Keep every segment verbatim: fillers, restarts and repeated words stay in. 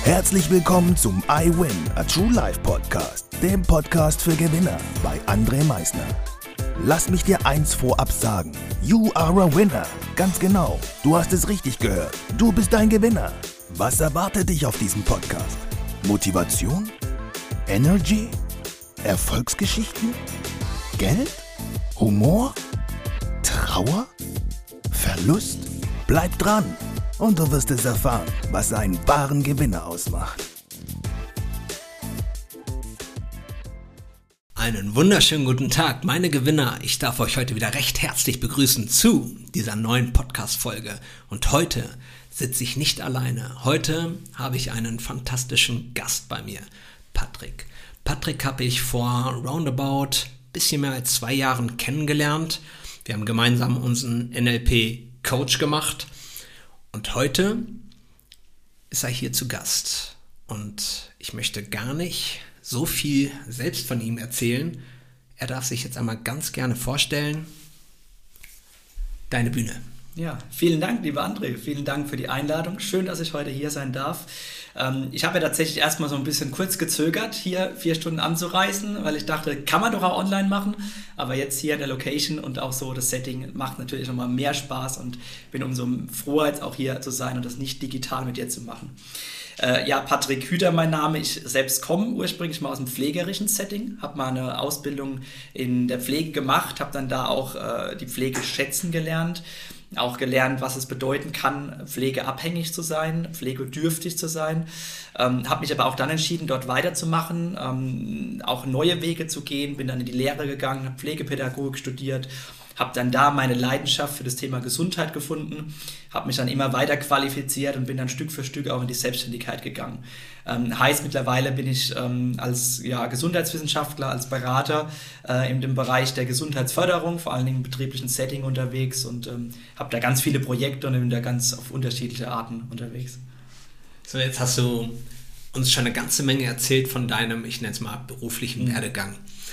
Herzlich willkommen zum I Win, a True Life Podcast, dem Podcast für Gewinner bei André Meisner. Lass mich dir eins vorab sagen. You are a winner. Ganz genau. Du hast es richtig gehört. Du bist ein Gewinner. Was erwartet dich auf diesem Podcast? Motivation? Energy? Erfolgsgeschichten? Geld? Humor? Trauer? Verlust? Bleib dran und du wirst es erfahren, was einen wahren Gewinner ausmacht. Einen wunderschönen guten Tag, meine Gewinner. Ich darf euch heute wieder recht herzlich begrüßen zu dieser neuen Podcast-Folge. Und heute sitze ich nicht alleine. Heute habe ich einen fantastischen Gast bei mir, Patrick. Patrick habe ich vor roundabout bisschen mehr als zwei Jahren kennengelernt. Wir haben gemeinsam unseren N L P-Coach gemacht. Und heute ist er hier zu Gast. Und ich möchte gar nicht so viel selbst von ihm erzählen. Er darf sich jetzt einmal ganz gerne vorstellen. Deine Bühne. Ja, vielen Dank, lieber André. Vielen Dank für die Einladung. Schön, dass ich heute hier sein darf. Ähm, ich habe ja tatsächlich erstmal so ein bisschen kurz gezögert, hier vier Stunden anzureisen, weil ich dachte, kann man doch auch online machen. Aber jetzt hier in der Location und auch so das Setting macht natürlich nochmal mehr Spaß und bin umso froher, jetzt auch hier zu sein und das nicht digital mit dir zu machen. Äh, ja, Patrick Hüter mein Name. Ich selbst komme ursprünglich mal aus dem pflegerischen Setting, habe mal eine Ausbildung in der Pflege gemacht, habe dann da auch äh, die Pflege schätzen gelernt, auch gelernt, was es bedeuten kann, pflegeabhängig zu sein, pflegedürftig zu sein. Ähm, habe mich aber auch dann entschieden, dort weiterzumachen, ähm, auch neue Wege zu gehen, bin dann in die Lehre gegangen, habe Pflegepädagogik studiert, habe dann da meine Leidenschaft für das Thema Gesundheit gefunden, habe mich dann immer weiter qualifiziert und bin dann Stück für Stück auch in die Selbstständigkeit gegangen. Ähm, heißt, mittlerweile bin ich ähm, als ja, Gesundheitswissenschaftler, als Berater äh, in dem Bereich der Gesundheitsförderung, vor allen Dingen im betrieblichen Setting unterwegs und ähm, habe da ganz viele Projekte und bin da ganz auf unterschiedliche Arten unterwegs. So, jetzt hast du uns schon eine ganze Menge erzählt von deinem, ich nenne es mal, beruflichen mhm. Werdegang.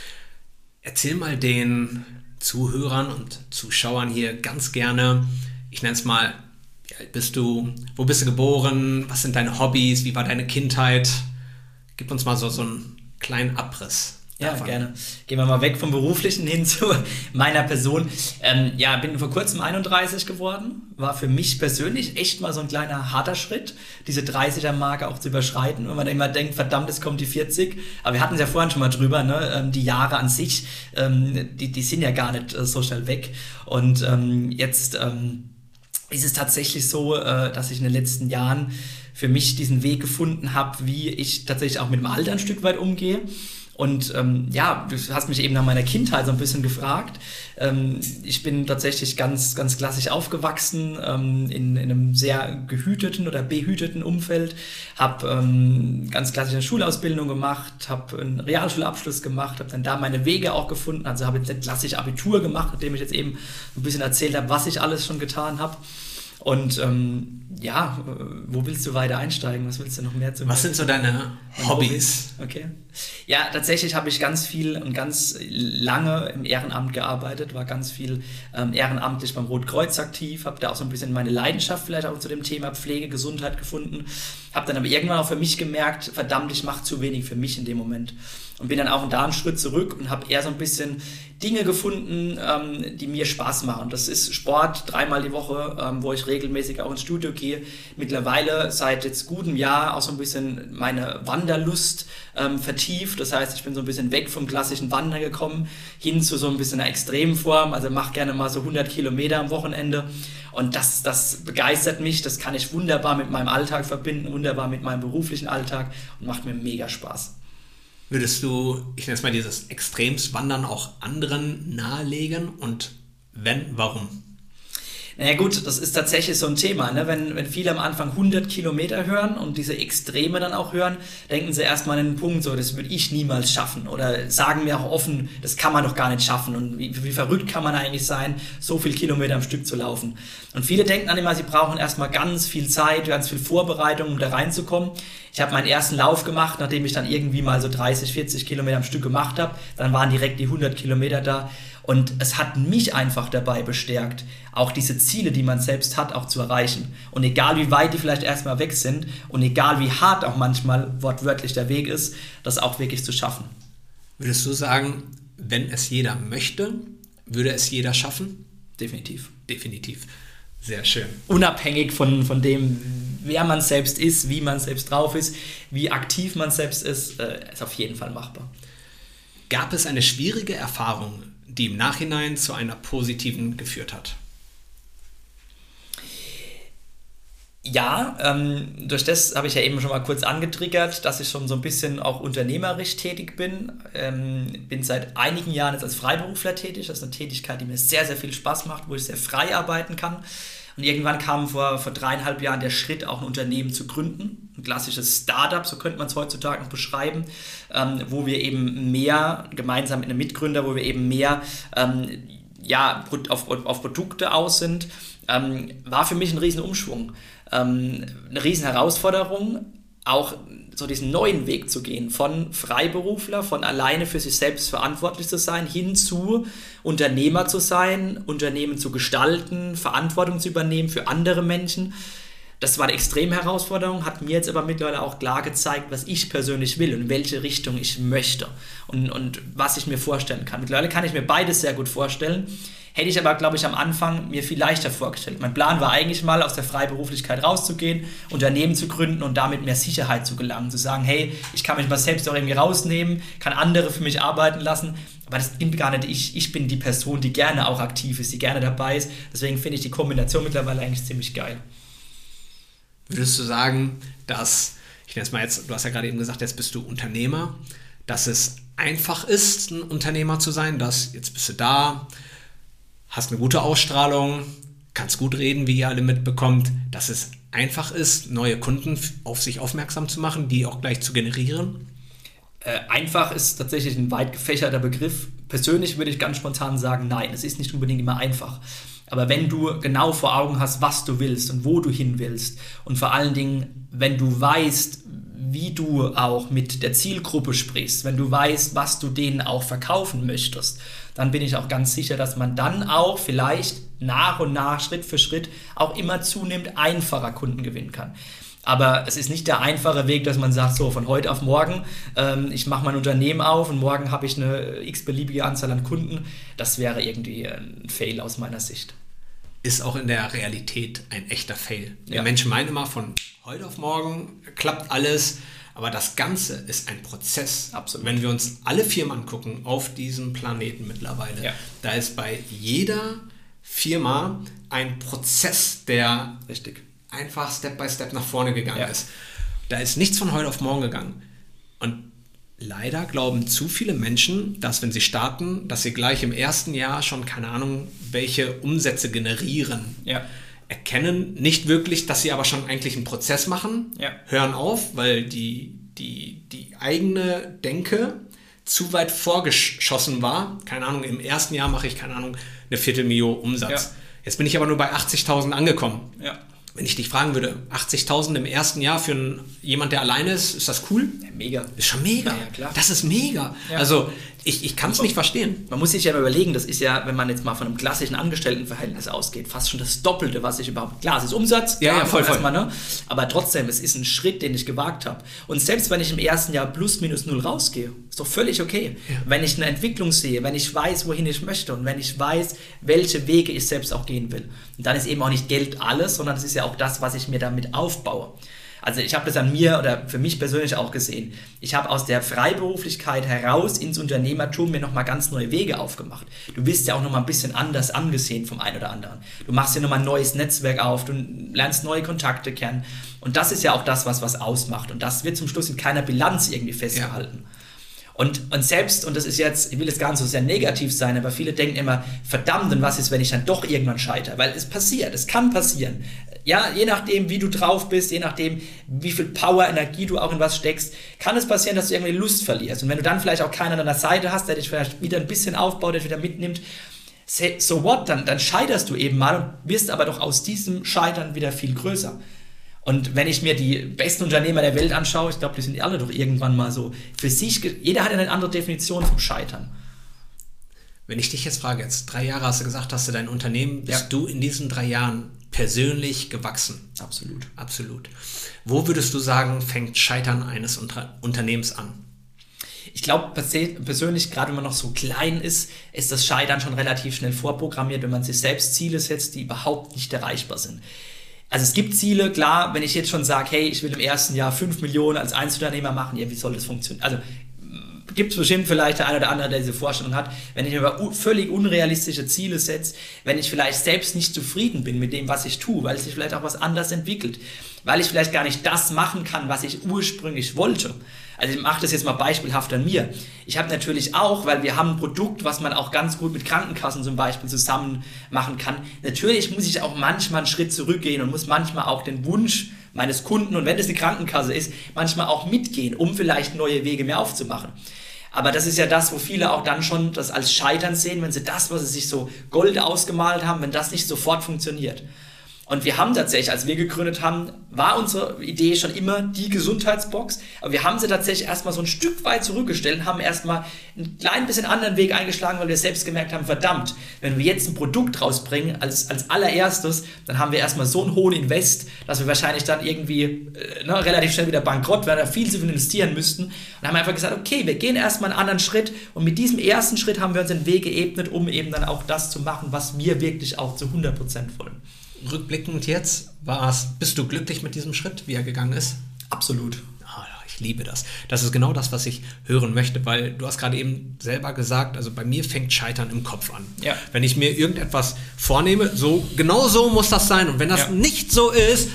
Erzähl mal den Zuhörern und Zuschauern hier ganz gerne, ich nenne es mal, wie alt bist du, wo bist du geboren, was sind deine Hobbys, wie war deine Kindheit? Gib uns mal so, so einen kleinen Abriss. Ja, davon. Gerne. Gehen wir mal weg vom Beruflichen hin zu meiner Person. Ähm, ja, bin vor kurzem einunddreißig geworden. War für mich persönlich echt mal so ein kleiner harter Schritt, diese dreißiger-Marke auch zu überschreiten. Wenn man immer denkt, verdammt, es kommt die vierzig. Aber wir hatten es ja vorhin schon mal drüber, ne? ähm, die Jahre an sich, ähm, die, die sind ja gar nicht äh, so schnell weg. Und ähm, jetzt ähm, ist es tatsächlich so, äh, dass ich in den letzten Jahren für mich diesen Weg gefunden habe, wie ich tatsächlich auch mit dem Alter ein Stück weit umgehe. Und ähm, ja, du hast mich eben nach meiner Kindheit so ein bisschen gefragt. Ähm, ich bin tatsächlich ganz, ganz klassisch aufgewachsen, ähm, in, in einem sehr gehüteten oder behüteten Umfeld. Habe ähm, ganz klassische Schulausbildung gemacht, habe einen Realschulabschluss gemacht, habe dann da meine Wege auch gefunden. Also habe jetzt nicht klassisch Abitur gemacht, nachdem ich jetzt eben ein bisschen erzählt habe, was ich alles schon getan habe. Und ähm, ja, wo willst du weiter einsteigen? Was willst du noch mehr zu Was sind so deine Hobbys? Okay. Ja, tatsächlich habe ich ganz viel und ganz lange im Ehrenamt gearbeitet, war ganz viel ähm, ehrenamtlich beim Rotkreuz aktiv, habe da auch so ein bisschen meine Leidenschaft vielleicht auch zu dem Thema Pflege, Gesundheit gefunden, habe dann aber irgendwann auch für mich gemerkt, verdammt, ich mache zu wenig für mich in dem Moment. Und bin dann auch da einen Schritt zurück und habe eher so ein bisschen Dinge gefunden, ähm, die mir Spaß machen. Das ist Sport, dreimal die Woche, ähm, wo ich regelmäßig auch ins Studio gehe. Mittlerweile seit jetzt gutem Jahr auch so ein bisschen meine Wanderlust ähm, vertieft. Das heißt, ich bin so ein bisschen weg vom klassischen Wandern gekommen, hin zu so ein bisschen einer extremen Form. Also mache gerne mal so hundert Kilometer am Wochenende. Und das, das begeistert mich. Das kann ich wunderbar mit meinem Alltag verbinden, wunderbar mit meinem beruflichen Alltag und macht mir mega Spaß. Würdest du, ich nenne es mal dieses Extremswandern auch anderen nahelegen und wenn, warum? Naja gut, das ist tatsächlich so ein Thema, ne? Wenn, wenn viele am Anfang hundert Kilometer hören und diese Extreme dann auch hören, denken sie erstmal an den Punkt, so, das würde ich niemals schaffen oder sagen mir auch offen, das kann man doch gar nicht schaffen und wie, wie verrückt kann man eigentlich sein, so viel Kilometer am Stück zu laufen. Und viele denken dann immer, sie brauchen erstmal ganz viel Zeit, ganz viel Vorbereitung, um da reinzukommen. Ich habe meinen ersten Lauf gemacht, nachdem ich dann irgendwie mal so dreißig, vierzig Kilometer am Stück gemacht habe, dann waren direkt die hundert Kilometer da Und es hat mich einfach dabei bestärkt, auch diese Ziele, die man selbst hat, auch zu erreichen. Und egal wie weit die vielleicht erstmal weg sind und egal wie hart auch manchmal wortwörtlich der Weg ist, das auch wirklich zu schaffen. Würdest du sagen, wenn es jeder möchte, würde es jeder schaffen? Definitiv. Definitiv. Sehr schön. Unabhängig von, von dem, wer man selbst ist, wie man selbst drauf ist, wie aktiv man selbst ist, äh, ist auf jeden Fall machbar. Gab es eine schwierige Erfahrung, die im Nachhinein zu einer positiven geführt hat? Ja, ähm, durch das habe ich ja eben schon mal kurz angetriggert, dass ich schon so ein bisschen auch unternehmerisch tätig bin. Ähm, bin seit einigen Jahren jetzt als Freiberufler tätig. Das ist eine Tätigkeit, die mir sehr, sehr viel Spaß macht, wo ich sehr frei arbeiten kann. Und irgendwann kam vor, vor dreieinhalb Jahren der Schritt, auch ein Unternehmen zu gründen. Ein klassisches Startup, so könnte man es heutzutage noch beschreiben, ähm, wo wir eben mehr, gemeinsam mit einem Mitgründer, wo wir eben mehr ähm, ja, auf, auf Produkte aus sind, ähm, war für mich ein riesen Umschwung. Ähm, eine riesen Herausforderung, auch so diesen neuen Weg zu gehen, von Freiberufler, von alleine für sich selbst verantwortlich zu sein, hin zu Unternehmer zu sein, Unternehmen zu gestalten, Verantwortung zu übernehmen für andere Menschen. Das war eine extreme Herausforderung, hat mir jetzt aber mittlerweile auch klar gezeigt, was ich persönlich will und in welche Richtung ich möchte und, und was ich mir vorstellen kann. Mittlerweile kann ich mir beides sehr gut vorstellen. Hätte ich aber, glaube ich, am Anfang mir viel leichter vorgestellt. Mein Plan war eigentlich mal, aus der Freiberuflichkeit rauszugehen, Unternehmen zu gründen und damit mehr Sicherheit zu gelangen. Zu sagen, hey, ich kann mich mal selbst auch irgendwie rausnehmen, kann andere für mich arbeiten lassen. Aber das bin gar nicht ich. Ich bin die Person, die gerne auch aktiv ist, die gerne dabei ist. Deswegen finde ich die Kombination mittlerweile eigentlich ziemlich geil. Würdest du sagen, dass, ich nenne es mal jetzt, du hast ja gerade eben gesagt, jetzt bist du Unternehmer, dass es einfach ist, ein Unternehmer zu sein, dass jetzt bist du da, hast eine gute Ausstrahlung, kannst gut reden, wie ihr alle mitbekommt, dass es einfach ist, neue Kunden auf sich aufmerksam zu machen, die auch gleich zu generieren? Äh, einfach ist tatsächlich ein weit gefächerter Begriff. Persönlich würde ich ganz spontan sagen, nein, es ist nicht unbedingt immer einfach. Aber wenn du genau vor Augen hast, was du willst und wo du hin willst und vor allen Dingen, wenn du weißt, wie du auch mit der Zielgruppe sprichst, wenn du weißt, was du denen auch verkaufen möchtest, dann bin ich auch ganz sicher, dass man dann auch vielleicht nach und nach, Schritt für Schritt, auch immer zunehmend einfacher Kunden gewinnen kann. Aber es ist nicht der einfache Weg, dass man sagt, so von heute auf morgen, ähm, ich mache mein Unternehmen auf und morgen habe ich eine x-beliebige Anzahl an Kunden. Das wäre irgendwie ein Fail aus meiner Sicht. Ist auch in der Realität ein echter Fail. Die Ja. Menschen meinen immer, von heute auf morgen klappt alles, aber das Ganze ist ein Prozess. Absolut. Wenn wir uns alle Firmen angucken auf diesem Planeten mittlerweile, Ja. da ist bei jeder Firma ein Prozess, der Richtig. einfach Step by Step nach vorne gegangen Ja. ist. Da ist nichts von heute auf morgen gegangen. Und leider glauben zu viele Menschen, dass wenn sie starten, dass sie gleich im ersten Jahr schon, keine Ahnung, welche Umsätze generieren. Ja. Erkennen nicht wirklich, dass sie aber schon eigentlich einen Prozess machen, Ja. hören auf, weil die, die, die eigene Denke zu weit vorgeschossen war. Keine Ahnung, im ersten Jahr mache ich, keine Ahnung, eine Viertelmillion Umsatz. Ja. Jetzt bin ich aber nur bei achtzigtausend angekommen. Ja. Wenn ich dich fragen würde, achtzigtausend im ersten Jahr für einen, jemand, der alleine ist, ist das cool? Ja, mega. Ist schon mega. Ja, ja, klar. Das ist mega. Ja. Also ich, ich kann es nicht verstehen. Man muss sich ja mal überlegen, das ist ja, wenn man jetzt mal von einem klassischen Angestelltenverhältnis ausgeht, fast schon das Doppelte, was ich überhaupt... Klar, es ist Umsatz, Ja, klar, ja, voll, voll. erstmal, ne? Aber trotzdem, es ist ein Schritt, den ich gewagt habe. Und selbst wenn ich im ersten Jahr plus minus null rausgehe, ist doch völlig okay. Ja. Wenn ich eine Entwicklung sehe, wenn ich weiß, wohin ich möchte und wenn ich weiß, welche Wege ich selbst auch gehen will. Und dann ist eben auch nicht Geld alles, sondern es ist ja auch das, was ich mir damit aufbaue. Also ich habe das an mir oder für mich persönlich auch gesehen. Ich habe aus der Freiberuflichkeit heraus ins Unternehmertum mir nochmal ganz neue Wege aufgemacht. Du wirst ja auch nochmal ein bisschen anders angesehen vom einen oder anderen. Du machst dir nochmal ein neues Netzwerk auf, du lernst neue Kontakte kennen. Und das ist ja auch das, was was ausmacht. Und das wird zum Schluss in keiner Bilanz irgendwie festgehalten. Ja. Und, und selbst, und das ist jetzt, ich will jetzt gar nicht so sehr negativ sein, aber viele denken immer, verdammt, und was ist, wenn ich dann doch irgendwann scheitere? Weil es passiert, es kann passieren. Ja, je nachdem, wie du drauf bist, je nachdem, wie viel Power, Energie du auch in was steckst, kann es passieren, dass du irgendwie Lust verlierst. Und wenn du dann vielleicht auch keinen an deiner Seite hast, der dich vielleicht wieder ein bisschen aufbaut, der dich wieder mitnimmt, so what, dann, dann scheiterst du eben mal und wirst aber doch aus diesem Scheitern wieder viel größer. Und wenn ich mir die besten Unternehmer der Welt anschaue, ich glaube, die sind alle doch irgendwann mal so für sich, jeder hat eine andere Definition vom Scheitern. Wenn ich dich jetzt frage, jetzt drei Jahre hast du gesagt, hast du dein Unternehmen, bist Ja. du in diesen drei Jahren persönlich gewachsen? Absolut. Absolut. Wo würdest du sagen, fängt Scheitern eines Unter- Unternehmens an? Ich glaube persönlich, gerade wenn man noch so klein ist, ist das Scheitern schon relativ schnell vorprogrammiert, wenn man sich selbst Ziele setzt, die überhaupt nicht erreichbar sind. Also es gibt Ziele, klar, wenn ich jetzt schon sage, hey, ich will im ersten Jahr fünf Millionen als Einzelunternehmer machen, ja, wie soll das funktionieren? Also gibt es bestimmt vielleicht der eine oder andere, der diese Vorstellung hat, wenn ich mir aber völlig unrealistische Ziele setze, wenn ich vielleicht selbst nicht zufrieden bin mit dem, was ich tue, weil sich vielleicht auch was anders entwickelt, weil ich vielleicht gar nicht das machen kann, was ich ursprünglich wollte. Also ich mache das jetzt mal beispielhaft an mir. Ich habe natürlich auch, weil wir haben ein Produkt, was man auch ganz gut mit Krankenkassen zum Beispiel zusammen machen kann, natürlich muss ich auch manchmal einen Schritt zurückgehen und muss manchmal auch den Wunsch meines Kunden, und wenn es eine Krankenkasse ist, manchmal auch mitgehen, um vielleicht neue Wege mehr aufzumachen. Aber das ist ja das, wo viele auch dann schon das als Scheitern sehen, wenn sie das, was sie sich so Gold ausgemalt haben, wenn das nicht sofort funktioniert. Und wir haben tatsächlich, als wir gegründet haben, war unsere Idee schon immer die Gesundheitsbox, aber wir haben sie tatsächlich erstmal so ein Stück weit zurückgestellt und haben erstmal einen klein bisschen anderen Weg eingeschlagen, weil wir selbst gemerkt haben, verdammt, wenn wir jetzt ein Produkt rausbringen als, als allererstes, dann haben wir erstmal so einen hohen Invest, dass wir wahrscheinlich dann irgendwie äh, ne, relativ schnell wieder bankrott werden, da viel zu viel investieren müssten, und haben einfach gesagt, okay, wir gehen erstmal einen anderen Schritt, und mit diesem ersten Schritt haben wir uns den Weg geebnet, um eben dann auch das zu machen, was wir wirklich auch zu hundert Prozent wollen. Rückblickend jetzt, war's, bist du glücklich mit diesem Schritt, wie er gegangen ist? Absolut. Ah, ich liebe das. Das ist genau das, was ich hören möchte, weil du hast gerade eben selber gesagt, also bei mir fängt Scheitern im Kopf an. Ja. Wenn ich mir irgendetwas vornehme, so genau so muss das sein, und wenn das Ja. nicht so ist,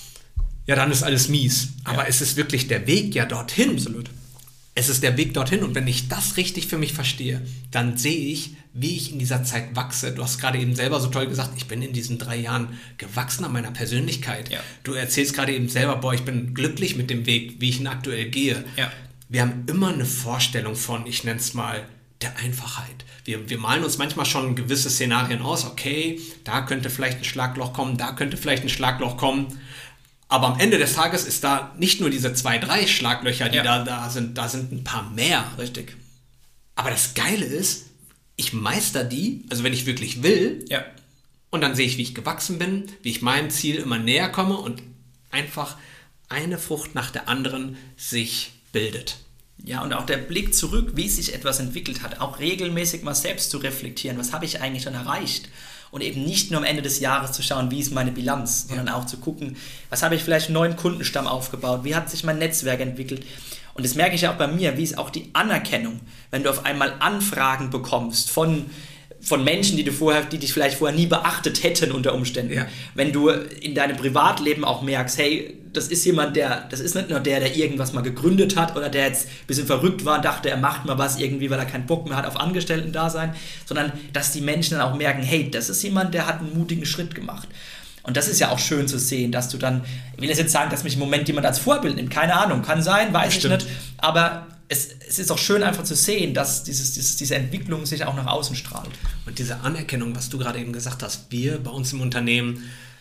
ja, dann ist alles mies. Aber Ja. es ist wirklich der Weg ja dorthin. Absolut. Es ist der Weg dorthin, und wenn ich das richtig für mich verstehe, dann sehe ich, wie ich in dieser Zeit wachse. Du hast gerade eben selber so toll gesagt, ich bin in diesen drei Jahren gewachsen an meiner Persönlichkeit. Ja. Du erzählst gerade eben selber, boah, ich bin glücklich mit dem Weg, wie ich ihn aktuell gehe. Ja. Wir haben immer eine Vorstellung von, ich nenne es mal, der Einfachheit. Wir, wir malen uns manchmal schon gewisse Szenarien aus, okay, da könnte vielleicht ein Schlagloch kommen, da könnte vielleicht ein Schlagloch kommen. Aber am Ende des Tages ist da nicht nur diese zwei, drei Schlaglöcher, die Ja. da, da sind, da sind ein paar mehr. Richtig. Aber das Geile ist, ich meister die, also wenn ich wirklich will, Ja. und dann sehe ich, wie ich gewachsen bin, wie ich meinem Ziel immer näher komme und einfach eine Frucht nach der anderen sich bildet. Ja, und auch der Blick zurück, wie sich etwas entwickelt hat, auch regelmäßig mal selbst zu reflektieren, was habe ich eigentlich schon erreicht? Und eben nicht nur am Ende des Jahres zu schauen, wie ist meine Bilanz, sondern auch zu gucken, was habe ich vielleicht einen neuen Kundenstamm aufgebaut, wie hat sich mein Netzwerk entwickelt. Und das merke ich ja auch bei mir, wie ist auch die Anerkennung, wenn du auf einmal Anfragen bekommst von, von Menschen, die, du vorher, die dich vielleicht vorher nie beachtet hätten unter Umständen. Ja. Wenn du in deinem Privatleben auch merkst, hey, das ist jemand, der, das ist nicht nur der, der irgendwas mal gegründet hat oder der jetzt ein bisschen verrückt war und dachte, er macht mal was irgendwie, weil er keinen Bock mehr hat auf Angestellten-Dasein, sondern dass die Menschen dann auch merken, hey, das ist jemand, der hat einen mutigen Schritt gemacht. Und das ist ja auch schön zu sehen, dass du dann, ich will jetzt sagen, dass mich im Moment jemand als Vorbild nimmt, keine Ahnung, kann sein, weiß Bestimmt. ich nicht, aber es, es ist auch schön einfach zu sehen, dass dieses, dieses, diese Entwicklung sich auch nach außen strahlt. Und diese Anerkennung, was du gerade eben gesagt hast, wir bei uns im Unternehmen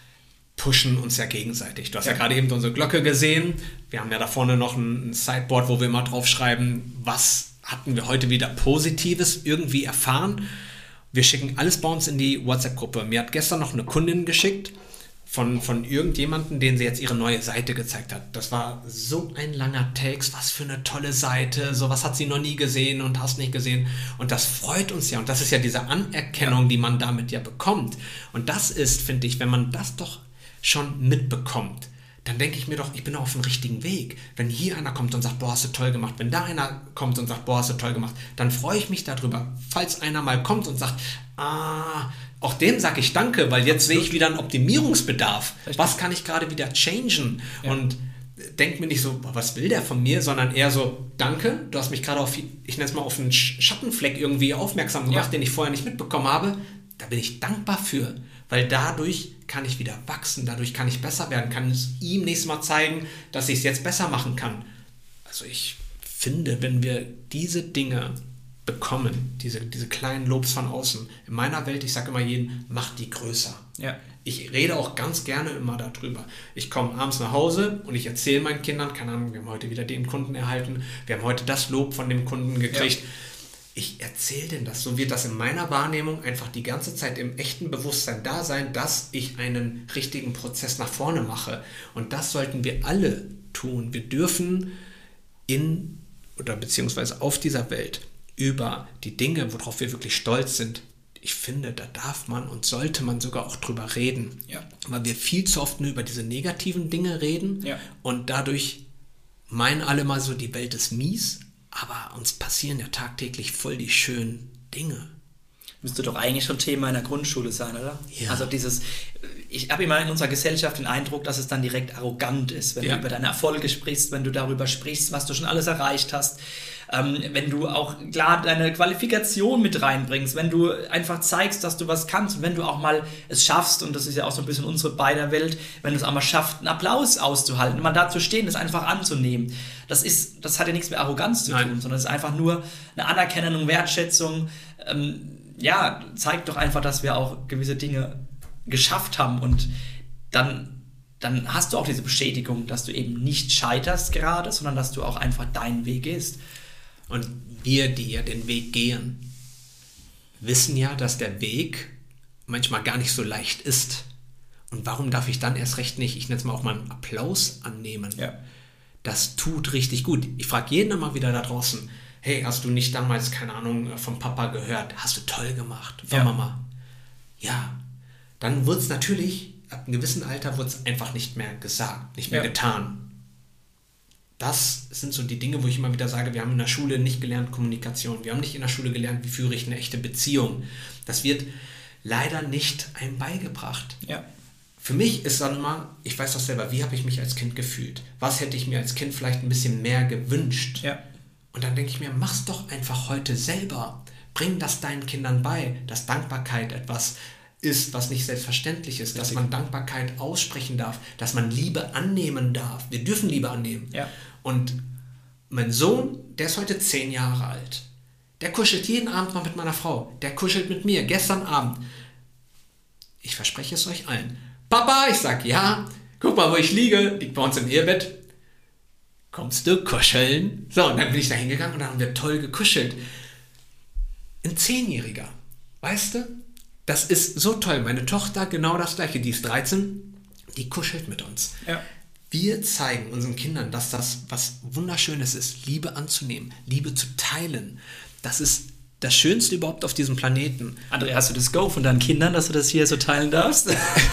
pushen uns ja gegenseitig. Du hast ja, Ja. gerade eben unsere Glocke gesehen. Wir haben ja da vorne noch ein Sideboard, wo wir immer drauf schreiben, was hatten wir heute wieder Positives irgendwie erfahren. Wir schicken alles bei uns in die WhatsApp-Gruppe. Mir hat gestern noch eine Kundin geschickt von, von irgendjemandem, den sie jetzt ihre neue Seite gezeigt hat. Das war so ein langer Text, was für eine tolle Seite, sowas hat sie noch nie gesehen und hast nicht gesehen. Und das freut uns ja. Und das ist ja diese Anerkennung, ja. die man damit ja bekommt. Und das ist, finde ich, wenn man das doch schon mitbekommt, dann denke ich mir doch, ich bin auf dem richtigen Weg. Wenn hier einer kommt und sagt, boah, hast du toll gemacht, wenn da einer kommt und sagt, boah, hast du toll gemacht, dann freue ich mich darüber. Falls einer mal kommt und sagt, ah, auch dem sage ich danke, weil jetzt sehe ich wieder einen Optimierungsbedarf. Richtig. Was kann ich gerade wieder changen? Ja. Und denke mir nicht so, boah, was will der von mir, sondern eher so, danke, du hast mich gerade auf, ich nenne es mal, auf einen Schattenfleck irgendwie aufmerksam gemacht, Ja. den ich vorher nicht mitbekommen habe. Da bin ich dankbar für, weil dadurch kann ich wieder wachsen, dadurch kann ich besser werden, kann es ihm nächstes Mal zeigen, dass ich es jetzt besser machen kann. Also ich finde, wenn wir diese Dinge bekommen, diese, diese kleinen Lobs von außen, in meiner Welt, ich sage immer jedem, mach die größer. Ja. Ich rede auch ganz gerne immer darüber. Ich komme abends nach Hause und ich erzähle meinen Kindern, keine Ahnung, wir haben heute wieder den Kunden erhalten, wir haben heute das Lob von dem Kunden gekriegt. Ja. ich erzähle denn das? So wird das in meiner Wahrnehmung einfach die ganze Zeit im echten Bewusstsein da sein, dass ich einen richtigen Prozess nach vorne mache. Und das sollten wir alle tun. Wir dürfen in oder beziehungsweise auf dieser Welt über die Dinge, worauf wir wirklich stolz sind, ich finde, da darf man und sollte man sogar auch drüber reden. Ja. Weil wir viel zu oft nur über diese negativen Dinge reden ja. und dadurch meinen alle mal so, die Welt ist mies, aber uns passieren ja tagtäglich voll die schönen Dinge. Müsste doch eigentlich schon Thema in der Grundschule sein, oder? Ja. Also dieses, ich habe immer in unserer Gesellschaft den Eindruck, dass es dann direkt arrogant ist, wenn ja. du über deine Erfolge sprichst, wenn du darüber sprichst, was du schon alles erreicht hast, ähm, wenn du auch klar deine Qualifikation mit reinbringst, wenn du einfach zeigst, dass du was kannst und wenn du auch mal es schaffst, und das ist ja auch so ein bisschen unsere beider Welt, wenn du es auch mal schaffst, einen Applaus auszuhalten, mal da zu stehen, das einfach anzunehmen. Das ist, das hat ja nichts mit Arroganz zu Nein. tun, sondern es ist einfach nur eine Anerkennung, Wertschätzung, ähm, ja, zeigt doch einfach, dass wir auch gewisse Dinge geschafft haben und dann, dann hast du auch diese Bestätigung, dass du eben nicht scheiterst gerade, sondern dass du auch einfach deinen Weg gehst. Und wir, die ja den Weg gehen, wissen ja, dass der Weg manchmal gar nicht so leicht ist. Und warum darf ich dann erst recht nicht, ich nenne es mal auch mal einen Applaus annehmen? Ja. Das tut richtig gut. Ich frage jeden immer wieder da draußen, hey, hast du nicht damals, keine Ahnung, vom Papa gehört? Hast du toll gemacht, von ja. Mama? Ja. Dann wird es natürlich, ab einem gewissen Alter wird es einfach nicht mehr gesagt, nicht mehr ja. getan. Das sind so die Dinge, wo ich immer wieder sage, wir haben in der Schule nicht gelernt Kommunikation. Wir haben nicht in der Schule gelernt, wie führe ich eine echte Beziehung. Das wird leider nicht einem beigebracht. Ja. Für mich ist dann immer, ich weiß das selber, wie habe ich mich als Kind gefühlt? Was hätte ich mir als Kind vielleicht ein bisschen mehr gewünscht? Ja. Und dann denke ich mir, mach's doch einfach heute selber. Bring das deinen Kindern bei, dass Dankbarkeit etwas ist, was nicht selbstverständlich ist, dass man Dankbarkeit aussprechen darf, dass man Liebe annehmen darf. Wir dürfen Liebe annehmen. Ja. Und mein Sohn, der ist heute zehn Jahre alt. Der kuschelt jeden Abend mal mit meiner Frau. Der kuschelt mit mir, gestern Abend. Ich verspreche es euch allen. Papa, ich sag ja, guck mal, wo ich liege, liegt bei uns im Ehebett. Kommst du kuscheln? So, und dann bin ich da hingegangen und dann haben wir toll gekuschelt. Ein Zehnjähriger, weißt du? Das ist so toll. Meine Tochter, genau das Gleiche, die ist dreizehn, die kuschelt mit uns. Ja. Wir zeigen unseren Kindern, dass das was Wunderschönes ist, Liebe anzunehmen, Liebe zu teilen. Das ist das Schönste überhaupt auf diesem Planeten. André, hast du das Go von deinen Kindern, dass du das hier so teilen darfst?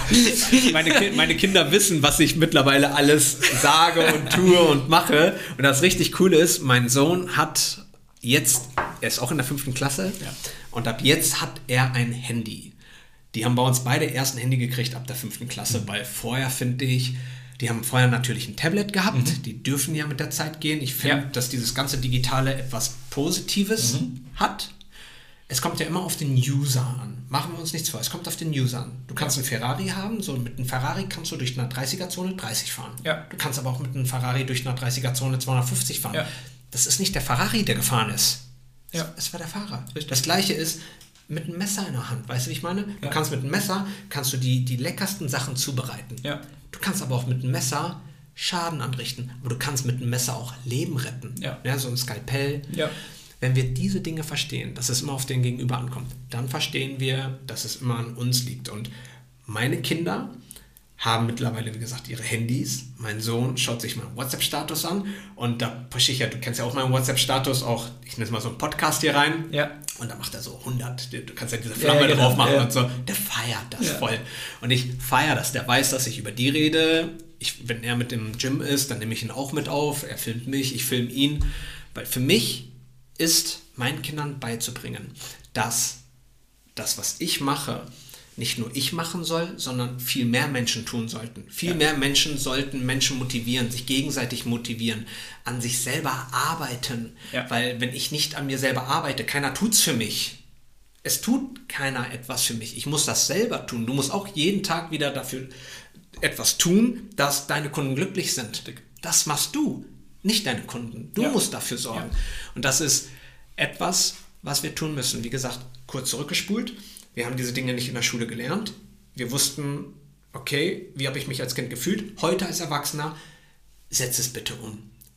meine, Ki- meine Kinder wissen, was ich mittlerweile alles sage und tue und mache. Und das richtig Coole ist, mein Sohn hat jetzt, er ist auch in der fünften Klasse, Ja. und ab jetzt hat er ein Handy. Die haben bei uns beide erst ein Handy gekriegt ab der fünften Klasse, mhm. weil vorher finde ich, die haben vorher natürlich ein Tablet gehabt, mhm. die dürfen ja mit der Zeit gehen. Ich finde, Ja. dass dieses ganze Digitale etwas Positives Mhm. hat. Es kommt ja immer auf den User an. Machen wir uns nichts vor, es kommt auf den User an. Du kannst einen Ferrari haben, so mit einem Ferrari kannst du durch eine dreißiger-Zone dreißig fahren. Ja. Du kannst aber auch mit einem Ferrari durch eine dreißiger-Zone zweihundertfünfzig fahren. Ja. Das ist nicht der Ferrari, der gefahren ist. Ja. Es war der Fahrer. Richtig. Das Gleiche ist mit einem Messer in der Hand. Weißt du, wie ich meine? Du Ja. kannst mit einem Messer kannst du die, die leckersten Sachen zubereiten. Ja. Du kannst aber auch mit einem Messer Schaden anrichten. Aber du kannst mit einem Messer auch Leben retten. Ja. Ja, so ein Skalpell. Ja. Wenn wir diese Dinge verstehen, dass es immer auf den Gegenüber ankommt, dann verstehen wir, dass es immer an uns liegt. Und meine Kinder haben mittlerweile, wie gesagt, ihre Handys. Mein Sohn schaut sich meinen WhatsApp-Status an und da pushe ich ja, du kennst ja auch meinen WhatsApp-Status, auch, ich nenne es mal so einen Podcast hier rein. Ja. Und da macht er so hundert, du kannst ja diese Flamme Ja, genau, drauf machen ja. und so. Der feiert das Ja. voll. Und ich feiere das. Der weiß, dass ich über die rede. Ich, wenn er mit dem Gym ist, dann nehme ich ihn auch mit auf. Er filmt mich, ich filme ihn. Weil für mich ist, meinen Kindern beizubringen, dass das, was ich mache, nicht nur ich machen soll, sondern viel mehr Menschen tun sollten. Viel Ja. mehr Menschen sollten Menschen motivieren, sich gegenseitig motivieren, an sich selber arbeiten. Ja. Weil wenn ich nicht an mir selber arbeite, keiner tut's für mich. Es tut keiner etwas für mich. Ich muss das selber tun. Du musst auch jeden Tag wieder dafür etwas tun, dass deine Kunden glücklich sind. Das machst du, nicht deine Kunden. Du Ja. musst dafür sorgen. Ja. Und das ist etwas, was wir tun müssen. Wie gesagt, kurz zurückgespult. Wir haben diese Dinge nicht in der Schule gelernt. Wir wussten, okay, wie habe ich mich als Kind gefühlt? Heute als Erwachsener, setz es bitte um.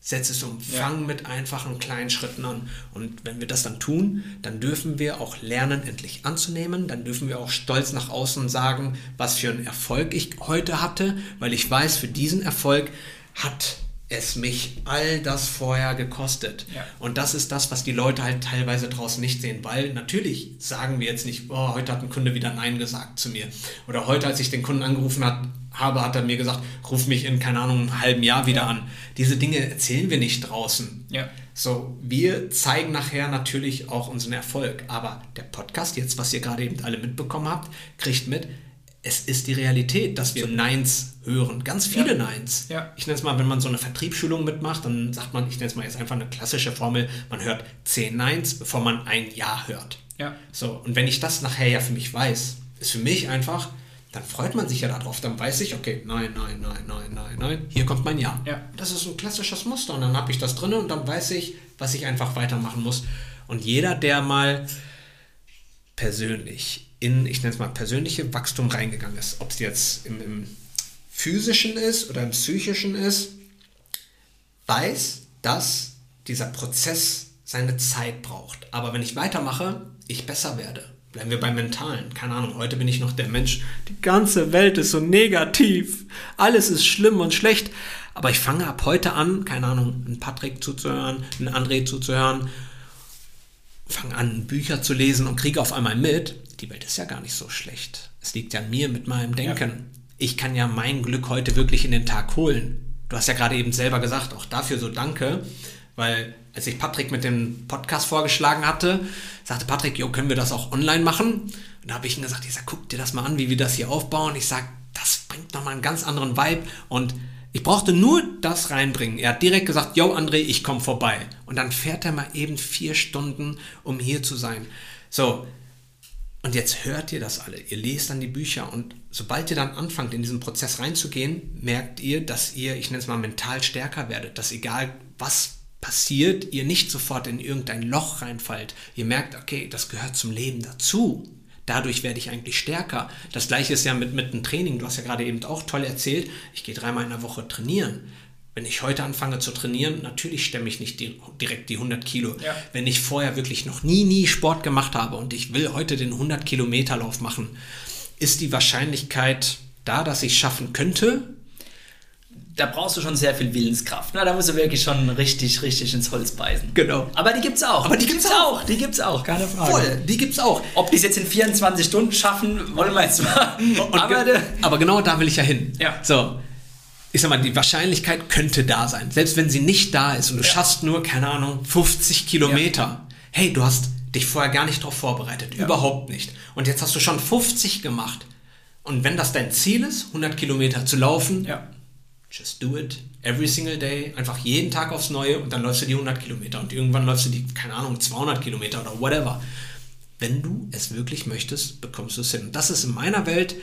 Setz es um, Ja. fang mit einfachen kleinen Schritten an. Und wenn wir das dann tun, dann dürfen wir auch lernen, endlich anzunehmen. Dann dürfen wir auch stolz nach außen sagen, was für einen Erfolg ich heute hatte, weil ich weiß, für diesen Erfolg hat es mich all das vorher gekostet. Ja. Und das ist das, was die Leute halt teilweise draußen nicht sehen, weil natürlich sagen wir jetzt nicht, oh, heute hat ein Kunde wieder Nein gesagt zu mir. Oder heute, als ich den Kunden angerufen hat, habe, hat er mir gesagt, ruf mich in, keine Ahnung, einem halben Jahr wieder Ja. an. Diese Dinge erzählen wir nicht draußen. Ja. So, wir zeigen nachher natürlich auch unseren Erfolg. Aber der Podcast, jetzt, was ihr gerade eben alle mitbekommen habt, kriegt mit, es ist die Realität, dass wir Neins hören. Ganz viele Ja. Neins. Ja. Ich nenne es mal, wenn man so eine Vertriebsschulung mitmacht, dann sagt man, ich nenne es mal jetzt einfach eine klassische Formel, man hört zehn Neins, bevor man ein Ja hört. Ja. So, und wenn ich das nachher ja für mich weiß, ist für mich einfach, dann freut man sich ja darauf. Dann weiß ich, okay, nein, nein, nein, nein, nein, nein, hier kommt mein Ja. Ja. Das ist ein klassisches Muster und dann habe ich das drin und dann weiß ich, was ich einfach weitermachen muss. Und jeder, der mal persönlich in, ich nenne es mal, persönliche Wachstum reingegangen ist, ob es jetzt im, im physischen ist oder im psychischen ist, weiß, dass dieser Prozess seine Zeit braucht. Aber wenn ich weitermache, ich besser werde. Bleiben wir beim Mentalen. Keine Ahnung, heute bin ich noch der Mensch, die ganze Welt ist so negativ. Alles ist schlimm und schlecht. Aber ich fange ab heute an, keine Ahnung, einen Patrick zuzuhören, einen André zuzuhören, fange an, Bücher zu lesen und kriege auf einmal mit, die Welt ist ja gar nicht so schlecht. Es liegt ja an mir mit meinem Denken. Ja. Ich kann ja mein Glück heute wirklich in den Tag holen. Du hast ja gerade eben selber gesagt, auch dafür so danke, weil als ich Patrick mit dem Podcast vorgeschlagen hatte, sagte Patrick, jo, können wir das auch online machen? Und da habe ich ihm gesagt, ich sag, guck dir das mal an, wie wir das hier aufbauen. Ich sag, das bringt nochmal einen ganz anderen Vibe und ich brauchte nur das reinbringen. Er hat direkt gesagt, yo André, ich komme vorbei. Und dann fährt er mal eben vier Stunden, um hier zu sein. So, und jetzt hört ihr das alle. Ihr lest dann die Bücher und sobald ihr dann anfangt, in diesen Prozess reinzugehen, merkt ihr, dass ihr, ich nenne es mal, mental stärker werdet. Dass egal was passiert, ihr nicht sofort in irgendein Loch reinfallt. Ihr merkt, okay, das gehört zum Leben dazu. Dadurch werde ich eigentlich stärker. Das gleiche ist ja mit, mit dem Training. Du hast ja gerade eben auch toll erzählt, ich gehe dreimal in der Woche trainieren. Wenn ich heute anfange zu trainieren, natürlich stemme ich nicht die, direkt die hundert Kilo. Ja. Wenn ich vorher wirklich noch nie, nie Sport gemacht habe und ich will heute den hundert Kilometer Lauf machen, ist die Wahrscheinlichkeit da, dass ich es schaffen könnte? Da brauchst du schon sehr viel Willenskraft. Na, da musst du wirklich schon richtig, richtig ins Holz beißen. Genau. Aber die gibt's auch. Aber die, die gibt's, gibt's auch. auch. Die gibt's auch, keine Frage. Voll, die gibt's auch. Ob die es jetzt in vierundzwanzig Stunden schaffen, wollen wir jetzt mal. Aber, ge- aber genau da will ich ja hin. Ja. So, ich sag mal, die Wahrscheinlichkeit könnte da sein. Selbst wenn sie nicht da ist und du ja. schaffst nur, keine Ahnung, fünfzig Kilometer. Ja. Hey, du hast dich vorher gar nicht darauf vorbereitet. Ja. Überhaupt nicht. Und jetzt hast du schon fünfzig gemacht. Und wenn das dein Ziel ist, hundert Kilometer zu laufen, ja. just do it. Every single day. Einfach jeden Tag aufs Neue und dann läufst du die hundert Kilometer. Und irgendwann läufst du die, keine Ahnung, zweihundert Kilometer oder whatever. Wenn du es wirklich möchtest, bekommst du es hin. Und das ist in meiner Welt,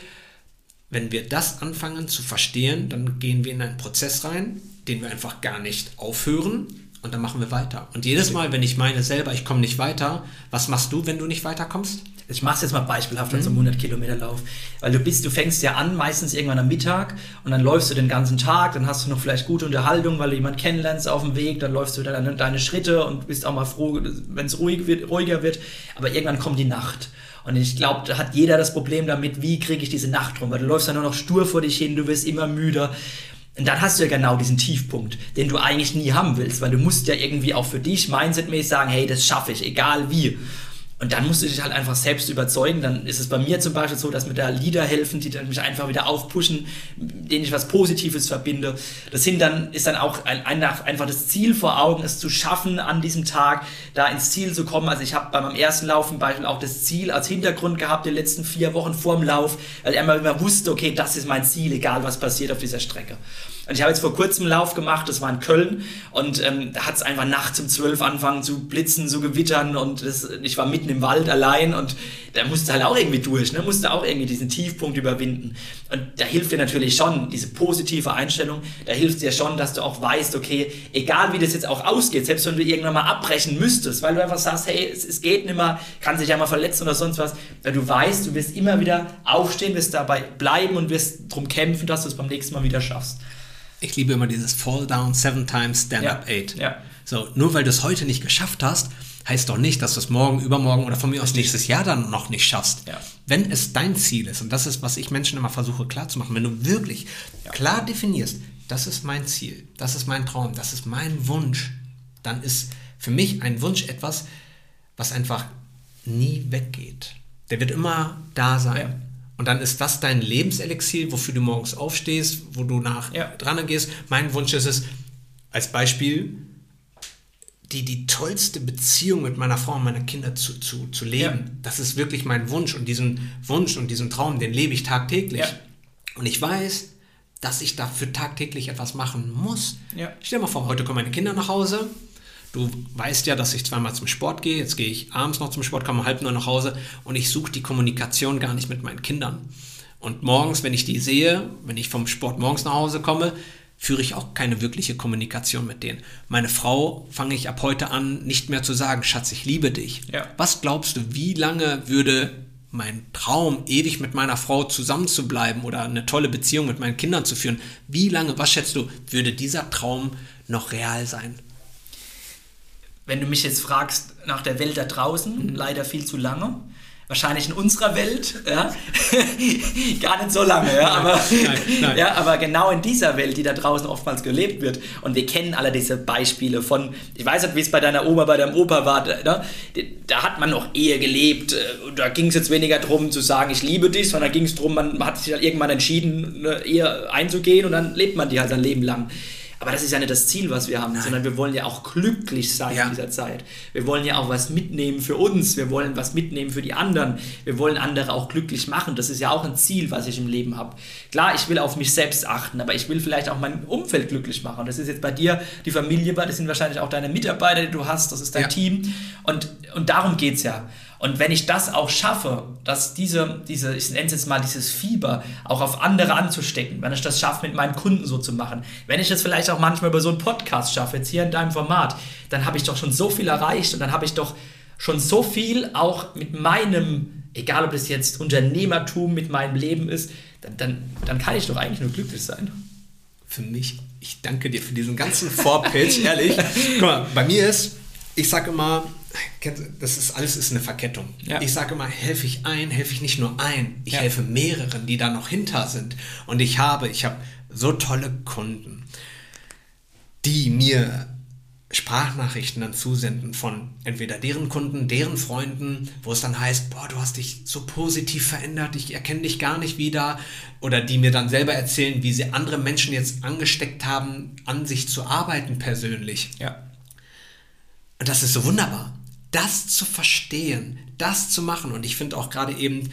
wenn wir das anfangen zu verstehen, dann gehen wir in einen Prozess rein, den wir einfach gar nicht aufhören und dann machen wir weiter. Und jedes Mal, wenn ich meine selber, ich komme nicht weiter, was machst du, wenn du nicht weiterkommst? Ich mache es jetzt mal beispielhaft an so einem hundert Kilometer Lauf, weil du bist, du fängst ja an, meistens irgendwann am Mittag und dann läufst du den ganzen Tag, dann hast du noch vielleicht gute Unterhaltung, weil du jemanden kennenlernst auf dem Weg, dann läufst du deine, deine Schritte und bist auch mal froh, wenn es ruhig wird, ruhiger wird, aber irgendwann kommt die Nacht. Und ich glaube, da hat jeder das Problem damit, wie kriege ich diese Nacht rum, weil du läufst dann nur noch stur vor dich hin, du wirst immer müder. Und dann hast du ja genau diesen Tiefpunkt, den du eigentlich nie haben willst, weil du musst ja irgendwie auch für dich mindsetmäßig sagen, hey, das schaffe ich, egal wie. Und dann musst du dich halt einfach selbst überzeugen. Dann ist es bei mir zum Beispiel so, dass mir da Lieder helfen, die dann mich einfach wieder aufpushen, denen ich was Positives verbinde. Das sind dann, ist dann auch ein, ein, einfach das Ziel vor Augen, es zu schaffen, an diesem Tag da ins Ziel zu kommen. Also ich habe bei meinem ersten Lauf zum Beispiel auch das Ziel als Hintergrund gehabt, die letzten vier Wochen vorm Lauf, weil ich immer, immer wusste, okay, das ist mein Ziel, egal was passiert auf dieser Strecke. Und ich habe jetzt vor kurzem einen Lauf gemacht, das war in Köln und ähm, da hat es einfach nachts um zwölf angefangen zu blitzen, zu gewittern und das, ich war mitten im Wald allein und da musste halt auch irgendwie durch, ne? Musste auch irgendwie diesen Tiefpunkt überwinden. Und da hilft dir natürlich schon diese positive Einstellung, da hilft dir schon, dass du auch weißt, okay, egal wie das jetzt auch ausgeht, selbst wenn du irgendwann mal abbrechen müsstest, weil du einfach sagst, hey, es, es geht nicht mehr, kann sich ja mal verletzen oder sonst was, weil du weißt, du wirst immer wieder aufstehen, wirst dabei bleiben und wirst darum kämpfen, dass du es beim nächsten Mal wieder schaffst. Ich liebe immer dieses Fall down seven times, stand Ja. up eight. Ja. So, nur weil du es heute nicht geschafft hast, heißt doch nicht, dass du es morgen, übermorgen oder von mir aus nächstes Jahr dann noch nicht schaffst. Ja. Wenn es dein Ziel ist, und das ist, was ich Menschen immer versuche klarzumachen, wenn du wirklich Ja. klar definierst, das ist mein Ziel, das ist mein Traum, das ist mein Wunsch, dann ist für mich ein Wunsch etwas, was einfach nie weggeht. Der wird immer da sein. Ja. Und dann ist das dein Lebenselixier, wofür du morgens aufstehst, wo du nach Ja. dran gehst. Mein Wunsch ist es, als Beispiel, die, die tollste Beziehung mit meiner Frau und meiner Kinder zu, zu, zu leben. Ja. Das ist wirklich mein Wunsch. Und diesen Wunsch und diesen Traum, den lebe ich tagtäglich. Ja. Und ich weiß, dass ich dafür tagtäglich etwas machen muss. Ja. Stell dir mal vor, heute kommen meine Kinder nach Hause. Du weißt ja, dass ich zweimal zum Sport gehe. Jetzt gehe ich abends noch zum Sport, komme um halb neun nach Hause und ich suche die Kommunikation gar nicht mit meinen Kindern. Und morgens, wenn ich die sehe, wenn ich vom Sport morgens nach Hause komme, führe ich auch keine wirkliche Kommunikation mit denen. Meine Frau fange ich ab heute an, nicht mehr zu sagen, Schatz, ich liebe dich. Ja. Was glaubst du, wie lange würde mein Traum, ewig mit meiner Frau zusammen zu bleiben oder eine tolle Beziehung mit meinen Kindern zu führen, wie lange, was schätzt du, würde dieser Traum noch real sein? Wenn du mich jetzt fragst nach der Welt da draußen, mhm. leider viel zu lange. Wahrscheinlich in unserer Welt, ja, gar nicht so lange, ja, aber, nein, nein. ja, aber genau in dieser Welt, die da draußen oftmals gelebt wird. Und wir kennen alle diese Beispiele von, ich weiß nicht, wie es bei deiner Oma, bei deinem Opa war, ne? Da hat man noch Ehe gelebt, und da ging es jetzt weniger darum zu sagen, ich liebe dich, sondern da ging es darum, man hat sich halt irgendwann entschieden, eine Ehe einzugehen und dann lebt man die halt sein Leben lang. Aber das ist ja nicht das Ziel, was wir haben, Nein. sondern wir wollen ja auch glücklich sein ja. in dieser Zeit. Wir wollen ja auch was mitnehmen für uns, wir wollen was mitnehmen für die anderen, wir wollen andere auch glücklich machen. Das ist ja auch ein Ziel, was ich im Leben habe. Klar, ich will auf mich selbst achten, aber ich will vielleicht auch mein Umfeld glücklich machen. Das ist jetzt bei dir die Familie, das sind wahrscheinlich auch deine Mitarbeiter, die du hast, das ist dein ja. Team. Und, und darum geht es ja. Und wenn ich das auch schaffe, dass diese, diese, ich nenne es jetzt mal dieses Fieber, auch auf andere anzustecken, wenn ich das schaffe, mit meinen Kunden so zu machen, wenn ich das vielleicht auch manchmal über so einen Podcast schaffe, jetzt hier in deinem Format, dann habe ich doch schon so viel erreicht und dann habe ich doch schon so viel auch mit meinem, egal ob das jetzt Unternehmertum mit meinem Leben ist, dann, dann, dann kann ich doch eigentlich nur glücklich sein. Für mich, ich danke dir für diesen ganzen Vorpitch, ehrlich. Guck mal, bei mir ist, ich sage immer, das ist alles ist eine Verkettung. Ja. Ich sage immer, helfe ich ein, helfe ich nicht nur ein, ich ja. helfe mehreren, die da noch hinter sind. Und ich habe, ich habe so tolle Kunden, die mir Sprachnachrichten dann zusenden von entweder deren Kunden, deren Freunden, wo es dann heißt, boah, du hast dich so positiv verändert, ich erkenne dich gar nicht wieder. Oder die mir dann selber erzählen, wie sie andere Menschen jetzt angesteckt haben, an sich zu arbeiten persönlich. Ja. Und das ist so wunderbar, das zu verstehen, das zu machen. Und ich finde auch gerade eben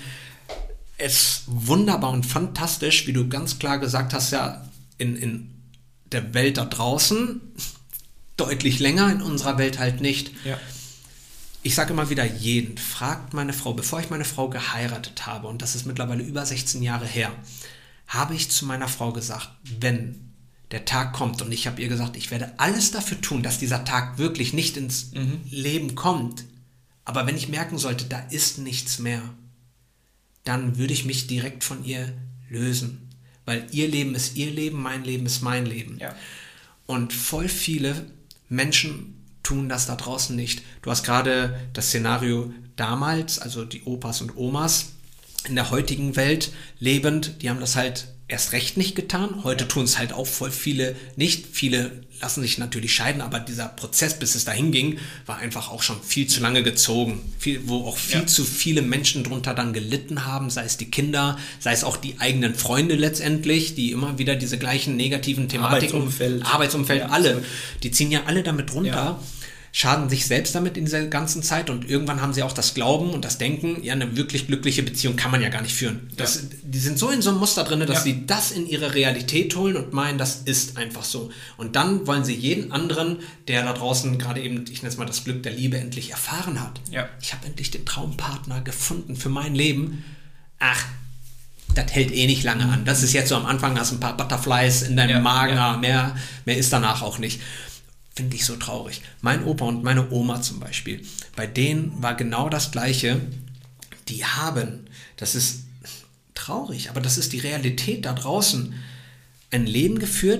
es wunderbar und fantastisch, wie du ganz klar gesagt hast, ja, in, in der Welt da draußen deutlich länger, in unserer Welt halt nicht. Ja. Ich sage immer wieder jeden, fragt meine Frau, bevor ich meine Frau geheiratet habe, und das ist mittlerweile über sechzehn Jahre her, habe ich zu meiner Frau gesagt, wenn der Tag kommt und ich habe ihr gesagt, ich werde alles dafür tun, dass dieser Tag wirklich nicht ins mhm. Leben kommt. Aber wenn ich merken sollte, da ist nichts mehr, dann würde ich mich direkt von ihr lösen. Weil ihr Leben ist ihr Leben, mein Leben ist mein Leben. Ja. Und voll viele Menschen tun das da draußen nicht. Du hast gerade das Szenario damals, also die Opas und Omas in der heutigen Welt lebend, die haben das halt erst recht nicht getan. Heute tun es halt auch voll viele nicht. Viele lassen sich natürlich scheiden, aber dieser Prozess, bis es dahin ging, war einfach auch schon viel zu lange gezogen. Viel, wo auch viel ja. zu viele Menschen drunter dann gelitten haben, sei es die Kinder, sei es auch die eigenen Freunde letztendlich, die immer wieder diese gleichen negativen Thematiken, Arbeitsumfeld, Arbeitsumfeld, ja, alle, absolut. Die ziehen ja alle damit runter. Ja. Schaden sich selbst damit in dieser ganzen Zeit und irgendwann haben sie auch das Glauben und das Denken, ja, eine wirklich glückliche Beziehung kann man ja gar nicht führen. Das, ja. Die sind so in so einem Muster drin, dass ja. sie das in ihre Realität holen und meinen, das ist einfach so. Und dann wollen sie jeden anderen, der da draußen gerade eben, ich nenne es mal das Glück der Liebe, endlich erfahren hat. Ja. Ich habe endlich den Traumpartner gefunden für mein Leben. Ach, das hält eh nicht lange an. Das ist jetzt so am Anfang, hast ein paar Butterflies in deinem ja. Magen, ja. mehr, mehr ist danach auch nicht. Finde ich so traurig. Mein Opa und meine Oma zum Beispiel, bei denen war genau das Gleiche. Die haben, das ist traurig, aber das ist die Realität da draußen, ein Leben geführt,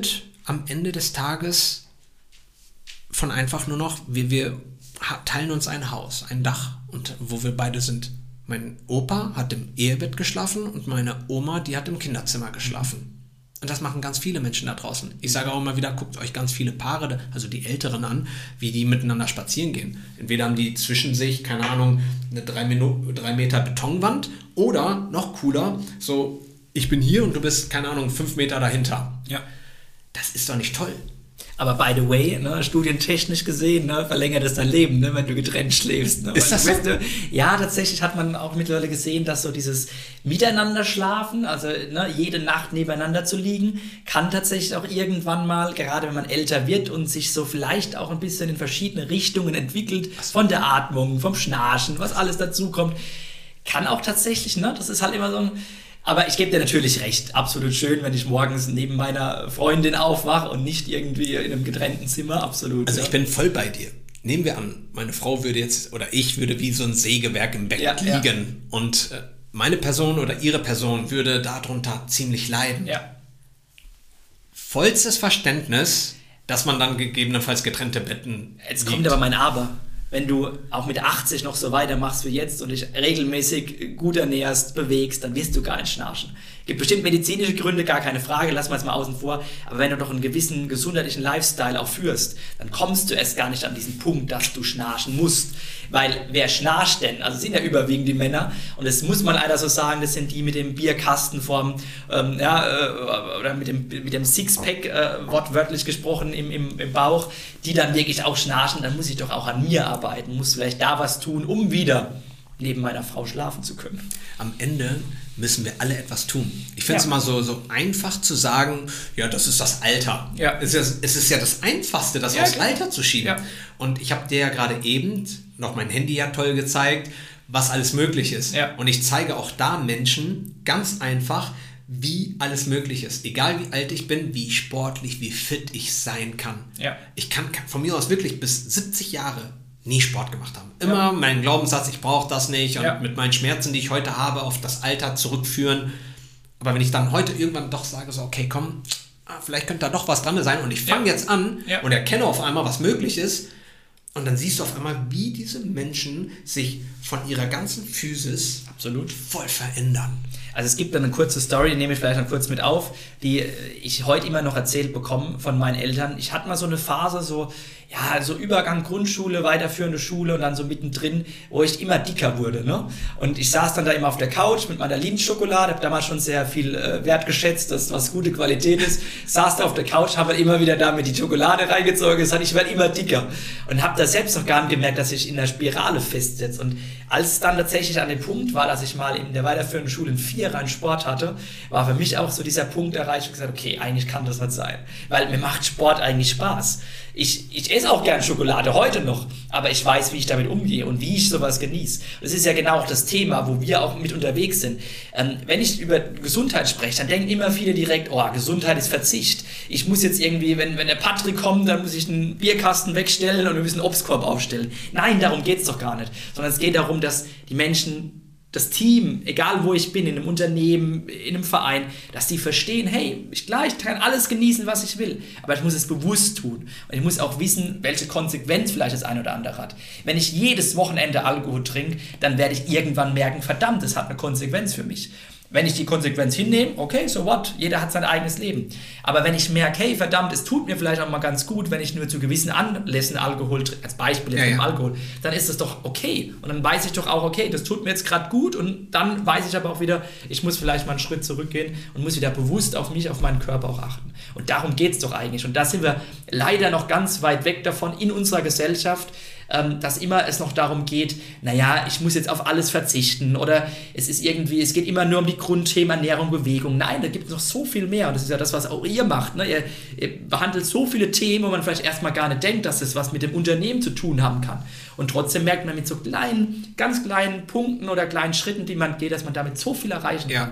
am Ende des Tages von einfach nur noch, wir, wir teilen uns ein Haus, ein Dach, und wo wir beide sind. Mein Opa hat im Ehebett geschlafen und meine Oma, die hat im Kinderzimmer geschlafen. Und das machen ganz viele Menschen da draußen. Ich sage auch immer wieder, guckt euch ganz viele Paare, also die Älteren an, wie die miteinander spazieren gehen. Entweder haben die zwischen sich, keine Ahnung, eine drei, Minu- drei Meter Betonwand oder, noch cooler, so, ich bin hier und du bist, keine Ahnung, fünf Meter dahinter. Ja. Das ist doch nicht toll. Aber by the way, ne, studientechnisch gesehen, ne, verlängert es dein Leben, ne, wenn du getrennt schläfst. Ne? Ist das so? Du, ja, tatsächlich hat man auch mittlerweile gesehen, dass so dieses Miteinander schlafen, also ne, jede Nacht nebeneinander zu liegen, kann tatsächlich auch irgendwann mal, gerade wenn man älter wird und sich so vielleicht auch ein bisschen in verschiedene Richtungen entwickelt, von der Atmung, vom Schnarchen, was alles dazu kommt, kann auch tatsächlich, ne, das ist halt immer so ein... Aber ich gebe dir natürlich recht, absolut schön, wenn ich morgens neben meiner Freundin aufwache und nicht irgendwie in einem getrennten Zimmer, absolut. Also ja. ich bin voll bei dir. Nehmen wir an, meine Frau würde jetzt, oder ich würde wie so ein Sägewerk im Bett Ja, liegen ja. und äh, meine Person oder ihre Person würde darunter ziemlich leiden. Ja. Vollstes Verständnis, dass man dann gegebenenfalls getrennte Betten Jetzt liegt. kommt aber mein Aber. Wenn du auch mit achtzig noch so weitermachst wie jetzt und dich regelmäßig gut ernährst, bewegst, dann wirst du gar nicht schnarchen. Gibt bestimmt medizinische Gründe, gar keine Frage, lassen wir es mal außen vor. Aber wenn du doch einen gewissen gesundheitlichen Lifestyle auch führst, dann kommst du erst gar nicht an diesen Punkt, dass du schnarchen musst. Weil wer schnarcht denn? Also es sind ja überwiegend die Männer. Und das muss man leider so sagen, das sind die mit dem Bierkasten vorm, ähm, ja, äh, oder mit dem, mit dem Sixpack, äh, wortwörtlich gesprochen, im, im, im Bauch, die dann wirklich auch schnarchen. Dann muss ich doch auch an mir arbeiten, muss vielleicht da was tun, um wieder neben meiner Frau schlafen zu können. Am Ende müssen wir alle etwas tun. Ich finde es Ja. immer so, so einfach zu sagen, ja, das ist das Alter. Ja. Es, ist, es ist ja das Einfachste, das Ja, aufs klar. Alter zu schieben. Ja. Und ich habe dir ja gerade eben noch mein Handy ja toll gezeigt, was alles möglich ist. Ja. Und ich zeige auch da Menschen ganz einfach, wie alles möglich ist. Egal wie alt ich bin, wie sportlich, wie fit ich sein kann. Ja. Ich kann von mir aus wirklich bis siebzig Jahre nie Sport gemacht haben. Immer Ja. mein Glaubenssatz, ich brauche das nicht und Ja. mit meinen Schmerzen, die ich heute habe, auf das Alter zurückführen. Aber wenn ich dann heute irgendwann doch sage, so okay, komm, ah, vielleicht könnte da doch was dran sein und ich fange Ja. jetzt an Ja. und erkenne auf einmal, was möglich ist, und dann siehst du auf einmal, wie diese Menschen sich von ihrer ganzen Physis Absolut. voll verändern. Also es gibt dann eine kurze Story, die nehme ich vielleicht noch kurz mit auf, die ich heute immer noch erzählt bekomme von meinen Eltern. Ich hatte mal so eine Phase, so, ja, so Übergang Grundschule, weiterführende Schule und dann so mittendrin, wo ich immer dicker wurde, ne? Und ich saß dann da immer auf der Couch mit meiner Lindschokolade, habe damals schon sehr viel äh, wertgeschätzt, dass was gute Qualität ist, saß da auf der Couch, habe halt immer wieder da mit die Schokolade reingezogen, gesagt, ich werde immer dicker und habe da selbst noch gar nicht gemerkt, dass ich in der Spirale festsetze. Und als es dann tatsächlich an dem Punkt war, dass ich mal in der weiterführenden Schule einen Vierer in Sport hatte, war für mich auch so dieser Punkt erreicht und gesagt, okay, eigentlich kann das nicht sein, weil mir macht Sport eigentlich Spaß. Ich, ich esse auch gern Schokolade, heute noch, aber ich weiß, wie ich damit umgehe und wie ich sowas genieße. Das ist ja genau auch das Thema, wo wir auch mit unterwegs sind. Ähm, wenn ich über Gesundheit spreche, dann denken immer viele direkt, oh, Gesundheit ist Verzicht. Ich muss jetzt irgendwie, wenn, wenn der Patrick kommt, dann muss ich einen Bierkasten wegstellen und wir müssen einen Obstkorb aufstellen. Nein, darum geht es doch gar nicht, sondern es geht darum, dass die Menschen, das Team, egal wo ich bin, in einem Unternehmen, in einem Verein, dass die verstehen, hey, ich, klar, ich kann alles genießen, was ich will, aber ich muss es bewusst tun. Und ich muss auch wissen, welche Konsequenz vielleicht das eine oder andere hat. Wenn ich jedes Wochenende Alkohol trinke, dann werde ich irgendwann merken, verdammt, das hat eine Konsequenz für mich. Wenn ich die Konsequenz hinnehme, okay, so what? Jeder hat sein eigenes Leben. Aber wenn ich merke, hey, verdammt, es tut mir vielleicht auch mal ganz gut, wenn ich nur zu gewissen Anlässen Alkohol trinke, als Beispiel jetzt Ja, mit dem ja. Alkohol, dann ist das doch okay. Und dann weiß ich doch auch, okay, das tut mir jetzt gerade gut und dann weiß ich aber auch wieder, ich muss vielleicht mal einen Schritt zurückgehen und muss wieder bewusst auf mich, auf meinen Körper auch achten. Und darum geht es doch eigentlich. Und da sind wir leider noch ganz weit weg davon in unserer Gesellschaft, dass immer es noch darum geht, naja, ich muss jetzt auf alles verzichten oder es ist irgendwie, es geht immer nur um die Grundthemen Ernährung, Bewegung. Nein, da gibt es noch so viel mehr und das ist ja das, was auch ihr macht. Ne? Ihr, ihr behandelt so viele Themen, wo man vielleicht erstmal gar nicht denkt, dass das was mit dem Unternehmen zu tun haben kann. Und trotzdem merkt man mit so kleinen, ganz kleinen Punkten oder kleinen Schritten, die man geht, dass man damit so viel erreichen Ja. kann.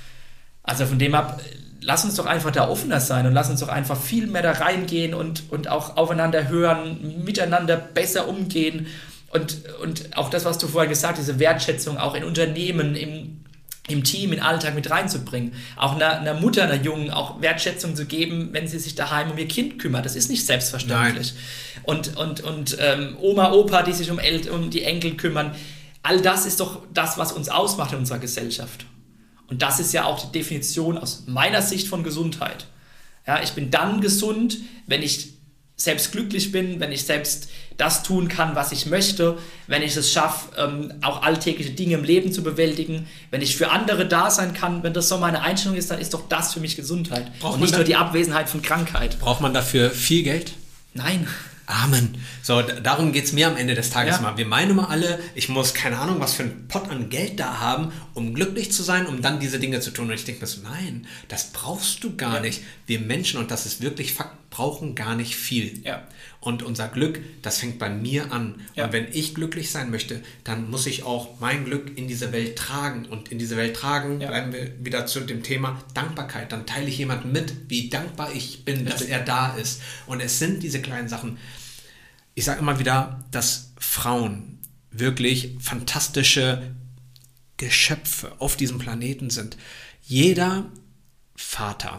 Also von dem ab, lass uns doch einfach da offener sein und lass uns doch einfach viel mehr da reingehen und, und auch aufeinander hören, miteinander besser umgehen und, und auch das, was du vorher gesagt hast, diese Wertschätzung auch in Unternehmen, im, im Team, in den Alltag mit reinzubringen. Auch einer, einer Mutter, einer Jungen auch Wertschätzung zu geben, wenn sie sich daheim um ihr Kind kümmert. Das ist nicht selbstverständlich. Nein. Und, und, und ähm, Oma, Opa, die sich um, El- um die Enkel kümmern. All das ist doch das, was uns ausmacht in unserer Gesellschaft. Und das ist ja auch die Definition aus meiner Sicht von Gesundheit. Ja, ich bin dann gesund, wenn ich selbst glücklich bin, wenn ich selbst das tun kann, was ich möchte, wenn ich es schaffe, ähm, auch alltägliche Dinge im Leben zu bewältigen, wenn ich für andere da sein kann, wenn das so meine Einstellung ist, dann ist doch das für mich Gesundheit. Braucht und nicht da- nur die Abwesenheit von Krankheit. Braucht man dafür viel Geld? Nein. Amen. So, d- darum geht es mir am Ende des Tages Ja. mal. Wir meinen immer alle, ich muss keine Ahnung, was für einen Pott an Geld da haben, um glücklich zu sein, um dann diese Dinge zu tun. Und ich denke mir so, nein, das brauchst du gar Ja. nicht. Wir Menschen, und das ist wirklich Fakt, brauchen gar nicht viel. Ja. Und unser Glück, das fängt bei mir an. Ja. Und wenn ich glücklich sein möchte, dann muss ich auch mein Glück in diese Welt tragen. Und in diese Welt tragen, Ja. bleiben wir wieder zu dem Thema Dankbarkeit. Dann teile ich jemandem mit, wie dankbar ich bin, dass Richtig. er da ist. Und es sind diese kleinen Sachen. Ich sage immer wieder, dass Frauen wirklich fantastische Geschöpfe auf diesem Planeten sind. Jeder Vater,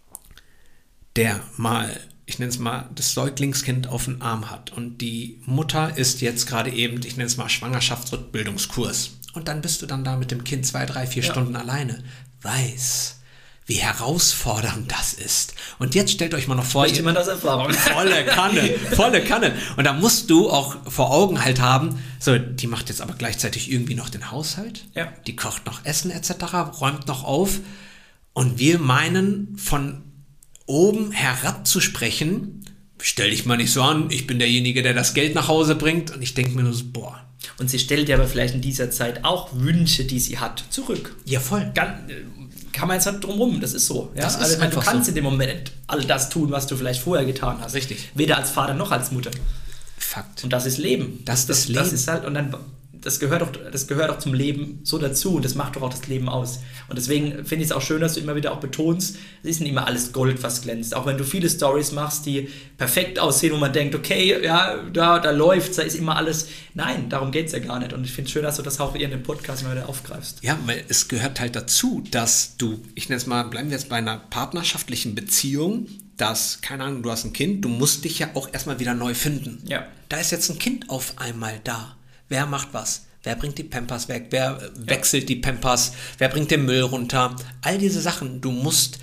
der mal, ich nenne es mal, das Säuglingskind auf dem Arm hat und die Mutter ist jetzt gerade eben, ich nenne es mal Schwangerschaftsrückbildungskurs und dann bist du dann da mit dem Kind zwei, drei, vier Ja. Stunden alleine, weiß, wie herausfordernd das ist. Und jetzt stellt euch mal noch vor, Spricht jemand aus Erfahrung? volle Kanne, volle Kanne. Und da musst du auch vor Augen halt haben, so, die macht jetzt aber gleichzeitig irgendwie noch den Haushalt, Ja. die kocht noch Essen et cetera, räumt noch auf. Und wir meinen, von oben herab zu sprechen, stell dich mal nicht so an, ich bin derjenige, der das Geld nach Hause bringt. Und ich denke mir nur so, boah, Und sie stellt dir aber vielleicht in dieser Zeit auch Wünsche, die sie hat, zurück. ja voll. Ganz, äh, kann man jetzt nicht drum rum, das ist so. Ja? Das ist also, ich meine, du einfach kannst so. in dem Moment all das tun, was du vielleicht vorher getan hast. Richtig. Weder als Vater noch als Mutter. Fakt. Und das ist Leben. Das ist das, Leben. Das ist halt, und dann, das gehört doch, das gehört auch zum Leben so dazu und das macht doch auch das Leben aus. Und deswegen finde ich es auch schön, dass du immer wieder auch betonst, es ist nicht immer alles Gold, was glänzt. Auch wenn du viele Stories machst, die perfekt aussehen, wo man denkt, okay, ja, da, da läuft's, da ist immer alles. Nein, darum geht es ja gar nicht. Und ich finde es schön, dass du das auch hier in dem Podcast immer wieder aufgreifst. Ja, weil es gehört halt dazu, dass du, ich nenne es mal, bleiben wir jetzt bei einer partnerschaftlichen Beziehung, dass, keine Ahnung, du hast ein Kind, du musst dich ja auch erstmal wieder neu finden. Ja. Da ist jetzt ein Kind auf einmal da. Wer macht was? Wer bringt die Pampers weg? Wer äh, wechselt die Pampers? Wer bringt den Müll runter? All diese Sachen, du musst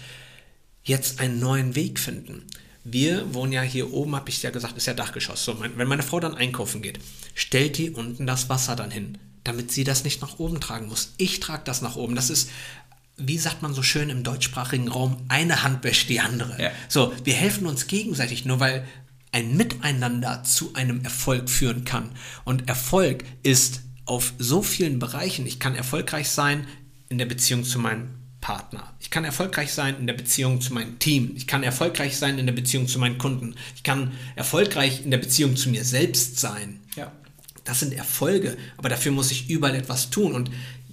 jetzt einen neuen Weg finden. Wir wohnen ja hier oben, habe ich ja gesagt, ist ja Dachgeschoss. So, mein, wenn meine Frau dann einkaufen geht, stellt die unten das Wasser dann hin, damit sie das nicht nach oben tragen muss. Ich trage das nach oben. Das ist, wie sagt man so schön im deutschsprachigen Raum, eine Hand wäscht die andere. Ja. So, wir helfen uns gegenseitig, nur weil ein Miteinander zu einem Erfolg führen kann. Und Erfolg ist auf so vielen Bereichen. Ich kann erfolgreich sein in der Beziehung zu meinem Partner. Ich kann erfolgreich sein in der Beziehung zu meinem Team. Ich kann erfolgreich sein in der Beziehung zu meinen Kunden. Ich kann erfolgreich in der Beziehung zu mir selbst sein. Ja. Das sind Erfolge, aber dafür muss ich überall etwas tun. Und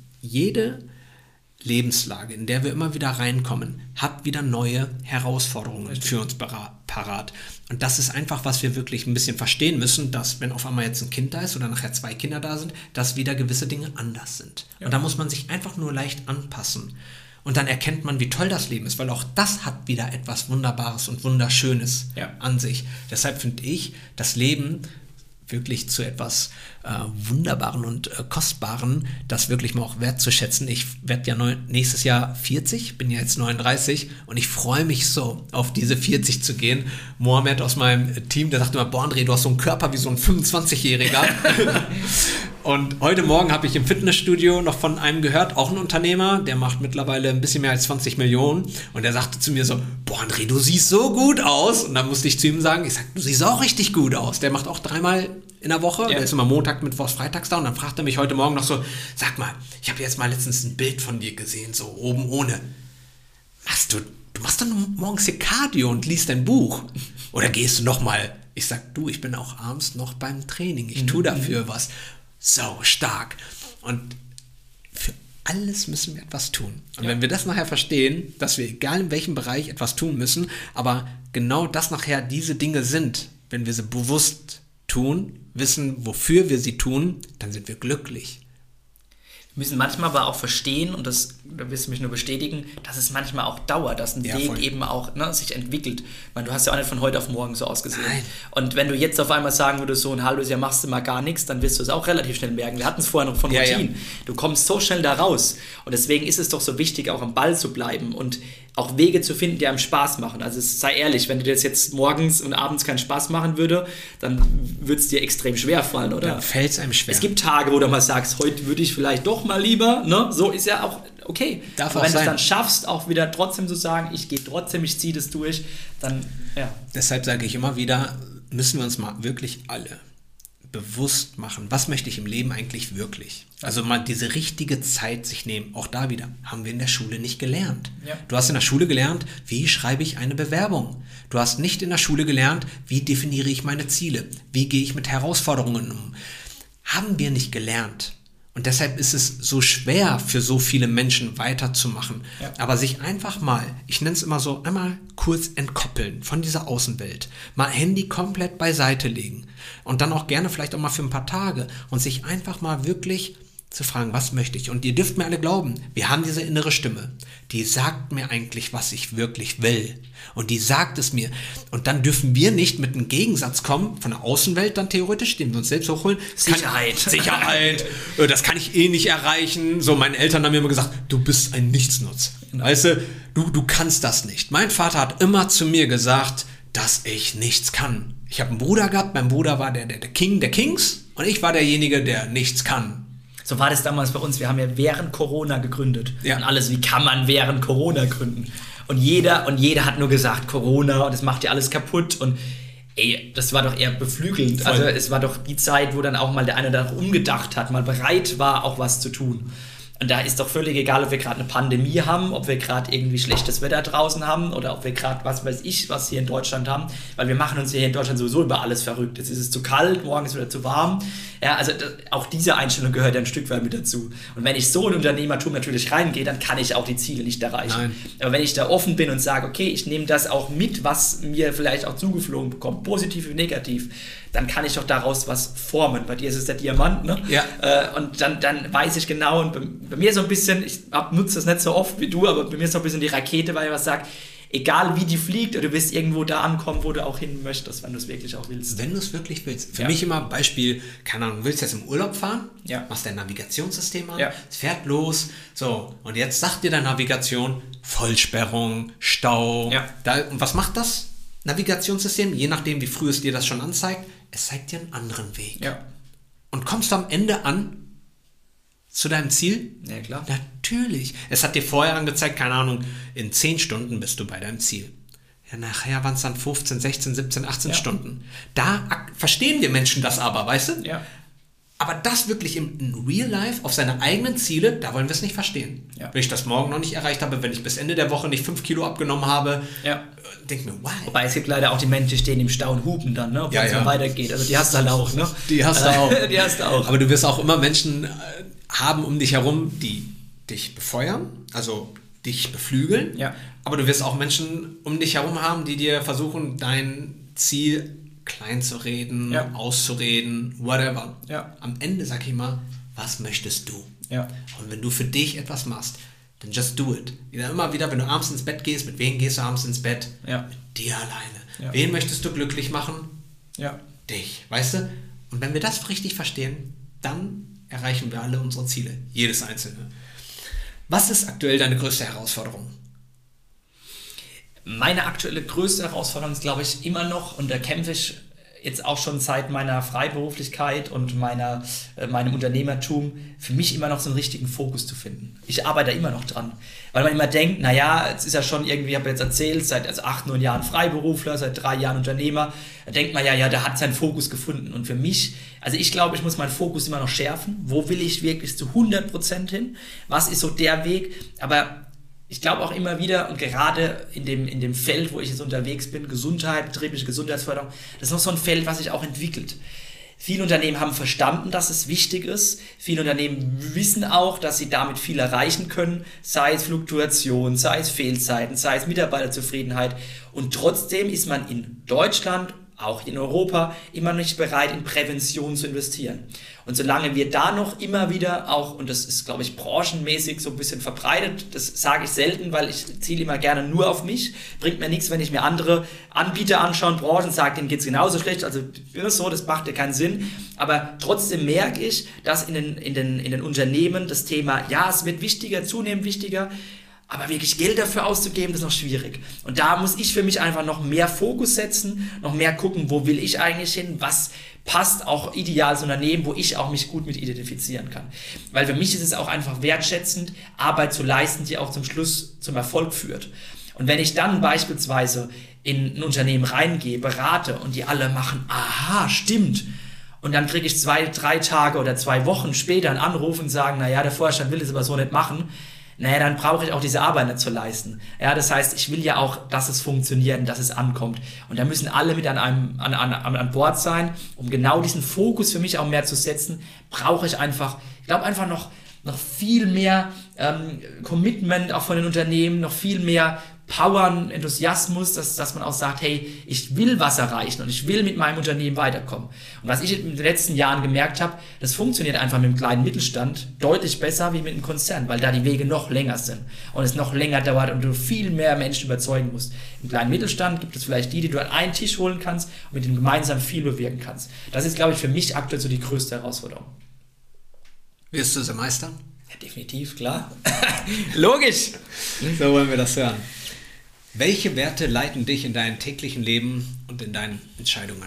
jede Lebenslage, in der wir immer wieder reinkommen, hat wieder neue Herausforderungen für uns para- parat. Und das ist einfach, was wir wirklich ein bisschen verstehen müssen, dass wenn auf einmal jetzt ein Kind da ist oder nachher zwei Kinder da sind, dass wieder gewisse Dinge anders sind. Ja. Und da muss man sich einfach nur leicht anpassen. Und dann erkennt man, wie toll das Leben ist, weil auch das hat wieder etwas Wunderbares und Wunderschönes Ja. an sich. Deshalb finde ich das Leben wirklich zu etwas äh, Wunderbaren und äh, Kostbaren, das wirklich mal auch wertzuschätzen. Ich werde ja neu, nächstes Jahr vierzig, bin ja jetzt neununddreißig und ich freue mich so, auf diese vierzig zu gehen. Mohammed aus meinem Team, der sagt immer, boah André, du hast so einen Körper wie so ein fünfundzwanzigjähriger. Und heute Morgen habe ich im Fitnessstudio noch von einem gehört, auch ein Unternehmer, der macht mittlerweile ein bisschen mehr als zwanzig Millionen und der sagte zu mir so, boah André, du siehst so gut aus. Und dann musste ich zu ihm sagen, ich sag, du siehst auch richtig gut aus. Der macht auch dreimal in der Woche, ja. Der ist immer Montag, Mittwochs, Freitags da und dann fragt er mich heute Morgen noch so, sag mal, ich habe jetzt mal letztens ein Bild von dir gesehen, so oben ohne. Machst du, du machst dann morgens hier Cardio und liest dein Buch oder gehst du nochmal? Ich sag, du, ich bin auch abends noch beim Training, ich tue dafür was. So stark. Und für alles müssen wir etwas tun. Und ja. wenn wir das nachher verstehen, dass wir egal in welchem Bereich etwas tun müssen, aber genau das nachher diese Dinge sind, wenn wir sie bewusst tun, wissen, wofür wir sie tun, dann sind wir glücklich. müssen manchmal aber auch verstehen, und das, da wirst du mich nur bestätigen, dass es manchmal auch dauert, dass ein ja, Weg voll. eben auch ne, sich entwickelt. Ich meine, du hast ja auch nicht von heute auf morgen so ausgesehen. Nein. Und wenn du jetzt auf einmal sagen würdest, so ein halbes Jahr machst du mal gar nichts, dann wirst du es auch relativ schnell merken. Wir hatten es vorher noch von Ja, Routinen. ja. Du kommst so schnell da raus. Und deswegen ist es doch so wichtig, auch am Ball zu bleiben und auch Wege zu finden, die einem Spaß machen. Also sei ehrlich, wenn dir das jetzt morgens und abends keinen Spaß machen würde, dann würde es dir extrem schwer fallen, oder? Dann fällt es einem schwer. Es gibt Tage, wo du mal sagst, heute würde ich vielleicht doch mal lieber, ne? So ist ja auch okay. Darf Aber auch wenn du es sein. dann schaffst, auch wieder trotzdem zu sagen, ich gehe trotzdem, ich ziehe das durch, dann, ja. Deshalb sage ich immer wieder, müssen wir uns mal wirklich alle bewusst machen, was möchte ich im Leben eigentlich wirklich? Also mal diese richtige Zeit sich nehmen. Auch da wieder, haben wir in der Schule nicht gelernt. Ja. Du hast in der Schule gelernt, wie schreibe ich eine Bewerbung? Du hast nicht in der Schule gelernt, wie definiere ich meine Ziele? Wie gehe ich mit Herausforderungen um? Haben wir nicht gelernt. Und deshalb ist es so schwer für so viele Menschen weiterzumachen. Ja. Aber sich einfach mal, ich nenne es immer so, einmal kurz entkoppeln von dieser Außenwelt. Mal Handy komplett beiseite legen. Und dann auch gerne vielleicht auch mal für ein paar Tage. Und sich einfach mal wirklich zu fragen, was möchte ich? Und ihr dürft mir alle glauben, wir haben diese innere Stimme. Die sagt mir eigentlich, was ich wirklich will. Und die sagt es mir. Und dann dürfen wir nicht mit einem Gegensatz kommen von der Außenwelt, dann theoretisch, den wir uns selbst hochholen. Sicherheit. Kann, Sicherheit. Das kann ich eh nicht erreichen. So, meine Eltern haben mir immer gesagt, du bist ein Nichtsnutz. Genau. Weißt du, du, du kannst das nicht. Mein Vater hat immer zu mir gesagt, dass ich nichts kann. Ich habe einen Bruder gehabt, mein Bruder war der, der, der King der Kings und ich war derjenige, der nichts kann. So war das damals bei uns. Wir haben ja während Corona gegründet. Ja. Und alles, wie kann man während Corona gründen? Und jeder, und jeder hat nur gesagt, Corona und es macht ja alles kaputt. Und ey, das war doch eher beflügelnd. Voll. Also es war doch die Zeit, wo dann auch mal der eine oder andere umgedacht hat, mal bereit war, auch was zu tun. Und da ist doch völlig egal, ob wir gerade eine Pandemie haben, ob wir gerade irgendwie schlechtes Wetter draußen haben oder ob wir gerade, was weiß ich, was hier in Deutschland haben. Weil wir machen uns hier in Deutschland sowieso über alles verrückt. Jetzt ist es zu kalt, morgen ist es wieder zu warm. Ja, also das, auch diese Einstellung gehört ja ein Stück weit mit dazu. Und wenn ich so in Unternehmertum natürlich reingehe, dann kann ich auch die Ziele nicht erreichen. Nein. Aber wenn ich da offen bin und sage, okay, ich nehme das auch mit, was mir vielleicht auch zugeflogen bekommt, positiv wie negativ, dann kann ich doch daraus was formen. Bei dir ist es der Diamant, ne? Ja. Äh, und dann, dann weiß ich genau, und bei, bei mir so ein bisschen, ich nutze das nicht so oft wie du, aber bei mir ist so ein bisschen die Rakete, weil ich was sage, egal wie die fliegt, du wirst irgendwo da ankommen, wo du auch hin möchtest, wenn du es wirklich auch willst. Wenn du es wirklich willst. Für Ja. mich immer Beispiel, keine Ahnung, du willst jetzt im Urlaub fahren, Ja. machst dein Navigationssystem an, Ja. es fährt los, so, und jetzt sagt dir deine Navigation, Vollsperrung, Stau. Ja. Da, und was macht das Navigationssystem? Je nachdem, wie früh es dir das schon anzeigt, es zeigt dir einen anderen Weg. Ja. Und kommst du am Ende an zu deinem Ziel? Ja, klar. Natürlich. Es hat dir vorher angezeigt, keine Ahnung, in zehn Stunden bist du bei deinem Ziel. Ja, nachher waren es dann fünfzehn, sechzehn, siebzehn, achtzehn Ja. Stunden. Da ak- verstehen wir Menschen das aber, weißt du? Ja. Aber das wirklich im, in Real Life, auf seine eigenen Ziele, da wollen wir es nicht verstehen. Ja. Wenn ich das morgen noch nicht erreicht habe, wenn ich bis Ende der Woche nicht fünf Kilo abgenommen habe, Ja. äh, denk mir, wow. Wobei es gibt leider auch die Menschen, die stehen im Stau und hupen dann, ne? Obwohl Ja, es ja. noch weitergeht. Also die hast du halt auch, ne? Die hast du Äh, auch. Die hast du auch. Aber du wirst auch immer Menschen äh, haben um dich herum, die dich befeuern, also dich beflügeln. Ja. Aber du wirst auch Menschen um dich herum haben, die dir versuchen, dein Ziel klein zu reden, Ja. auszureden, whatever. Ja. Am Ende sag ich immer, was möchtest du? Ja. Und wenn du für dich etwas machst, dann just do it. Wieder immer wieder, wenn du abends ins Bett gehst, mit wem gehst du abends ins Bett? Ja. Mit dir alleine. Ja. Wen möchtest du glücklich machen? Ja. Dich, weißt du? Und wenn wir das richtig verstehen, dann erreichen wir alle unsere Ziele. Jedes einzelne. Was ist aktuell deine größte Herausforderung? Meine aktuelle größte Herausforderung ist, glaube ich, immer noch, und da kämpfe ich jetzt auch schon seit meiner Freiberuflichkeit und meiner, äh, meinem Unternehmertum, für mich immer noch so einen richtigen Fokus zu finden. Ich arbeite da immer noch dran, weil man immer denkt, naja, jetzt ist ja schon irgendwie, ich habe jetzt erzählt, seit also acht, neun Jahren Freiberufler, seit drei Jahren Unternehmer, da denkt man ja, ja, der hat seinen Fokus gefunden. Und für mich, also ich glaube, ich muss meinen Fokus immer noch schärfen. Wo will ich wirklich zu hundert Prozent hin? Was ist so der Weg? Aber ich glaube auch immer wieder, und gerade in dem, in dem Feld, wo ich jetzt unterwegs bin, Gesundheit, betriebliche Gesundheitsförderung, das ist noch so ein Feld, was sich auch entwickelt. Viele Unternehmen haben verstanden, dass es wichtig ist. Viele Unternehmen wissen auch, dass sie damit viel erreichen können, sei es Fluktuation, sei es Fehlzeiten, sei es Mitarbeiterzufriedenheit. Und trotzdem ist man in Deutschland, auch in Europa, immer noch nicht bereit, in Prävention zu investieren. Und solange wir da noch immer wieder auch, und das ist, glaube ich, branchenmäßig so ein bisschen verbreitet, das sage ich selten, weil ich ziele immer gerne nur auf mich, bringt mir nichts, wenn ich mir andere Anbieter anschaue, Branchen, sage, denen geht es genauso schlecht, also so, das macht ja keinen Sinn. Aber trotzdem merke ich, dass in den, in den, in den Unternehmen das Thema, ja, es wird wichtiger, zunehmend wichtiger, aber wirklich Geld dafür auszugeben, ist noch schwierig. Und da muss ich für mich einfach noch mehr Fokus setzen, noch mehr gucken, wo will ich eigentlich hin, was passt auch ideal als Unternehmen, wo ich auch mich gut mit identifizieren kann. Weil für mich ist es auch einfach wertschätzend, Arbeit zu leisten, die auch zum Schluss zum Erfolg führt. Und wenn ich dann beispielsweise in ein Unternehmen reingehe, berate und die alle machen, aha, stimmt, und dann kriege ich zwei, drei Tage oder zwei Wochen später einen Anruf und sagen, naja, der Vorstand will das aber so nicht machen, naja, dann brauche ich auch diese Arbeit nicht zu leisten. Ja, das heißt, ich will ja auch, dass es funktioniert und dass es ankommt. Und da müssen alle mit an einem an, an, an Bord sein, um genau diesen Fokus für mich auch mehr zu setzen, brauche ich einfach, ich glaube einfach noch, noch viel mehr ähm, Commitment auch von den Unternehmen, noch viel mehr Power, Enthusiasmus, dass, dass man auch sagt, hey, ich will was erreichen und ich will mit meinem Unternehmen weiterkommen. Und was ich in den letzten Jahren gemerkt habe, das funktioniert einfach mit dem kleinen Mittelstand deutlich besser wie mit einem Konzern, weil da die Wege noch länger sind und es noch länger dauert und du viel mehr Menschen überzeugen musst. Im kleinen Mittelstand gibt es vielleicht die, die du an einen Tisch holen kannst und mit denen gemeinsam viel bewirken kannst. Das ist, glaube ich, für mich aktuell so die größte Herausforderung. Wirst du sie meistern? Ja, definitiv, klar. Logisch. So wollen wir das hören. Welche Werte leiten dich in deinem täglichen Leben und in deinen Entscheidungen?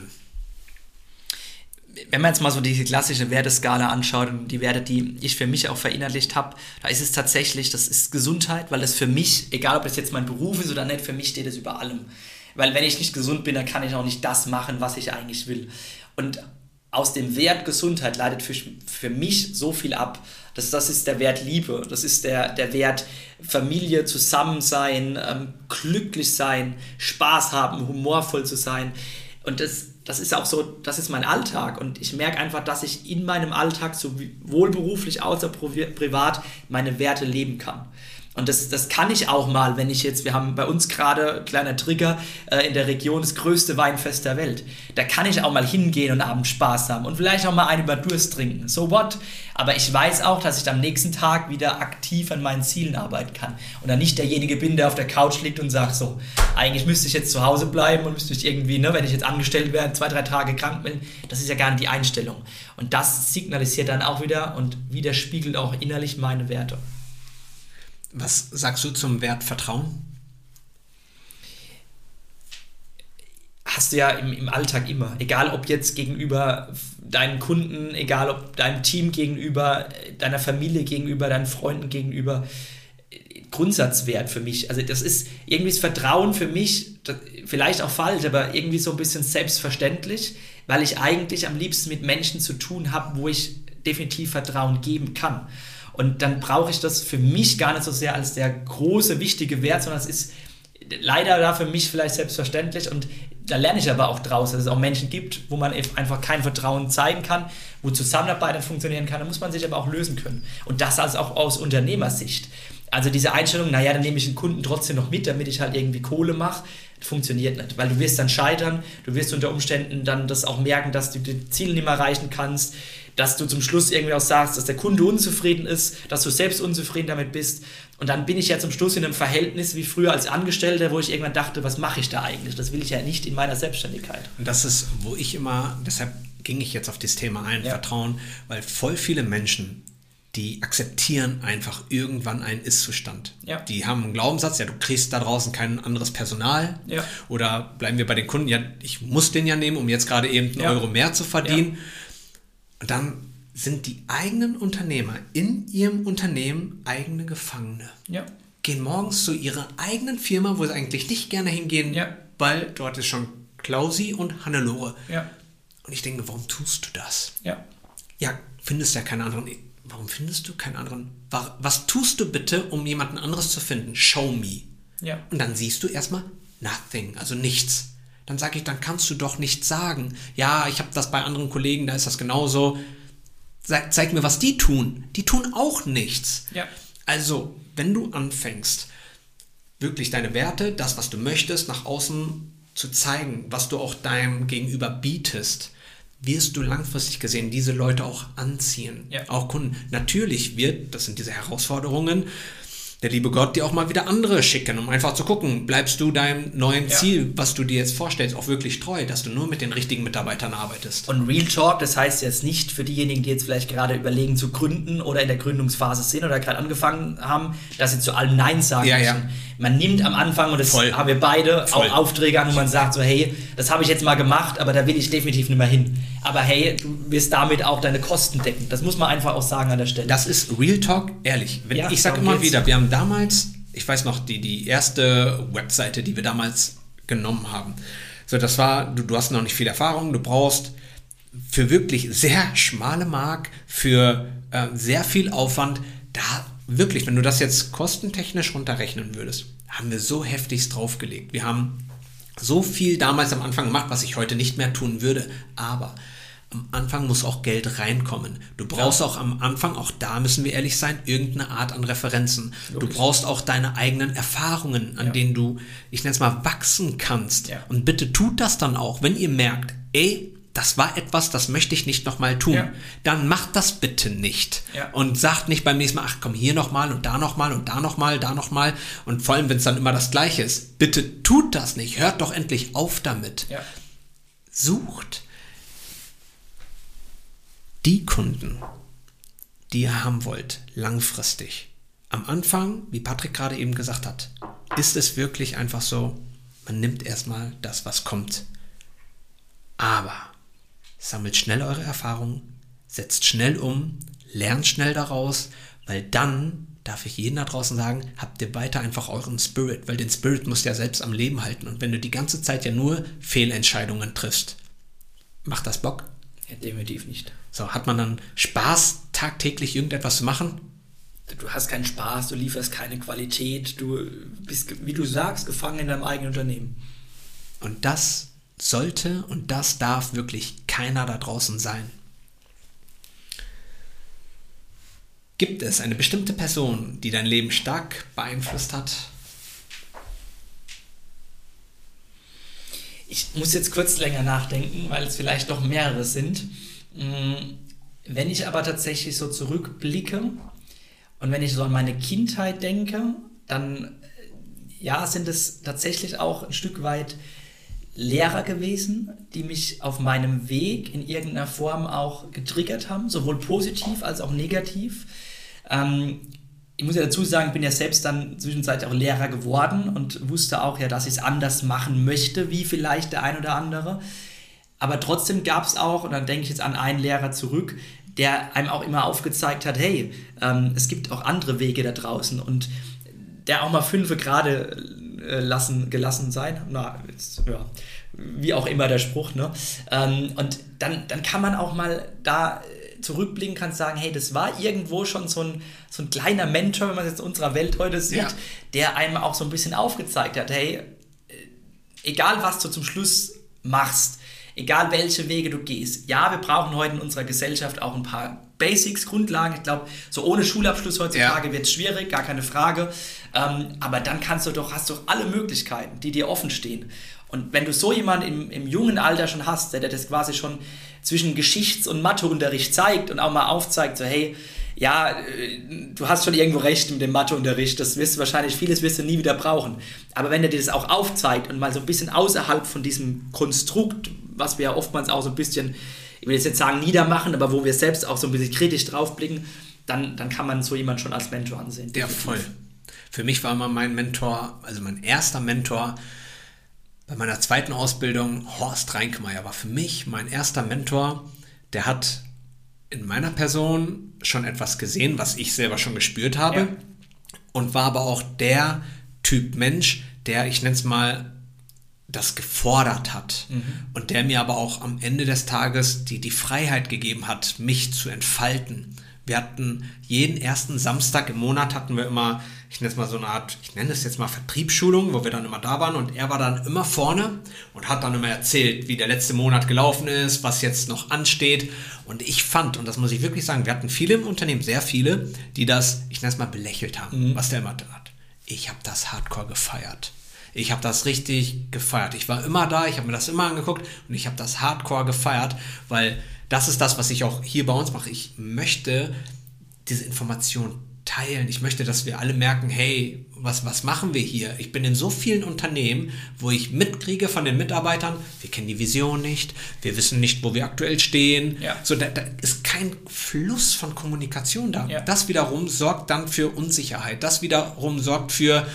Wenn man jetzt mal so diese klassische Werteskala anschaut und die Werte, die ich für mich auch verinnerlicht habe, da ist es tatsächlich, das ist Gesundheit, weil das für mich, egal ob das jetzt mein Beruf ist oder nicht, für mich steht es über allem. Weil wenn ich nicht gesund bin, dann kann ich auch nicht das machen, was ich eigentlich will. Und aus dem Wert Gesundheit leitet für, für mich so viel ab. Das, das ist der Wert Liebe, das ist der, der Wert Familie, Zusammensein, ähm, glücklich sein, Spaß haben, humorvoll zu sein. Und das, das ist auch so, das ist mein Alltag. Und ich merke einfach, dass ich in meinem Alltag sowohl beruflich als auch privat meine Werte leben kann. Und das, das kann ich auch mal, wenn ich jetzt, wir haben bei uns gerade, kleiner Trigger, äh, in der Region das größte Weinfest der Welt. Da kann ich auch mal hingehen und abends Spaß haben und vielleicht auch mal einen über Durst trinken. So what? Aber ich weiß auch, dass ich am nächsten Tag wieder aktiv an meinen Zielen arbeiten kann. Und dann nicht derjenige bin, der auf der Couch liegt und sagt so, eigentlich müsste ich jetzt zu Hause bleiben und müsste ich irgendwie, ne, wenn ich jetzt angestellt wäre, zwei, drei Tage krank bin. Das ist ja gar nicht die Einstellung. Und das signalisiert dann auch wieder und widerspiegelt auch innerlich meine Werte. Was sagst du zum Wert Vertrauen? Hast du ja im, im Alltag immer. Egal ob jetzt gegenüber deinen Kunden, egal ob deinem Team gegenüber, deiner Familie gegenüber, deinen Freunden gegenüber. Grundsatzwert für mich. Also das ist irgendwie das Vertrauen für mich, das, vielleicht auch falsch, aber irgendwie so ein bisschen selbstverständlich, weil ich eigentlich am liebsten mit Menschen zu tun habe, wo ich definitiv Vertrauen geben kann. Und dann brauche ich das für mich gar nicht so sehr als der große, wichtige Wert, sondern es ist leider da für mich vielleicht selbstverständlich und da lerne ich aber auch draus, dass es auch Menschen gibt, wo man einfach kein Vertrauen zeigen kann, wo Zusammenarbeit nicht funktionieren kann, da muss man sich aber auch lösen können. Und das also auch aus Unternehmersicht. Also diese Einstellung, naja, dann nehme ich den Kunden trotzdem noch mit, damit ich halt irgendwie Kohle mache, funktioniert nicht, weil du wirst dann scheitern, du wirst unter Umständen dann das auch merken, dass du die Ziele nicht mehr erreichen kannst, dass du zum Schluss irgendwie auch sagst, dass der Kunde unzufrieden ist, dass du selbst unzufrieden damit bist und dann bin ich ja zum Schluss in einem Verhältnis wie früher als Angestellter, wo ich irgendwann dachte, was mache ich da eigentlich? Das will ich ja nicht in meiner Selbstständigkeit. Und das ist, wo ich immer, deshalb ging ich jetzt auf das Thema ein, ja. Vertrauen, weil voll viele Menschen, die akzeptieren einfach irgendwann einen Ist-Zustand. Ja. Die haben einen Glaubenssatz, ja, du kriegst da draußen kein anderes Personal. Ja. Oder bleiben wir bei den Kunden, ja, ich muss den ja nehmen, um jetzt gerade eben einen ja. Euro mehr zu verdienen. Ja. Und dann sind die eigenen Unternehmer in ihrem Unternehmen eigene Gefangene. Ja. Gehen morgens zu ihrer eigenen Firma, wo sie eigentlich nicht gerne hingehen, ja. weil dort ist schon Klausi und Hannelore. Ja. Und ich denke, warum tust du das? Ja. Ja, findest ja keinen anderen. Warum findest du keinen anderen? Was tust du bitte, um jemanden anderes zu finden? Show me. Ja. Und dann siehst du erstmal nothing, also nichts. Dann sage ich, dann kannst du doch nichts sagen. Ja, ich habe das bei anderen Kollegen, da ist das genauso. Zeig, zeig mir, was die tun. Die tun auch nichts. Ja. Also, wenn du anfängst, wirklich deine Werte, das, was du möchtest, nach außen zu zeigen, was du auch deinem Gegenüber bietest, wirst du langfristig gesehen diese Leute auch anziehen. Ja. Auch Kunden. Natürlich wird, das sind diese Herausforderungen, der liebe Gott dir auch mal wieder andere schicken, um einfach zu gucken, bleibst du deinem neuen Ja. Ziel, was du dir jetzt vorstellst, auch wirklich treu, dass du nur mit den richtigen Mitarbeitern arbeitest. Und Real Talk, das heißt jetzt nicht für diejenigen, die jetzt vielleicht gerade überlegen zu gründen oder in der Gründungsphase sind oder gerade angefangen haben, dass sie zu allem Nein sagen Ja, müssen. ja. Man nimmt am Anfang, und das Voll. haben wir beide, Voll. auch Aufträge an, wo man sagt so, hey, das habe ich jetzt mal gemacht, aber da will ich definitiv nicht mehr hin. Aber hey, du wirst damit auch deine Kosten decken. Das muss man einfach auch sagen an der Stelle. Das ist Real Talk, ehrlich. Wenn, Ja, ich sage darum immer geht's. wieder, wir haben damals, ich weiß noch, die, die erste Webseite, die wir damals genommen haben. So, das war, du, du hast noch nicht viel Erfahrung, du brauchst für wirklich sehr schmale Mark, für äh, sehr viel Aufwand, da wirklich, wenn du das jetzt kostentechnisch runterrechnen würdest, haben wir so heftigst draufgelegt. Wir haben so viel damals am Anfang gemacht, was ich heute nicht mehr tun würde, aber am Anfang muss auch Geld reinkommen. Du brauchst Ja. auch am Anfang, auch da müssen wir ehrlich sein, irgendeine Art an Referenzen. Logisch. Du brauchst auch deine eigenen Erfahrungen, an Ja. denen du, ich nenne es mal, wachsen kannst. Ja. Und bitte tut das dann auch, wenn ihr merkt, ey, das war etwas, das möchte ich nicht nochmal tun. Ja. Dann macht das bitte nicht. Ja. Und sagt nicht beim nächsten Mal, ach komm, hier nochmal und da nochmal und da nochmal, da nochmal. Und vor allem, wenn es dann immer das Gleiche ist, bitte tut das nicht. Hört doch endlich auf damit. Ja. Sucht die Kunden, die ihr haben wollt, langfristig. Am Anfang, wie Patrick gerade eben gesagt hat, ist es wirklich einfach so, man nimmt erstmal das, was kommt. Aber sammelt schnell eure Erfahrungen, setzt schnell um, lernt schnell daraus, weil dann, darf ich jedem da draußen sagen, habt ihr weiter einfach euren Spirit, weil den Spirit musst du ja selbst am Leben halten. Und wenn du die ganze Zeit ja nur Fehlentscheidungen triffst, macht das Bock? Ja, definitiv nicht. So, hat man dann Spaß, tagtäglich irgendetwas zu machen? Du hast keinen Spaß, du lieferst keine Qualität, du bist, wie du sagst, gefangen in deinem eigenen Unternehmen. Und das sollte und das darf wirklich keiner da draußen sein. Gibt es eine bestimmte Person, die dein Leben stark beeinflusst hat? Ich muss jetzt kurz länger nachdenken, weil es vielleicht doch mehrere sind. Wenn ich aber tatsächlich so zurückblicke und wenn ich so an meine Kindheit denke, dann ja, sind es tatsächlich auch ein Stück weit Lehrer gewesen, die mich auf meinem Weg in irgendeiner Form auch getriggert haben, sowohl positiv als auch negativ. Ähm, ich muss ja dazu sagen, ich bin ja selbst dann zwischenzeitlich auch Lehrer geworden und wusste auch ja, dass ich es anders machen möchte, wie vielleicht der ein oder andere. Aber trotzdem gab es auch, und dann denke ich jetzt an einen Lehrer zurück, der einem auch immer aufgezeigt hat, hey, ähm, es gibt auch andere Wege da draußen und der auch mal fünfe gerade äh, lassen, gelassen sein. Na, jetzt, ja, wie auch immer der Spruch, ne? Ähm, und dann, dann kann man auch mal da zurückblicken, kann sagen, hey, das war irgendwo schon so ein, so ein kleiner Mentor, wenn man es jetzt in unserer Welt heute sieht, Ja. der einem auch so ein bisschen aufgezeigt hat, hey, egal was du zum Schluss machst, egal welche Wege du gehst, ja, wir brauchen heute in unserer Gesellschaft auch ein paar Basics, Grundlagen. Ich glaube, so ohne Schulabschluss heutzutage Ja. wird es schwierig, gar keine Frage. Ähm, aber dann kannst du doch, hast du doch alle Möglichkeiten, die dir offen stehen. Und wenn du so jemanden im, im jungen Alter schon hast, der dir das quasi schon zwischen Geschichts- und Matheunterricht zeigt und auch mal aufzeigt, so hey, ja, äh, du hast schon irgendwo recht mit dem Matheunterricht, das wirst du wahrscheinlich, vieles wirst du nie wieder brauchen. Aber wenn er dir das auch aufzeigt und mal so ein bisschen außerhalb von diesem Konstrukt, was wir ja oftmals auch so ein bisschen, ich will jetzt nicht sagen niedermachen, aber wo wir selbst auch so ein bisschen kritisch draufblicken, dann, dann kann man so jemanden schon als Mentor ansehen. Ja, voll. Für mich war immer mein Mentor, also mein erster Mentor bei meiner zweiten Ausbildung, Horst Reinkmeier war für mich mein erster Mentor. Der hat in meiner Person schon etwas gesehen, was ich selber schon gespürt habe, Ja. und war aber auch der Typ Mensch, der, ich nenne es mal, das gefordert hat, mhm. und der mir aber auch am Ende des Tages die, die Freiheit gegeben hat, mich zu entfalten. Wir hatten jeden ersten Samstag im Monat hatten wir immer, ich nenne es mal so eine Art, ich nenne es jetzt mal Vertriebsschulung, wo wir dann immer da waren, und er war dann immer vorne und hat dann immer erzählt, wie der letzte Monat gelaufen ist, was jetzt noch ansteht. Und ich fand, und das muss ich wirklich sagen, wir hatten viele im Unternehmen, sehr viele, die das, ich nenne es mal, belächelt haben, mhm. was der immer hat. Ich habe das hardcore gefeiert. Ich habe das richtig gefeiert. Ich war immer da, ich habe mir das immer angeguckt und ich habe das hardcore gefeiert, weil das ist das, was ich auch hier bei uns mache. Ich möchte diese Information teilen. Ich möchte, dass wir alle merken, hey, was, was machen wir hier? Ich bin in so vielen Unternehmen, wo ich mitkriege von den Mitarbeitern, wir kennen die Vision nicht, wir wissen nicht, wo wir aktuell stehen. Ja. So, da, da ist kein Fluss von Kommunikation da. Ja. Das wiederum sorgt dann für Unsicherheit. Das wiederum sorgt für,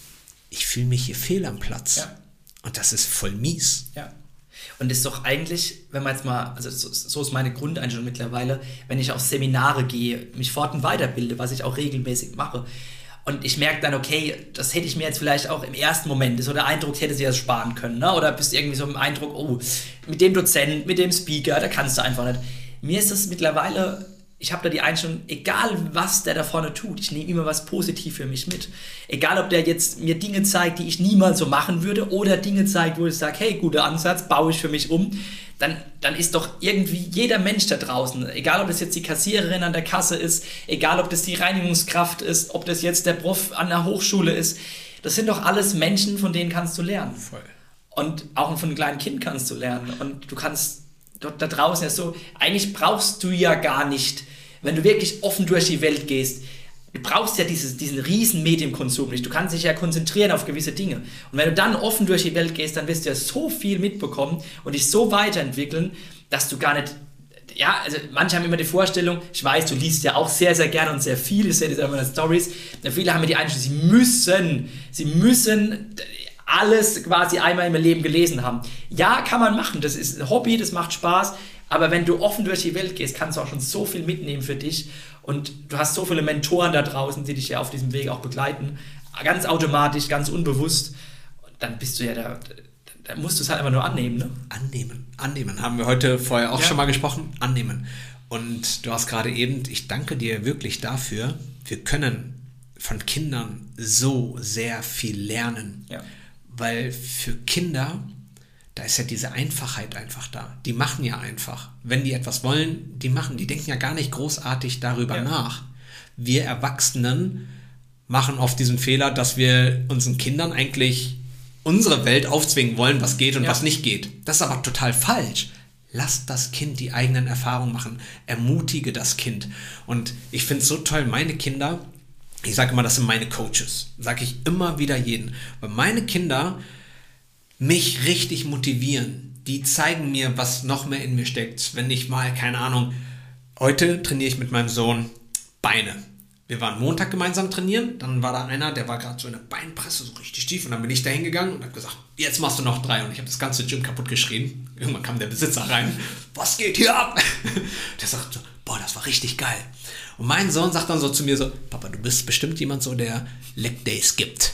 ich fühle mich hier fehl am Platz. Ja. Und das ist voll mies. Ja. Und ist doch eigentlich, wenn man jetzt mal, also so, so ist meine Grundeinstellung mittlerweile, wenn ich auf Seminare gehe, mich fort- und weiterbilde, was ich auch regelmäßig mache, und ich merke dann, okay, das hätte ich mir jetzt vielleicht auch im ersten Moment, so der Eindruck, ich hätte sie das sparen können, ne? Oder bist du irgendwie so im Eindruck, oh, mit dem Dozent, mit dem Speaker, da kannst du einfach nicht. Mir ist das mittlerweile, ich habe da die Einstellung, egal was der da vorne tut, ich nehme immer was positiv für mich mit. Egal, ob der jetzt mir Dinge zeigt, die ich niemals so machen würde, oder Dinge zeigt, wo ich sage, hey, guter Ansatz, baue ich für mich um, dann, dann ist doch irgendwie jeder Mensch da draußen, egal ob das jetzt die Kassiererin an der Kasse ist, egal ob das die Reinigungskraft ist, ob das jetzt der Prof an der Hochschule ist, das sind doch alles Menschen, von denen kannst du lernen. Voll. Und auch von einem kleinen Kind kannst du lernen. Und du kannst dort da draußen ja so, eigentlich brauchst du ja gar nicht, wenn du wirklich offen durch die Welt gehst, du brauchst ja dieses, diesen riesen Medienkonsum nicht. Du kannst dich ja konzentrieren auf gewisse Dinge. Und wenn du dann offen durch die Welt gehst, dann wirst du ja so viel mitbekommen und dich so weiterentwickeln, dass du gar nicht, ja, also manche haben immer die Vorstellung, ich weiß, du liest ja auch sehr, sehr gerne und sehr viel, ich sehe das immer in den Stories, viele haben die Einstellung, sie müssen, sie müssen alles quasi einmal in ihrem Leben gelesen haben. Ja, kann man machen, das ist ein Hobby, das macht Spaß, aber wenn du offen durch die Welt gehst, kannst du auch schon so viel mitnehmen für dich und du hast so viele Mentoren da draußen, die dich ja auf diesem Weg auch begleiten, ganz automatisch, ganz unbewusst, dann bist du ja da, da musst du es halt einfach nur annehmen. Ne? Annehmen, annehmen, haben wir heute vorher auch ja. schon mal gesprochen, annehmen. Und du hast gerade eben, ich danke dir wirklich dafür, wir können von Kindern so sehr viel lernen, ja. weil für Kinder, da ist ja diese Einfachheit einfach da. Die machen ja einfach. Wenn die etwas wollen, die machen. Die denken ja gar nicht großartig darüber ja. nach. Wir Erwachsenen machen oft diesen Fehler, dass wir unseren Kindern eigentlich unsere Welt aufzwingen wollen, was geht und ja. was nicht geht. Das ist aber total falsch. Lass das Kind die eigenen Erfahrungen machen. Ermutige das Kind. Und ich finde es so toll, meine Kinder, ich sage immer, das sind meine Coaches. Sage ich immer wieder jeden. Weil meine Kinder mich richtig motivieren. Die zeigen mir, was noch mehr in mir steckt. Wenn ich mal, keine Ahnung, heute trainiere ich mit meinem Sohn Beine. Wir waren Montag gemeinsam trainieren, dann war da einer, der war gerade so in der Beinpresse, so richtig tief, und dann bin ich da hingegangen und habe gesagt, jetzt machst du noch drei, und ich habe das ganze Gym kaputt geschrien. Irgendwann kam der Besitzer rein, was geht hier ab? Der sagt so, boah, das war richtig geil. Und mein Sohn sagt dann so zu mir so, Papa, du bist bestimmt jemand so, der Leg Days gibt.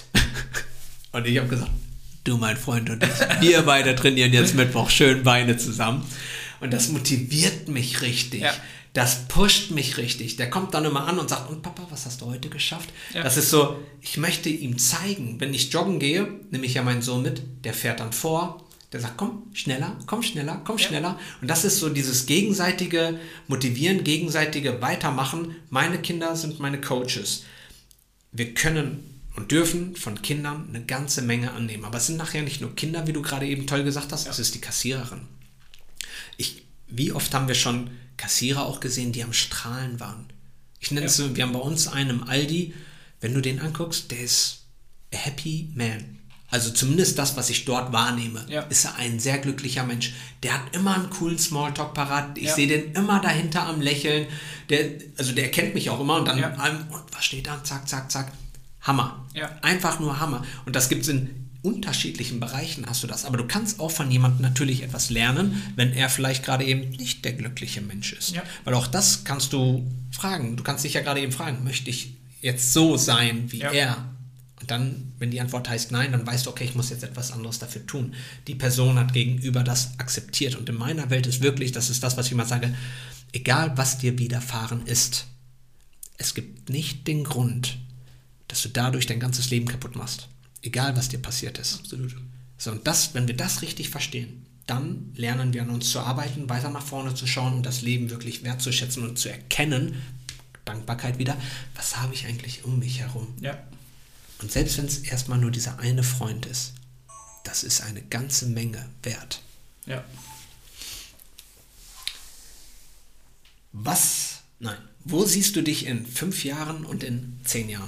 Und ich habe gesagt, du mein Freund und ich, wir beide trainieren jetzt Mittwoch schön Beine zusammen. Und das motiviert mich richtig. Ja. Das pusht mich richtig. Der kommt dann immer an und sagt, und Papa, was hast du heute geschafft? Ja. Das ist so, ich möchte ihm zeigen, wenn ich joggen gehe, nehme ich ja meinen Sohn mit, der fährt dann vor, der sagt, komm, schneller, komm schneller, komm ja. schneller. Und das ist so dieses gegenseitige Motivieren, gegenseitige Weitermachen. Meine Kinder sind meine Coaches. Wir können und dürfen von Kindern eine ganze Menge annehmen. Aber es sind nachher nicht nur Kinder, wie du gerade eben toll gesagt hast, ja. es ist die Kassiererin. Ich, wie oft haben wir schon Kassierer auch gesehen, die am Strahlen waren. Ich nenne es ja. so, wir haben bei uns einen im Aldi, wenn du den anguckst, der ist a happy man. Also zumindest das, was ich dort wahrnehme, ja. ist er ein sehr glücklicher Mensch. Der hat immer einen coolen Smalltalk parat. Ich ja. sehe den immer dahinter am Lächeln. Der, also der kennt mich auch immer und dann, ja. und was steht da? Zack, zack, zack. Hammer. Ja. Einfach nur Hammer. Und das gibt es in unterschiedlichen Bereichen, hast du das. Aber du kannst auch von jemandem natürlich etwas lernen, wenn er vielleicht gerade eben nicht der glückliche Mensch ist. Ja. Weil auch das kannst du fragen. Du kannst dich ja gerade eben fragen, möchte ich jetzt so sein wie ja. er? Und dann, wenn die Antwort heißt nein, dann weißt du, okay, ich muss jetzt etwas anderes dafür tun. Die Person hat gegenüber das akzeptiert. Und in meiner Welt ist wirklich, das ist das, was ich immer sage, egal was dir widerfahren ist, es gibt nicht den Grund, dass du dadurch dein ganzes Leben kaputt machst. Egal, was dir passiert ist. Absolut. So, und das, wenn wir das richtig verstehen, dann lernen wir an uns zu arbeiten, weiter nach vorne zu schauen und das Leben wirklich wertzuschätzen und zu erkennen, Dankbarkeit wieder, was habe ich eigentlich um mich herum? Ja. Und selbst wenn es erstmal nur dieser eine Freund ist, das ist eine ganze Menge wert. Ja. Was, nein, wo siehst du dich in fünf Jahren und in zehn Jahren?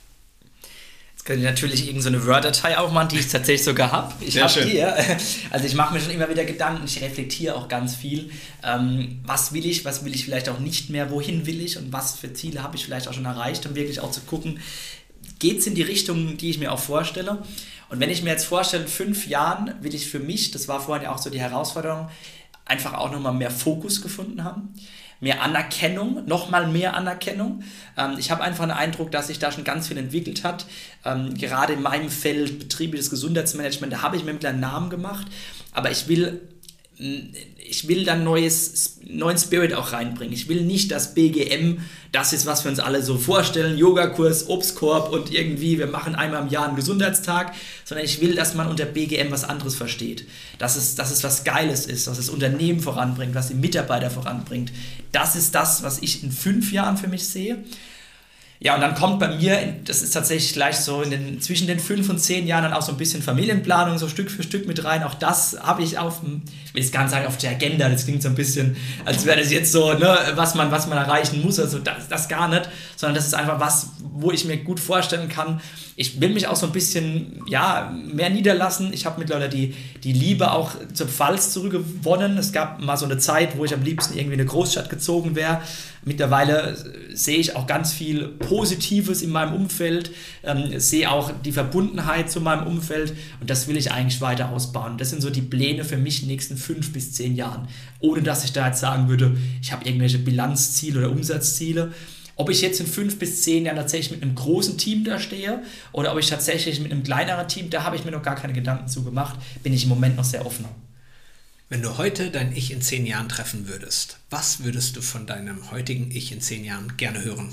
Jetzt könnte ich natürlich irgendeine so Word-Datei aufmachen, die ich tatsächlich sogar habe. Ich habe die, ja. Also ich mache mir schon immer wieder Gedanken, ich reflektiere auch ganz viel. Ähm, was will ich, was will ich vielleicht auch nicht mehr, wohin will ich und was für Ziele habe ich vielleicht auch schon erreicht, um wirklich auch zu gucken, geht es in die Richtung, die ich mir auch vorstelle. Und wenn ich mir jetzt vorstelle, in fünf Jahren will ich für mich, das war vorhin ja auch so die Herausforderung, einfach auch nochmal mehr Fokus gefunden haben. Mehr Anerkennung, nochmal mehr Anerkennung. Ähm, ich habe einfach den Eindruck, dass sich da schon ganz viel entwickelt hat. Ähm, gerade in meinem Feld betriebliches Gesundheitsmanagement, da habe ich mir einen Namen gemacht. Aber ich will, ich will dann neues, neuen Spirit auch reinbringen. Ich will nicht, dass B G M das ist, was wir uns alle so vorstellen, Yogakurs, Obstkorb und irgendwie, wir machen einmal im Jahr einen Gesundheitstag, sondern ich will, dass man unter B G M was anderes versteht. Dass es, dass es was Geiles ist, was das Unternehmen voranbringt, was die Mitarbeiter voranbringt. Das ist das, was ich in fünf Jahren für mich sehe. Ja, und dann kommt bei mir, das ist tatsächlich gleich so in den, zwischen den fünf und zehn Jahren dann auch so ein bisschen Familienplanung, so Stück für Stück mit rein. Auch das habe ich auf, ich will jetzt gar nicht sagen auf der Agenda, das klingt so ein bisschen, als wäre das jetzt so, ne, was man, was man erreichen muss, also das, das gar nicht, sondern das ist einfach was, wo ich mir gut vorstellen kann. Ich will mich auch so ein bisschen, ja, mehr niederlassen. Ich habe mittlerweile die, die Liebe auch zur Pfalz zurückgewonnen. Es gab mal so eine Zeit, wo ich am liebsten irgendwie in eine Großstadt gezogen wäre. Mittlerweile sehe ich auch ganz viel Positives in meinem Umfeld, ähm, sehe auch die Verbundenheit zu meinem Umfeld und das will ich eigentlich weiter ausbauen. Das sind so die Pläne für mich in den nächsten fünf bis zehn Jahren. Ohne dass ich da jetzt sagen würde, ich habe irgendwelche Bilanzziele oder Umsatzziele. Ob ich jetzt in fünf bis zehn Jahren tatsächlich mit einem großen Team da stehe oder ob ich tatsächlich mit einem kleineren Team, da habe ich mir noch gar keine Gedanken zu gemacht, bin ich im Moment noch sehr offen. Wenn du heute dein Ich in zehn Jahren treffen würdest, was würdest du von deinem heutigen Ich in zehn Jahren gerne hören?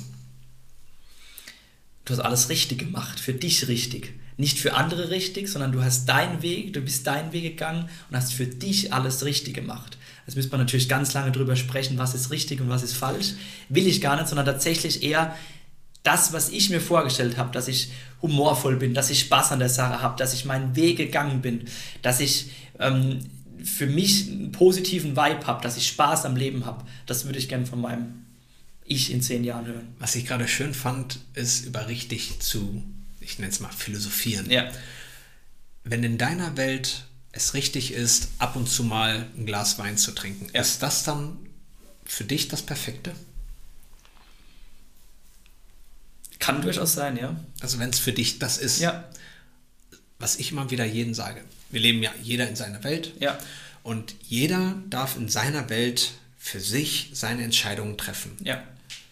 Du hast alles richtig gemacht, für dich richtig. Nicht für andere richtig, sondern du hast deinen Weg, du bist deinen Weg gegangen und hast für dich alles richtig gemacht. Jetzt müsste man natürlich ganz lange drüber sprechen, was ist richtig und was ist falsch. Will ich gar nicht, sondern tatsächlich eher das, was ich mir vorgestellt habe, dass ich humorvoll bin, dass ich Spaß an der Sache habe, dass ich meinen Weg gegangen bin, dass ich ähm, für mich einen positiven Vibe habe, dass ich Spaß am Leben habe. Das würde ich gerne von meinem Ich in zehn Jahren hören. Was ich gerade schön fand, ist über richtig zu, ich nenne es mal philosophieren. Ja. Wenn in deiner Welt es richtig ist, ab und zu mal ein Glas Wein zu trinken, ja. Ist das dann für dich das Perfekte? Kann durchaus sein, ja. Also wenn es für dich das ist, ja. Was ich immer wieder jedem sage. Wir leben ja jeder in seiner Welt ja. Und jeder darf in seiner Welt für sich seine Entscheidungen treffen. Ja.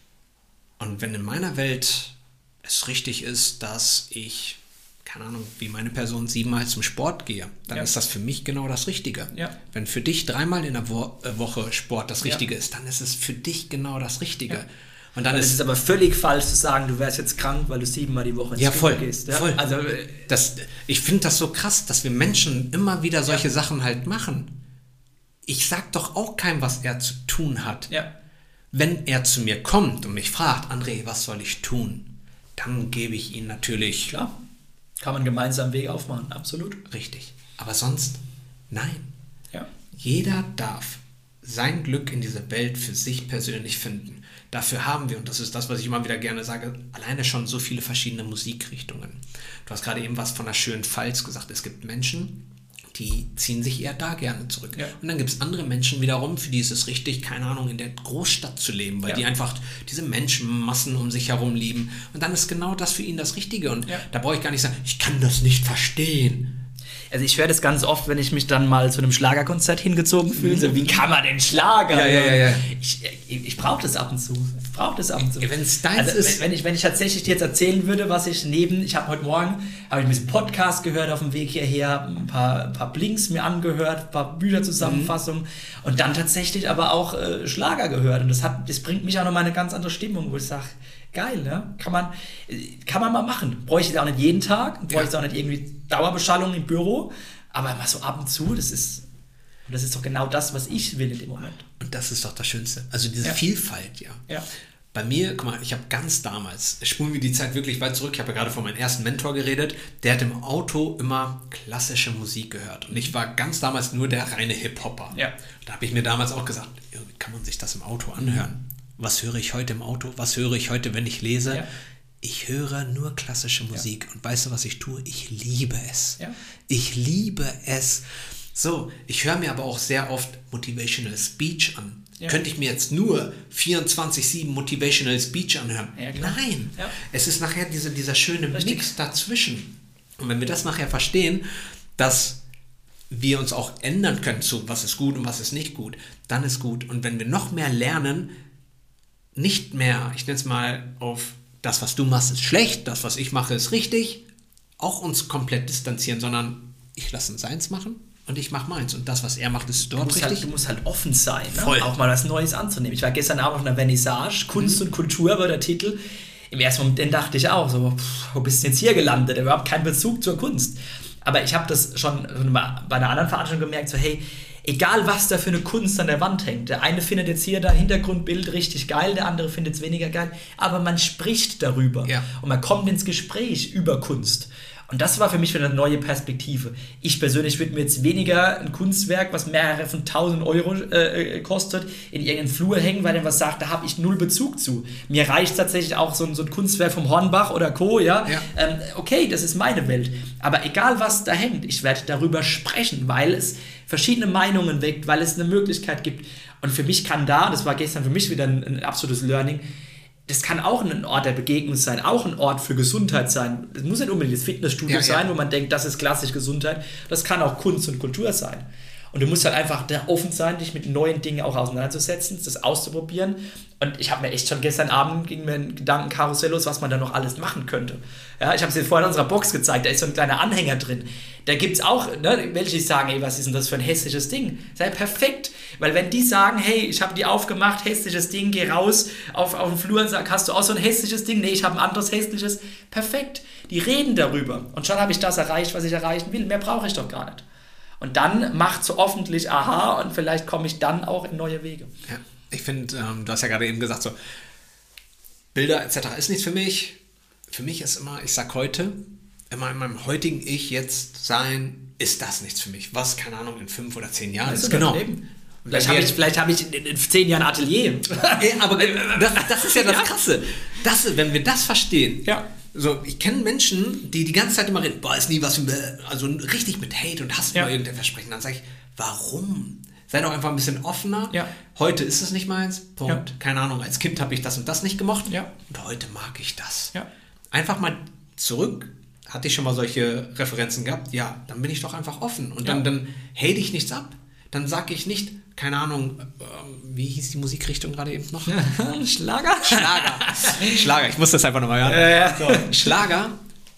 Und wenn in meiner Welt es richtig ist, dass ich, keine Ahnung, wie meine Person siebenmal zum Sport gehe, dann ja. ist das für mich genau das Richtige. Ja. Wenn für dich dreimal in der Wo- äh, Woche Sport das Richtige ja. ist, dann ist es für dich genau das Richtige. Ja. Und dann ist es ist aber völlig falsch zu sagen, du wärst jetzt krank, weil du siebenmal die Woche ins ja, voll, gehst. Ja, voll. Also, das, ich finde das so krass, dass wir Menschen immer wieder solche ja. Sachen halt machen. Ich sag doch auch keinem, was er zu tun hat. Ja. Wenn er zu mir kommt und mich fragt, André, was soll ich tun? Dann gebe ich ihm natürlich... Klar, kann man gemeinsam einen Weg aufmachen, absolut. Richtig. Aber sonst, nein. Ja. Jeder darf sein Glück in dieser Welt für sich persönlich finden. Dafür haben wir, und das ist das, was ich immer wieder gerne sage, alleine schon so viele verschiedene Musikrichtungen. Du hast gerade eben was von der schönen Pfalz gesagt. Es gibt Menschen, die ziehen sich eher da gerne zurück. Ja. Und dann gibt es andere Menschen wiederum, für die ist es richtig, keine Ahnung, in der Großstadt zu leben, weil ja. die einfach diese Menschenmassen um sich herum lieben. Und dann ist genau das für ihn das Richtige. Und ja. da brauche ich gar nicht sagen, ich kann das nicht verstehen. Also ich höre das ganz oft, wenn ich mich dann mal zu einem Schlagerkonzert hingezogen fühle. So, wie kann man denn Schlager? Ja, ja, ja, ja. Ich, ich, ich brauche das ab und zu. Ich brauche das ab und zu. Wenn es deins also, ist. Wenn ich, wenn ich tatsächlich dir jetzt erzählen würde, was ich neben, ich habe heute Morgen, habe ich ein bisschen Podcast gehört auf dem Weg hierher, ein paar, ein paar Blinks mir angehört, ein paar Bücherzusammenfassungen mhm. und dann tatsächlich aber auch äh, Schlager gehört. Und das, hat, das bringt mich auch nochmal eine ganz andere Stimmung, wo ich sage, geil, ne? Kann man, kann man mal machen. Bräuchte ich auch nicht jeden Tag, bräuchte ja. auch nicht irgendwie Dauerbeschallung im Büro, aber mal so ab und zu, das ist, das ist doch genau das, was ich will in dem Moment. Und das ist doch das Schönste. Also diese ja. Vielfalt, ja. ja. Bei mir, guck mal, ich habe ganz damals, spulen wir die Zeit wirklich weit zurück, ich habe ja gerade von meinem ersten Mentor geredet, der hat im Auto immer klassische Musik gehört. Und ich war ganz damals nur der reine Hip-Hopper. Ja. Da habe ich mir damals auch gesagt, wie kann man sich das im Auto anhören? Was höre ich heute im Auto? Was höre ich heute, wenn ich lese? Ja. Ich höre nur klassische Musik. Ja. Und weißt du, was ich tue? Ich liebe es. Ja. Ich liebe es. So, ich höre mir aber auch sehr oft Motivational Speech an. Ja. Könnte ich mir jetzt nur vierundzwanzig sieben Motivational Speech anhören? Ja, nein, ja. Es ist nachher diese, dieser schöne Richtig. Mix dazwischen. Und wenn wir das nachher verstehen, dass wir uns auch ändern können zu, was ist gut und was ist nicht gut, dann ist gut. Und wenn wir noch mehr lernen, nicht mehr, ich nenne es mal auf das, was du machst, ist schlecht, das, was ich mache, ist richtig, auch uns komplett distanzieren, sondern ich lasse ihn seins machen. Und ich mache meins. Und das, was er macht, ist dort du musst richtig. Halt, du musst halt offen sein, ne? Auch mal was Neues anzunehmen. Ich war gestern Abend auf einer Vernissage, Kunst mhm. und Kultur war der Titel. Im ersten Moment dachte ich auch so, pff, wo bist du jetzt hier gelandet? Überhaupt keinen Bezug zur Kunst. Aber ich habe das schon bei einer anderen Veranstaltung gemerkt, so hey, egal was da für eine Kunst an der Wand hängt. Der eine findet jetzt hier das Hintergrundbild richtig geil, der andere findet es weniger geil. Aber man spricht darüber. Ja. Und man kommt ins Gespräch über Kunst. Und das war für mich wieder eine neue Perspektive. Ich persönlich würde mir jetzt weniger ein Kunstwerk, was mehrere von tausend Euro äh, kostet, in irgendeinen Flur hängen, weil er was sagt, da habe ich null Bezug zu. Mir reicht tatsächlich auch so ein, so ein Kunstwerk vom Hornbach oder Co. Ja? Ja. Ähm, okay, das ist meine Welt. Aber egal, was da hängt, ich werde darüber sprechen, weil es verschiedene Meinungen weckt, weil es eine Möglichkeit gibt. Und für mich kann da, das war gestern für mich wieder ein, ein absolutes Learning, das kann auch ein Ort der Begegnung sein, auch ein Ort für Gesundheit sein. Es muss nicht unbedingt das Fitnessstudio ja, sein, ja. wo man denkt, das ist klassisch Gesundheit. Das kann auch Kunst und Kultur sein. Und du musst halt einfach da offen sein, dich mit neuen Dingen auch auseinanderzusetzen, das auszuprobieren. Und ich habe mir echt schon gestern Abend, ging mir ein Gedankenkarussell los, was man da noch alles machen könnte. Ja, ich habe es dir vorhin in unserer Box gezeigt, da ist so ein kleiner Anhänger drin. Da gibt es auch, ne, welche die sagen, ey, was ist denn das für ein hässliches Ding? Sei perfekt, weil wenn die sagen, hey, ich habe die aufgemacht, hässliches Ding, geh raus auf, auf den Flur und sag, hast du auch so ein hässliches Ding? Nee, ich habe ein anderes hässliches. Perfekt, die reden darüber. Und schon habe ich das erreicht, was ich erreichen will. Mehr brauche ich doch gar nicht. Und dann macht so hoffentlich aha und vielleicht komme ich dann auch in neue Wege. Ja, ich finde, ähm, du hast ja gerade eben gesagt, so Bilder et cetera ist nichts für mich. Für mich ist immer, ich sag heute, immer in meinem heutigen Ich jetzt sein, ist das nichts für mich. Was, keine Ahnung, in fünf oder zehn Jahren ist. Genau. Vielleicht habe ich, vielleicht hab ich in, in zehn Jahren Atelier. Aber das, das ist ja das Krasse. Das, wenn wir das verstehen, ja. So, ich kenne Menschen, die die ganze Zeit immer reden, boah, ist nie was, also richtig mit Hate und Hass ja. über irgendein Versprechen. Dann sage ich, warum? Sei doch einfach ein bisschen offener. Ja. Heute ist es nicht meins. Punkt. Ja. Keine Ahnung, als Kind habe ich das und das nicht gemocht. Ja. Und heute mag ich das. Ja. Einfach mal zurück. Hatte ich schon mal solche Referenzen gehabt? Ja, dann bin ich doch einfach offen. Und dann, ja. dann hate ich nichts ab. Dann sage ich nicht, keine Ahnung, äh, wie hieß die Musikrichtung gerade eben noch? Schlager? Schlager. Schlager, ich muss das einfach nochmal hören. Ja, ja. So. Schlager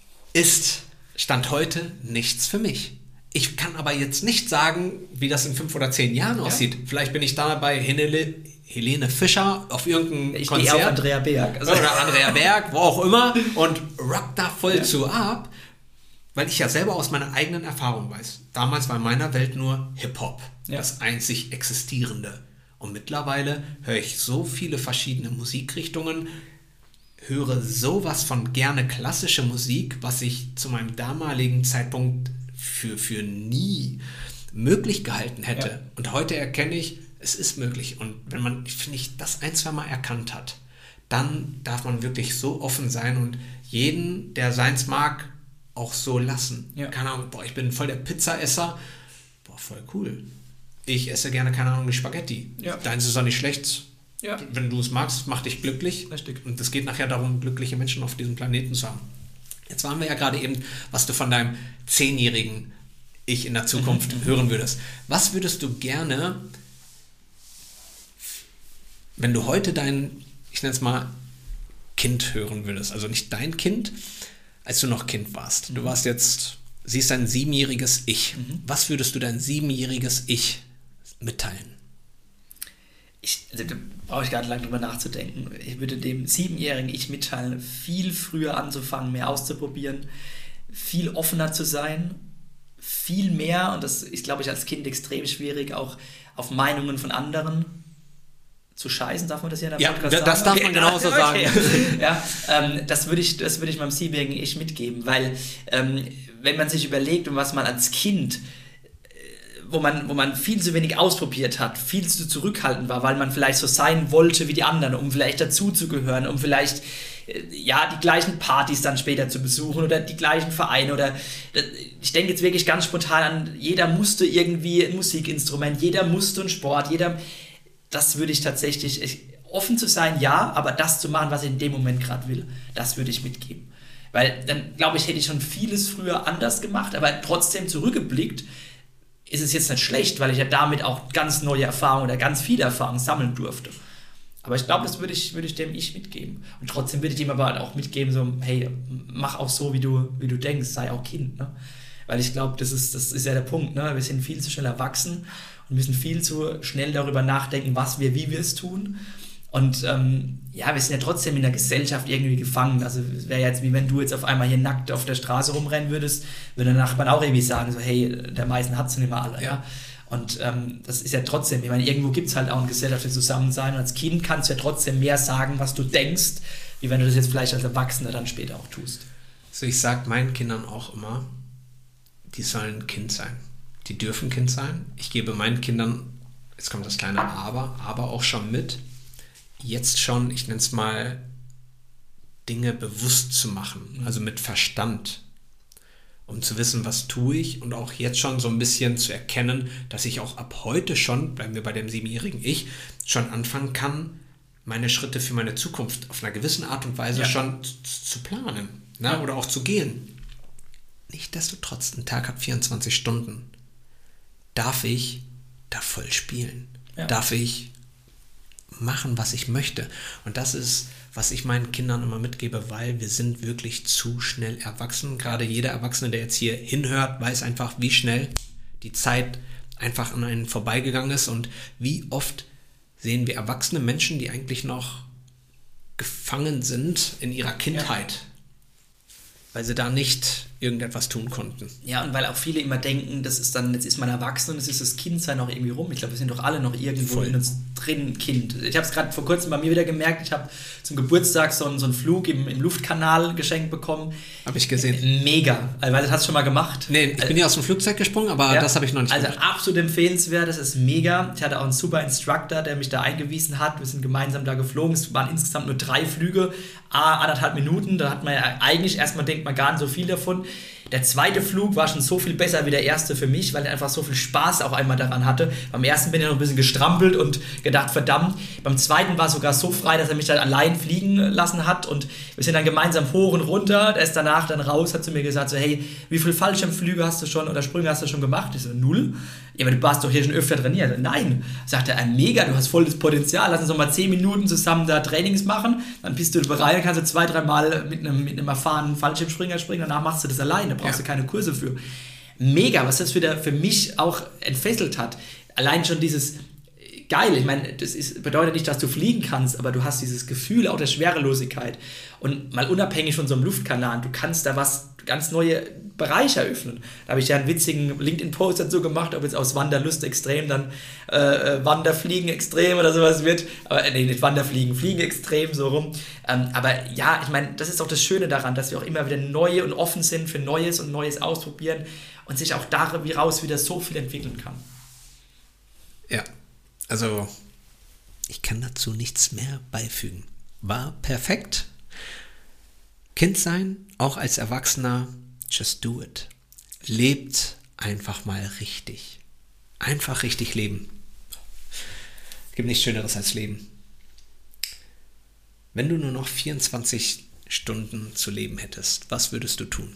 ist Stand heute nichts für mich. Ich kann aber jetzt nicht sagen, wie das in fünf oder zehn Jahren ja. aussieht. Vielleicht bin ich da bei Helene, Helene Fischer auf irgendeinem ich Konzert. Ich gehe auf Andrea Berg. Also oder Andrea Berg, wo auch immer. Und rock da voll ja. zu ab. Weil ich ja selber aus meiner eigenen Erfahrung weiß. Damals war in meiner Welt nur Hip-Hop ja. das einzig Existierende. Und mittlerweile höre ich so viele verschiedene Musikrichtungen, höre sowas von gerne klassische Musik, was ich zu meinem damaligen Zeitpunkt für, für nie möglich gehalten hätte. Ja. Und heute erkenne ich, es ist möglich. Und wenn man, finde ich, das ein, zwei Mal erkannt hat, dann darf man wirklich so offen sein und jeden, der seins mag, auch so lassen. Ja. Keine Ahnung, boah, ich bin voll der Pizzaesser. Boah, voll cool. Ich esse gerne, keine Ahnung, die Spaghetti. Ja. Deins ist auch nicht schlecht. Ja. Wenn du es magst, macht dich glücklich. Richtig. Und es geht nachher darum, glückliche Menschen auf diesem Planeten zu haben. Jetzt waren wir ja gerade eben, was du von deinem zehnjährigen Ich in der Zukunft hören würdest. Was würdest du gerne, wenn du heute dein, ich nenne es mal, Kind hören würdest? Also nicht dein Kind, als du noch Kind warst. Du warst jetzt, siehst dein siebenjähriges Ich. Mhm. Was würdest du dein siebenjähriges Ich mitteilen? Ich, da brauche ich gar nicht lange drüber nachzudenken. Ich würde dem siebenjährigen Ich mitteilen, viel früher anzufangen, mehr auszuprobieren, viel offener zu sein, viel mehr, und das ist, glaube ich, als Kind extrem schwierig, auch auf Meinungen von anderen zu scheißen, darf man das hier in der ja, Podcast sagen? Ja, das darf okay. man genauso okay. sagen. Ja, ähm, das würde ich, das würde ich meinem siebenjährigen Ich mitgeben, weil ähm, wenn man sich überlegt, um was man als Kind, wo man, wo man viel zu wenig ausprobiert hat, viel zu zurückhaltend war, weil man vielleicht so sein wollte wie die anderen, um vielleicht dazuzugehören, um vielleicht ja, die gleichen Partys dann später zu besuchen oder die gleichen Vereine oder ich denke jetzt wirklich ganz spontan an, jeder musste irgendwie ein Musikinstrument, jeder musste einen Sport, jeder, das würde ich tatsächlich, ich, offen zu sein, ja, aber das zu machen, was ich in dem Moment gerade will, das würde ich mitgeben. Weil dann, glaube ich, hätte ich schon vieles früher anders gemacht, aber trotzdem zurückgeblickt, ist es jetzt nicht schlecht, weil ich ja damit auch ganz neue Erfahrungen oder ganz viele Erfahrungen sammeln durfte. Aber ich glaube, das würde ich, würde ich dem Ich mitgeben. Und trotzdem würde ich ihm aber auch mitgeben, so, hey, mach auch so, wie du, wie du denkst, sei auch Kind. Ne? Weil ich glaube, das ist, das ist ja der Punkt. Ne? Wir sind viel zu schnell erwachsen und müssen viel zu schnell darüber nachdenken, was wir, wie wir es tun. Und ähm, ja, wir sind ja trotzdem in der Gesellschaft irgendwie gefangen. Also es wäre jetzt wie wenn du jetzt auf einmal hier nackt auf der Straße rumrennen würdest, würde der Nachbarn auch irgendwie sagen, so hey, der Meißen hat es nicht mehr alle. Ja. Ja? Und ähm, das ist ja trotzdem, ich meine, irgendwo gibt es halt auch ein gesellschaftliches Zusammensein und als Kind kannst du ja trotzdem mehr sagen, was du denkst, wie wenn du das jetzt vielleicht als Erwachsener dann später auch tust. So, ich sage meinen Kindern auch immer, die sollen Kind sein. Die dürfen Kind sein. Ich gebe meinen Kindern, jetzt kommt das kleine Aber, aber auch schon mit, jetzt schon, ich nenne es mal, Dinge bewusst zu machen, also mit Verstand, um zu wissen, was tue ich und auch jetzt schon so ein bisschen zu erkennen, dass ich auch ab heute schon, bleiben wir bei dem siebenjährigen Ich, schon anfangen kann, meine Schritte für meine Zukunft auf einer gewissen Art und Weise ja. schon zu, zu planen, ne? Ja. Oder auch zu gehen. Nichtsdestotrotz, ein Tag hat vierundzwanzig Stunden. Darf ich da voll spielen? Ja. Darf ich machen, was ich möchte? Und das ist, was ich meinen Kindern immer mitgebe, weil wir sind wirklich zu schnell erwachsen. Gerade jeder Erwachsene, der jetzt hier hinhört, weiß einfach, wie schnell die Zeit einfach an einen vorbeigegangen ist und wie oft sehen wir erwachsene Menschen, die eigentlich noch gefangen sind in ihrer Kindheit, ja. weil sie da nicht irgendetwas tun konnten. Ja, und weil auch viele immer denken, das ist dann, jetzt ist man erwachsen und es ist das Kindsein noch irgendwie rum. Ich glaube, wir sind doch alle noch irgendwo Voll. in uns drin Kind. Ich habe es gerade vor kurzem bei mir wieder gemerkt, ich habe zum Geburtstag so einen, so einen Flug im, im Luftkanal geschenkt bekommen. Habe ich gesehen. Mega. Also, das hast du schon mal gemacht? Nee, ich bin ja aus dem Flugzeug gesprungen, aber ja, das habe ich noch nicht also gemacht. Also absolut empfehlenswert, das ist mega. Ich hatte auch einen super Instructor, der mich da eingewiesen hat. Wir sind gemeinsam da geflogen. Es waren insgesamt nur drei Flüge, anderthalb Minuten. Da hat man ja eigentlich, erstmal denkt man gar nicht so viel davon. Der zweite Flug war schon so viel besser wie der erste für mich, weil ich einfach so viel Spaß auch einmal daran hatte. Beim ersten bin ich noch ein bisschen gestrampelt und gedacht, verdammt. Beim zweiten war es sogar so frei, dass er mich dann allein fliegen lassen hat und wir sind dann gemeinsam hoch und runter. Der ist danach dann raus, hat zu mir gesagt, so hey, wie viele Fallschirmflüge hast du schon oder Sprünge hast du schon gemacht? Ich so, null. Ja, aber du warst doch hier schon öfter trainiert. Nein. Sagt er, mega, du hast voll das Potenzial. Lass uns noch mal zehn Minuten zusammen da Trainings machen. Dann bist du bereit, dann kannst du zwei, dreimal mit einem, mit einem erfahrenen Fallschirmspringer springen. Danach machst du das alleine. Da brauchst ja. du keine Kurse für. Mega, was das wieder für mich auch entfesselt hat. Allein schon dieses geil. Ich meine, das ist, bedeutet nicht, dass du fliegen kannst, aber du hast dieses Gefühl auch der Schwerelosigkeit. Und mal unabhängig von so einem Luftkanal, du kannst da was, ganz neue Bereiche eröffnen. Da habe ich ja einen witzigen LinkedIn-Post dazu gemacht, ob jetzt aus Wanderlust extrem dann äh, Wanderfliegen extrem oder sowas wird. Aber äh, nee, nicht Wanderfliegen, Fliegen extrem, so rum. Ähm, aber ja, ich meine, das ist auch das Schöne daran, dass wir auch immer wieder neu und offen sind für Neues und Neues ausprobieren und sich auch daraus wieder so viel entwickeln kann. Ja, also ich kann dazu nichts mehr beifügen. War perfekt. Kind sein, auch als Erwachsener, just do it. Lebt einfach mal richtig. Einfach richtig leben. Es gibt nichts Schöneres als Leben. Wenn du nur noch vierundzwanzig Stunden zu leben hättest, was würdest du tun?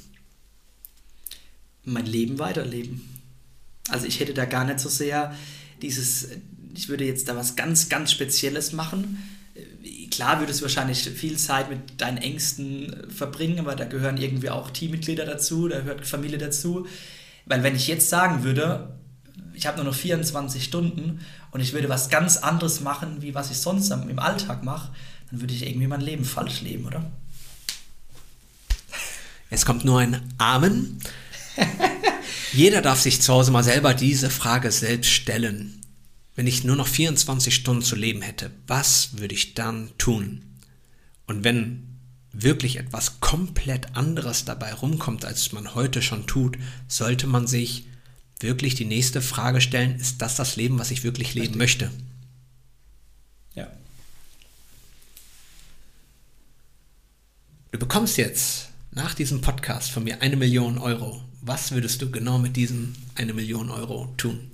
Mein Leben weiterleben. Also ich hätte da gar nicht so sehr dieses, ich würde jetzt da was ganz, ganz Spezielles machen. Klar würdest du wahrscheinlich viel Zeit mit deinen Ängsten verbringen, aber da gehören irgendwie auch Teammitglieder dazu, da gehört Familie dazu. Weil wenn ich jetzt sagen würde, ich habe nur noch vierundzwanzig Stunden und ich würde was ganz anderes machen, wie was ich sonst im Alltag mache, dann würde ich irgendwie mein Leben falsch leben, oder? Es kommt nur ein Amen. Jeder darf sich zu Hause mal selber diese Frage selbst stellen. wenn ich nur noch vierundzwanzig Stunden zu leben hätte, was würde ich dann tun? Und wenn wirklich etwas komplett anderes dabei rumkommt, als man heute schon tut, sollte man sich wirklich die nächste Frage stellen, ist das das Leben, was ich wirklich leben Richtig. möchte? Ja. Du bekommst jetzt nach diesem Podcast von mir eine Million Euro. Was würdest du genau mit diesen eine Million Euro tun?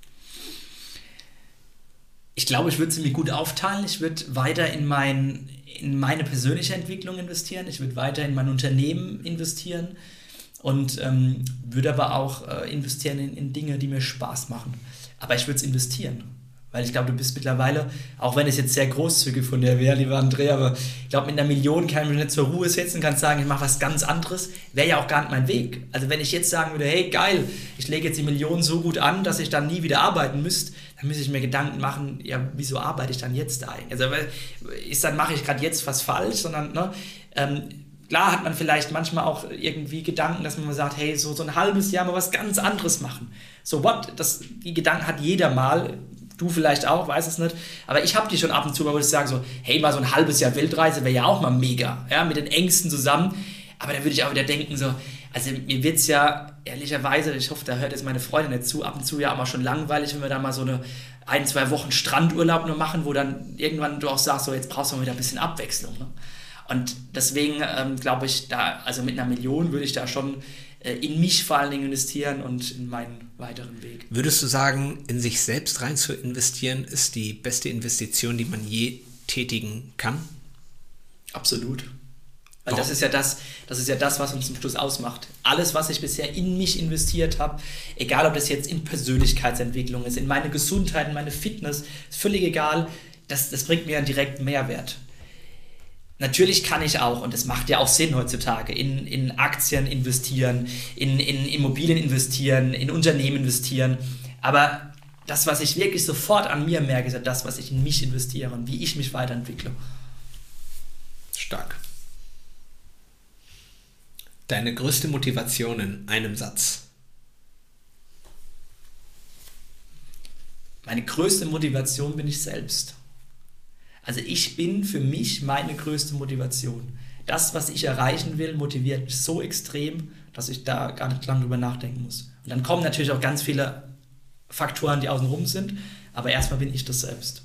Ich glaube, ich würde sie mir gut aufteilen. Ich würde weiter in, mein, in meine persönliche Entwicklung investieren. Ich würde weiter in mein Unternehmen investieren und ähm, würde aber auch äh, investieren in, in Dinge, die mir Spaß machen. Aber ich würde es investieren. Weil ich glaube, du bist mittlerweile, auch wenn es jetzt sehr großzügig von dir wäre, lieber André, aber ich glaube, mit einer Million kann ich mich nicht zur Ruhe setzen, kann sagen, ich mache was ganz anderes, wäre ja auch gar nicht mein Weg. Also wenn ich jetzt sagen würde, hey, geil, ich lege jetzt die Million so gut an, dass ich dann nie wieder arbeiten müsste, dann müsste ich mir Gedanken machen, ja, wieso arbeite ich dann jetzt eigentlich? Also ist dann, mache ich gerade jetzt was falsch, sondern, ne, ähm, klar hat man vielleicht manchmal auch irgendwie Gedanken, dass man mal sagt, hey, so, so ein halbes Jahr mal was ganz anderes machen. So what? Das, die Gedanken hat jeder mal. Du vielleicht auch, weiß es nicht. Aber ich habe die schon ab und zu, wo ich sage so, hey, mal so ein halbes Jahr Weltreise wäre ja auch mal mega, ja, mit den Ängsten zusammen. Aber da würde ich auch wieder denken so, also mir wird es ja ehrlicherweise, ich hoffe, da hört jetzt meine Freundin nicht zu, ab und zu ja auch mal schon langweilig, wenn wir da mal so eine ein, zwei Wochen Strandurlaub nur machen, wo dann irgendwann du auch sagst, so jetzt brauchst du mal wieder ein bisschen Abwechslung. Ne? Und deswegen ähm, glaube ich, da, also mit einer Million würde ich da schon in mich vor allen Dingen investieren und in meinen weiteren Weg. Würdest du sagen, in sich selbst rein zu investieren, ist die beste Investition, die man je tätigen kann? Absolut. Weil das ist ja das, das ist ja das, was uns zum Schluss ausmacht. Alles, was ich bisher in mich investiert habe, egal ob das jetzt in Persönlichkeitsentwicklung ist, in meine Gesundheit, in meine Fitness, ist völlig egal, das, das bringt mir einen direkten Mehrwert. Natürlich kann ich auch, und das macht ja auch Sinn heutzutage, in, in Aktien investieren, in, in Immobilien investieren, in Unternehmen investieren. Aber das, was ich wirklich sofort an mir merke, ist ja das, was ich in mich investiere und wie ich mich weiterentwickle. Stark. Deine größte Motivation in einem Satz? Meine größte Motivation bin ich selbst. Also ich bin für mich meine größte Motivation. Das, was ich erreichen will, motiviert mich so extrem, dass ich da gar nicht lange drüber nachdenken muss. Und dann kommen natürlich auch ganz viele Faktoren, die außenrum sind, aber erstmal bin ich das selbst.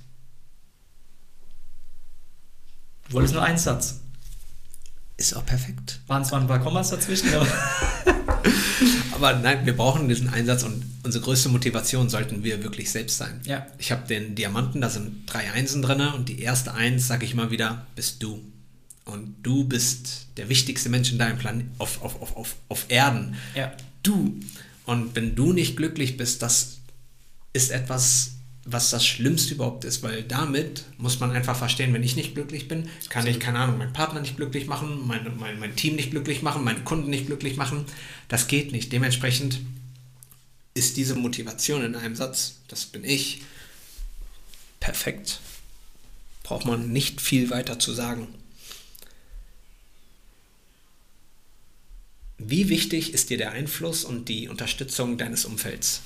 Du wolltest nur einen Satz. Ist auch perfekt. Waren zwar ein paar Kommas dazwischen, aber... Aber nein, wir brauchen diesen Einsatz und unsere größte Motivation sollten wir wirklich selbst sein. Ja. Ich habe den Diamanten, da sind drei Einsen drin und die erste Eins, sage ich immer wieder, bist du. Und du bist der wichtigste Mensch in deinem Planeten, auf, auf, auf, auf, auf Erden. Ja. Du. Und wenn du nicht glücklich bist, das ist etwas, was das Schlimmste überhaupt ist, weil damit muss man einfach verstehen, wenn ich nicht glücklich bin, kann ich, keine Ahnung, meinen Partner nicht glücklich machen, mein, mein, mein Team nicht glücklich machen, meine Kunden nicht glücklich machen. Das geht nicht. Dementsprechend ist diese Motivation in einem Satz, das bin ich, perfekt. Braucht man nicht viel weiter zu sagen. Wie wichtig ist dir der Einfluss und die Unterstützung deines Umfelds?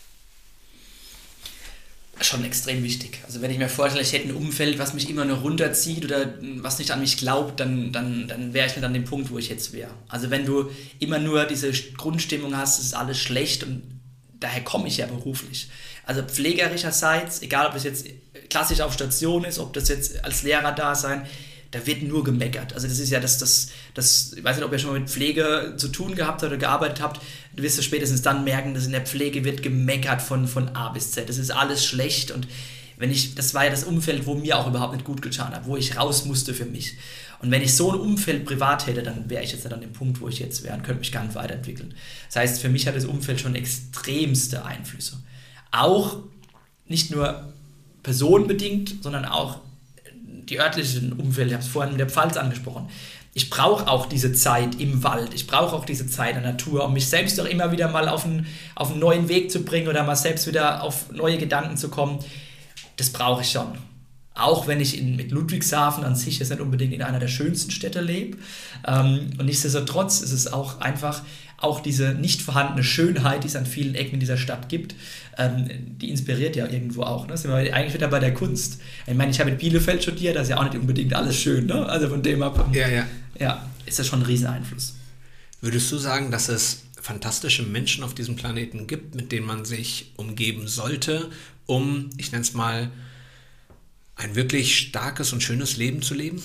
Schon extrem wichtig. Also wenn ich mir vorstelle, ich hätte ein Umfeld, was mich immer nur runterzieht oder was nicht an mich glaubt, dann, dann, dann wäre ich nicht an dem Punkt, wo ich jetzt wäre. Also wenn du immer nur diese Grundstimmung hast, es ist alles schlecht und daher komme ich ja beruflich. Also pflegerischerseits, egal ob das jetzt klassisch auf Station ist, ob das jetzt als Lehrer da sein, da wird nur gemeckert. Also das ist ja das, das, das, ich weiß nicht, ob ihr schon mal mit Pflege zu tun gehabt habt oder gearbeitet habt, du wirst du spätestens dann merken, dass in der Pflege wird gemeckert von, von A bis Z. Das ist alles schlecht und wenn ich, das war ja das Umfeld, wo mir auch überhaupt nicht gut getan hat, wo ich raus musste für mich. Und wenn ich so ein Umfeld privat hätte, dann wäre ich jetzt nicht an dem Punkt, wo ich jetzt wäre und könnte mich gar nicht weiterentwickeln. Das heißt, für mich hat das Umfeld schon extremste Einflüsse. Auch nicht nur personenbedingt, sondern auch die örtlichen Umfelder, ich habe es vorhin mit der Pfalz angesprochen. Ich brauche auch diese Zeit im Wald, ich brauche auch diese Zeit in der Natur, um mich selbst doch immer wieder mal auf einen, auf einen neuen Weg zu bringen oder mal selbst wieder auf neue Gedanken zu kommen. Das brauche ich schon. Auch wenn ich in, mit Ludwigshafen an sich jetzt nicht unbedingt in einer der schönsten Städte lebe. Ähm, und nichtsdestotrotz ist es auch einfach auch diese nicht vorhandene Schönheit, die es an vielen Ecken in dieser Stadt gibt, ähm, die inspiriert ja irgendwo auch. Ne? Sind wir eigentlich wieder bei der Kunst. Ich meine, ich habe in Bielefeld studiert, da ist ja auch nicht unbedingt alles schön. Ne? Also von dem ab, ja, ja. ja, ist das schon ein Rieseneinfluss. Würdest du sagen, dass es fantastische Menschen auf diesem Planeten gibt, mit denen man sich umgeben sollte, um, ich nenne es mal, ein wirklich starkes und schönes Leben zu leben?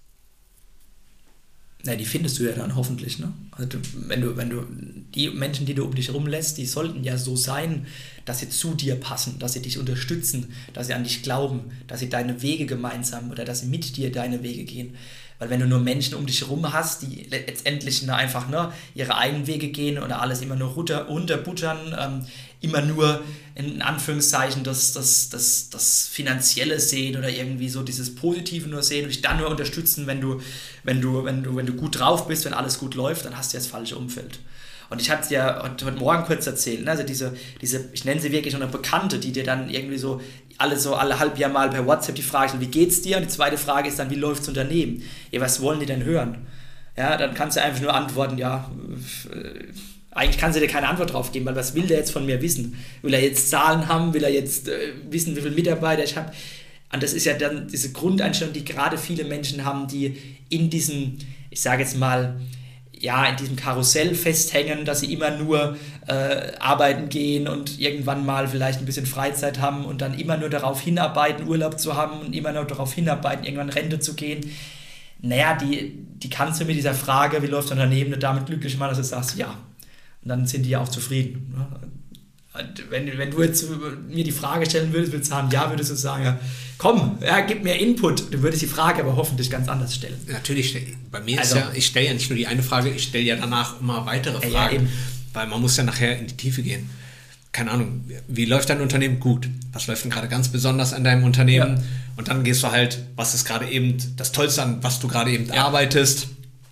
Na, die findest du ja dann hoffentlich, ne? Also du, wenn du, wenn du die Menschen, die du um dich rumlässt, die sollten ja so sein, dass sie zu dir passen, dass sie dich unterstützen, dass sie an dich glauben, dass sie deine Wege gemeinsam oder dass sie mit dir deine Wege gehen. Weil wenn du nur Menschen um dich herum hast, die letztendlich nur einfach ne, ihre eigenen Wege gehen oder alles immer nur runter, runterbuttern, ähm, immer nur in Anführungszeichen das, das, das, das Finanzielle sehen oder irgendwie so dieses Positive nur sehen und dich dann nur unterstützen, wenn du, wenn du, wenn du, wenn du gut drauf bist, wenn alles gut läuft, dann hast du ja das falsche Umfeld. Und ich hatte es ja heute Morgen kurz erzählt, ne? Also diese, diese, ich nenne sie wirklich nur eine Bekannte, die dir dann irgendwie so alle so alle halb Jahr mal per WhatsApp die Frage, wie geht's dir? Und die zweite Frage ist dann, wie läuft's Unternehmen? Ja, was wollen die denn hören? Ja, dann kannst du einfach nur antworten, ja, äh, eigentlich kannst du dir keine Antwort drauf geben, weil was will der jetzt von mir wissen? Will er jetzt Zahlen haben? Will er jetzt äh, wissen, wie viele Mitarbeiter ich habe? Und das ist ja dann diese Grundeinstellung, die gerade viele Menschen haben, die in diesem, ich sage jetzt mal, ja, in diesem Karussell festhängen, dass sie immer nur äh, arbeiten gehen und irgendwann mal vielleicht ein bisschen Freizeit haben und dann immer nur darauf hinarbeiten, Urlaub zu haben und immer nur darauf hinarbeiten, irgendwann Rente zu gehen. Naja, die, die kannst du mit dieser Frage, wie läuft das Unternehmen, nicht damit glücklich machen, dass du sagst, ja. Und dann sind die ja auch zufrieden. Ne? Wenn, wenn du jetzt mir die Frage stellen würdest, würdest du sagen, ja, würdest du sagen, ja, komm, ja, gib mir Input. Du würdest die Frage aber hoffentlich ganz anders stellen. Natürlich, bei mir also, ist ja, ich stelle ja nicht nur die eine Frage, ich stelle ja danach immer weitere Fragen, ja, ja, weil man muss ja nachher in die Tiefe gehen. Keine Ahnung, wie läuft dein Unternehmen? Gut. Was läuft denn gerade ganz besonders an deinem Unternehmen? Ja. Und dann gehst du halt, was ist gerade eben das Tollste an, was du gerade eben ja. arbeitest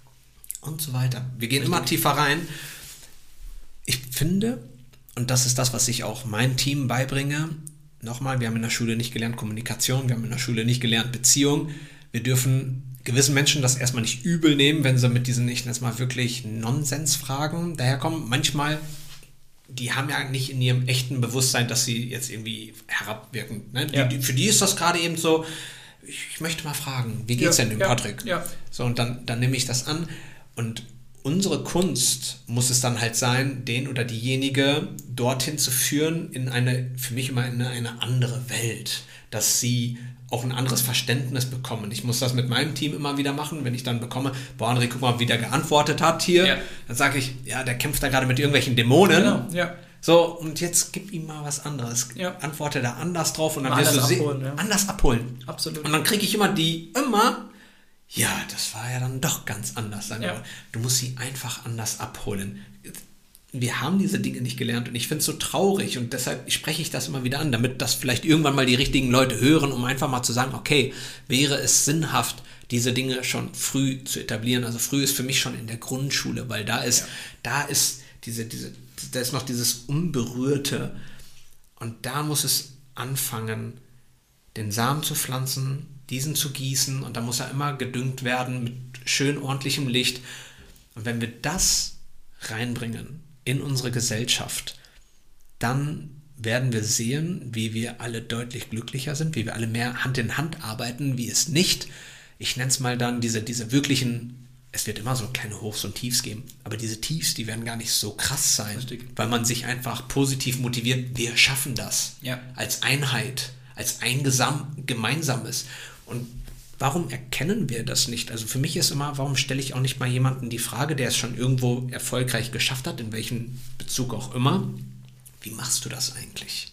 und so weiter. Wir gehen Richtig. immer tiefer rein. Ich finde, und das ist das, was ich auch meinem Team beibringe, nochmal, wir haben in der Schule nicht gelernt Kommunikation, wir haben in der Schule nicht gelernt Beziehung. Wir dürfen gewissen Menschen das erstmal nicht übel nehmen, wenn sie mit diesen, ich nenne es mal wirklich Nonsensfragen daherkommen. Manchmal, die haben ja nicht in ihrem echten Bewusstsein, dass sie jetzt irgendwie herabwirken. Ne? Ja. Die, die, für die ist das gerade eben so, ich, ich möchte mal fragen, wie geht's ja, denn dem ja, Patrick? Ja. So, und dann, dann nehme ich das an und unsere Kunst muss es dann halt sein, den oder diejenige dorthin zu führen in eine, für mich immer in eine andere Welt, dass sie auch ein anderes Verständnis bekommen. Ich muss das mit meinem Team immer wieder machen, wenn ich dann bekomme, boah, André, guck mal, wie der geantwortet hat hier. Ja. Dann sage ich, ja, der kämpft da gerade mit irgendwelchen Dämonen. Genau, ja. So, und jetzt gib ihm mal was anderes. Ja. Antworte da anders drauf und dann wirst du abholen, se- ja. anders abholen. Absolut. Und dann kriege ich immer die, immer, ja, das war ja dann doch ganz anders. Ja. Du musst sie einfach anders abholen. Wir haben diese Dinge nicht gelernt und ich finde es so traurig und deshalb spreche ich das immer wieder an, damit das vielleicht irgendwann mal die richtigen Leute hören, um einfach mal zu sagen, okay, wäre es sinnhaft, diese Dinge schon früh zu etablieren. Also früh ist für mich schon in der Grundschule, weil da ist, ja. da ist diese, diese, da ist noch dieses Unberührte und da muss es anfangen, den Samen zu pflanzen, diesen zu gießen und da muss er immer gedüngt werden mit schön ordentlichem Licht. Und wenn wir das reinbringen in unsere Gesellschaft, dann werden wir sehen, wie wir alle deutlich glücklicher sind, wie wir alle mehr Hand in Hand arbeiten, wie es nicht, ich nenne es mal dann diese, diese wirklichen, es wird immer so kleine Hochs und Tiefs geben, aber diese Tiefs, die werden gar nicht so krass sein, Richtig. weil man sich einfach positiv motiviert, wir schaffen das ja. als Einheit, als ein Gesam- gemeinsames. Und warum erkennen wir das nicht? Also für mich ist immer, warum stelle ich auch nicht mal jemanden die Frage, der es schon irgendwo erfolgreich geschafft hat, in welchem Bezug auch immer, wie machst du das eigentlich?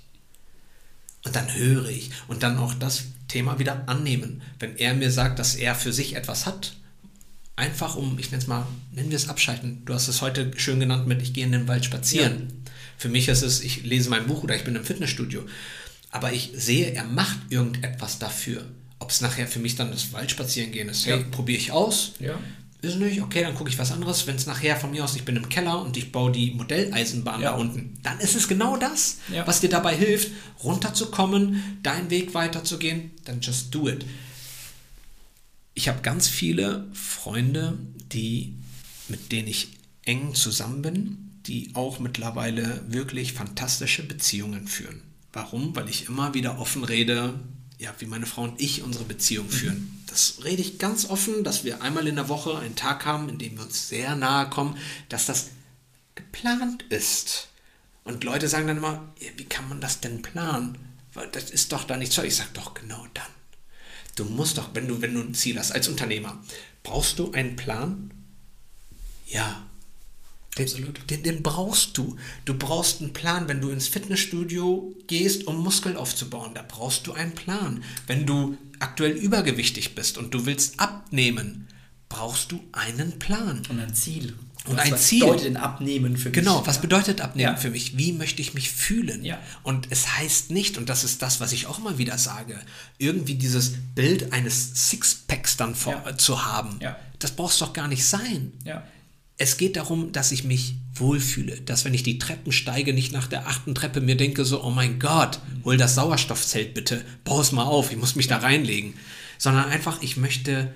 Und dann höre ich und dann auch das Thema wieder annehmen. Wenn er mir sagt, dass er für sich etwas hat, einfach um, ich nenne es mal, nennen wir es abschalten. Du hast es heute schön genannt mit, ich gehe in den Wald spazieren. Ja. Für mich ist es, ich lese mein Buch oder ich bin im Fitnessstudio. Aber ich sehe, er macht irgendetwas dafür. Ob es nachher für mich dann das Waldspazierengehen ist, hey, ja. probiere ich aus, ja. ist nicht, okay, dann gucke ich was anderes. Wenn es nachher von mir aus, ich bin im Keller und ich baue die Modelleisenbahn ja. da unten, dann ist es genau das, ja. was dir dabei hilft, runterzukommen, deinen Weg weiterzugehen, dann just do it. Ich habe ganz viele Freunde, die, mit denen ich eng zusammen bin, die auch mittlerweile wirklich fantastische Beziehungen führen. Warum? Weil ich immer wieder offen rede, ja, wie meine Frau und ich unsere Beziehung führen. Das rede ich ganz offen, dass wir einmal in der Woche einen Tag haben, in dem wir uns sehr nahe kommen, dass das geplant ist. Und Leute sagen dann immer, ja, wie kann man das denn planen? Weil das ist doch da nicht so. Ich sage doch, genau dann. Du musst doch, wenn du, wenn du ein Ziel hast, als Unternehmer, brauchst du einen Plan? Ja. Den, den, den brauchst du. Du brauchst einen Plan, wenn du ins Fitnessstudio gehst, um Muskeln aufzubauen. Da brauchst du einen Plan. Wenn du aktuell übergewichtig bist und du willst abnehmen, brauchst du einen Plan. Und ein Ziel. Und was, ein was Ziel. Was bedeutet denn Abnehmen für mich? Genau, was bedeutet Abnehmen ja. für mich? Wie möchte ich mich fühlen? Ja. Und es heißt nicht, und das ist das, was ich auch immer wieder sage, irgendwie dieses Bild eines Sixpacks dann vor, ja. zu haben. Ja. Das braucht es doch gar nicht sein. Ja. Es geht darum, dass ich mich wohlfühle, dass wenn ich die Treppen steige, nicht nach der achten Treppe mir denke so, oh mein Gott, hol das Sauerstoffzelt bitte, bau es mal auf, ich muss mich da reinlegen. Sondern einfach, ich möchte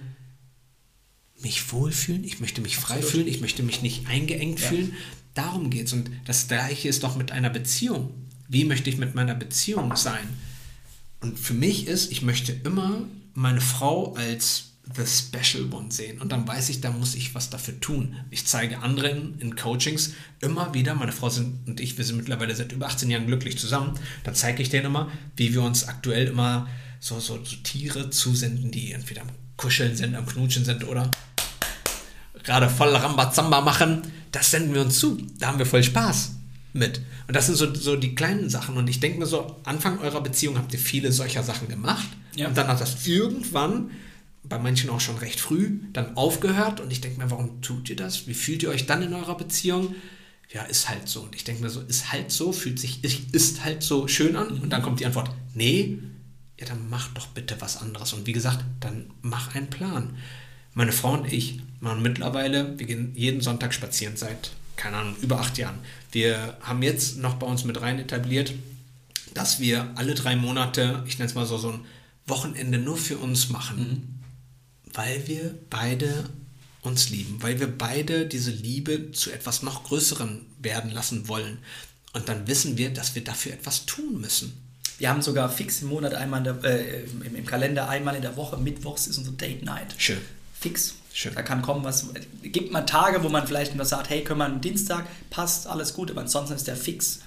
mich wohlfühlen, ich möchte mich frei Absolut. fühlen, ich möchte mich nicht eingeengt ja. fühlen. Darum geht's. Und das Gleiche ist doch mit einer Beziehung. Wie möchte ich mit meiner Beziehung sein? Und für mich ist, ich möchte immer meine Frau als the special one sehen. Und dann weiß ich, da muss ich was dafür tun. Ich zeige anderen in Coachings immer wieder, meine Frau sind, und ich, wir sind mittlerweile seit über achtzehn Jahren glücklich zusammen, dann zeige ich denen immer, wie wir uns aktuell immer so, so, so Tiere zusenden, die entweder am Kuscheln sind, am Knutschen sind oder gerade voll Rambazamba machen. Das senden wir uns zu. Da haben wir voll Spaß mit. Und das sind so, so die kleinen Sachen. Und ich denke mir so, Anfang eurer Beziehung habt ihr viele solcher Sachen gemacht. Ja. Und dann hat das irgendwann, bei manchen auch schon recht früh, dann aufgehört. Und ich denke mir, warum tut ihr das? Wie fühlt ihr euch dann in eurer Beziehung? Ja, ist halt so. Und ich denke mir so, ist halt so, fühlt sich, ist halt so schön an. Und dann kommt die Antwort, nee, ja, dann mach doch bitte was anderes. Und wie gesagt, dann mach einen Plan. Meine Frau und ich machen mittlerweile, wir gehen jeden Sonntag spazieren seit, keine Ahnung, über acht Jahren. Wir haben jetzt noch bei uns mit rein etabliert, dass wir alle drei Monate, ich nenne es mal so, so ein Wochenende nur für uns machen. Mhm. Weil wir beide uns lieben, weil wir beide diese Liebe zu etwas noch Größerem werden lassen wollen. Und dann wissen wir, dass wir dafür etwas tun müssen. Wir haben sogar fix im Monat einmal in der, äh, im, im Kalender einmal in der Woche, mittwochs ist unsere Date Night. Schön. Fix. Schön. Da kann kommen, was. Gibt mal Tage, wo man vielleicht nur sagt, hey, können wir am Dienstag, passt, alles gut, aber ansonsten ist der fix.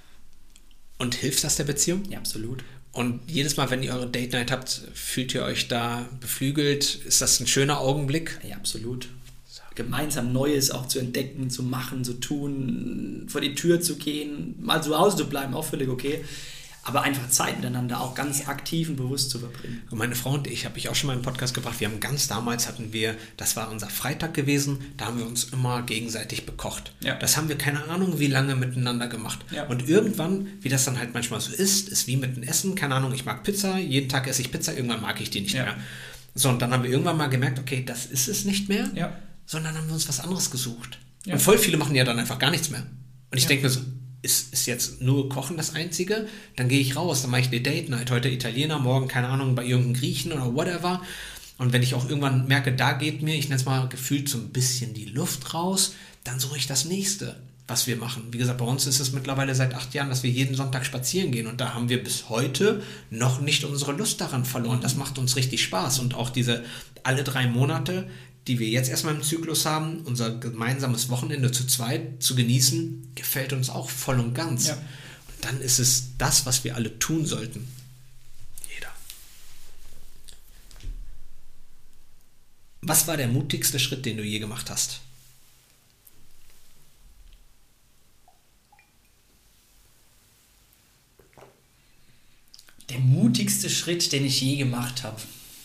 Und hilft das der Beziehung? Ja, absolut. Und jedes Mal, wenn ihr eure Date Night habt, fühlt ihr euch da beflügelt? Ist das ein schöner Augenblick? Ja, absolut. Gemeinsam Neues auch zu entdecken, zu machen, zu tun, vor die Tür zu gehen, mal zu Hause zu bleiben, auch völlig okay. Aber einfach Zeit miteinander auch ganz aktiv und bewusst zu verbringen. Und meine Frau und ich, habe ich auch schon mal im Podcast gebracht, wir haben ganz damals hatten wir, das war unser Freitag gewesen, da haben wir uns immer gegenseitig bekocht. Ja. Das haben wir keine Ahnung wie lange miteinander gemacht. Ja. Und irgendwann, wie das dann halt manchmal so ist, ist wie mit dem Essen, keine Ahnung, ich mag Pizza, jeden Tag esse ich Pizza, irgendwann mag ich die nicht ja. mehr. So, und dann haben wir irgendwann mal gemerkt, okay, das ist es nicht mehr, ja. sondern haben wir uns was anderes gesucht. Ja. Und voll viele machen ja dann einfach gar nichts mehr. Und ich ja. denke mir so, Ist, ist jetzt nur Kochen das Einzige, dann gehe ich raus, dann mache ich eine Date Night, heute Italiener, morgen, keine Ahnung, bei irgendeinem Griechen oder whatever. Und wenn ich auch irgendwann merke, da geht mir, ich nenne es mal gefühlt so ein bisschen die Luft raus, dann suche ich das Nächste, was wir machen. Wie gesagt, bei uns ist es mittlerweile seit acht Jahren, dass wir jeden Sonntag spazieren gehen und da haben wir bis heute noch nicht unsere Lust daran verloren. Das macht uns richtig Spaß und auch diese alle drei Monate, die wir jetzt erstmal im Zyklus haben, unser gemeinsames Wochenende zu zweit zu genießen, gefällt uns auch voll und ganz. Ja. Und dann ist es das, was wir alle tun sollten. Jeder. Was war der mutigste Schritt, den du je gemacht hast? Der mutigste Schritt, den ich je gemacht habe.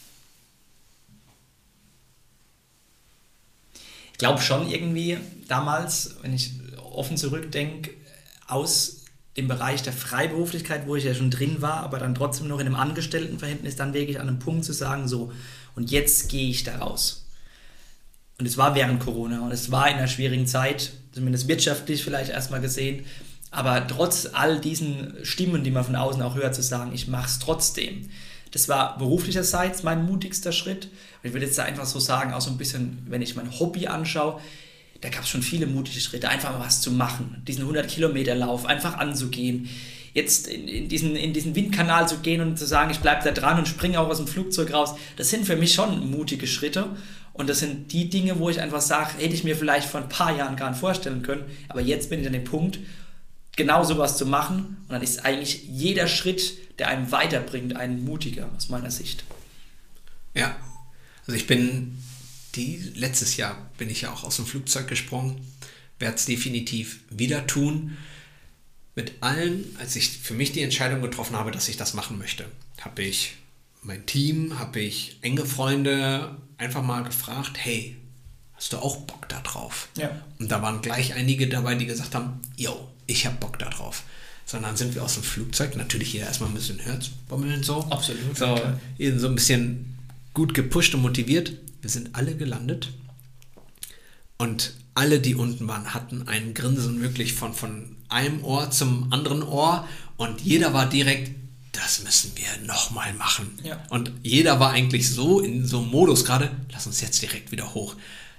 Ich glaube schon irgendwie damals, wenn ich offen zurückdenke, aus dem Bereich der Freiberuflichkeit, wo ich ja schon drin war, aber dann trotzdem noch in einem Angestelltenverhältnis, dann wirklich an einem Punkt zu sagen, so, und jetzt gehe ich da raus. Und es war während Corona und es war in einer schwierigen Zeit, zumindest wirtschaftlich vielleicht erstmal gesehen, aber trotz all diesen Stimmen, die man von außen auch hört, zu sagen, ich mache es trotzdem. Das war beruflicherseits mein mutigster Schritt. Und ich würde jetzt einfach so sagen, auch so ein bisschen, wenn ich mein Hobby anschaue, da gab es schon viele mutige Schritte, einfach mal was zu machen, diesen hundert Kilometer Lauf einfach anzugehen, jetzt in, in, diesen, in diesen Windkanal zu gehen und zu sagen, ich bleibe da dran und springe auch aus dem Flugzeug raus, das sind für mich schon mutige Schritte und das sind die Dinge, wo ich einfach sage, hätte ich mir vielleicht vor ein paar Jahren gar nicht vorstellen können, aber jetzt bin ich an dem Punkt, genau sowas zu machen und dann ist eigentlich jeder Schritt, der einem weiterbringt, ein mutiger aus meiner Sicht. Ja, also ich bin, die, letztes Jahr bin ich ja auch aus dem Flugzeug gesprungen, werde es definitiv wieder tun. Mit allen, als ich für mich die Entscheidung getroffen habe, dass ich das machen möchte, habe ich mein Team, habe ich enge Freunde einfach mal gefragt, hey, hast du auch Bock da drauf? Ja. Und da waren gleich einige dabei, die gesagt haben, yo, ich habe Bock da drauf. Sondern sind wir aus dem Flugzeug, natürlich hier erstmal ein bisschen Herzbommeln so. Absolut. So, so ein bisschen gut gepusht und motiviert. Wir sind alle gelandet und alle, die unten waren, hatten ein Grinsen wirklich von, von einem Ohr zum anderen Ohr und jeder war direkt, das müssen wir nochmal machen. Ja. Und jeder war eigentlich so in so einem Modus gerade, lass uns jetzt direkt wieder hoch.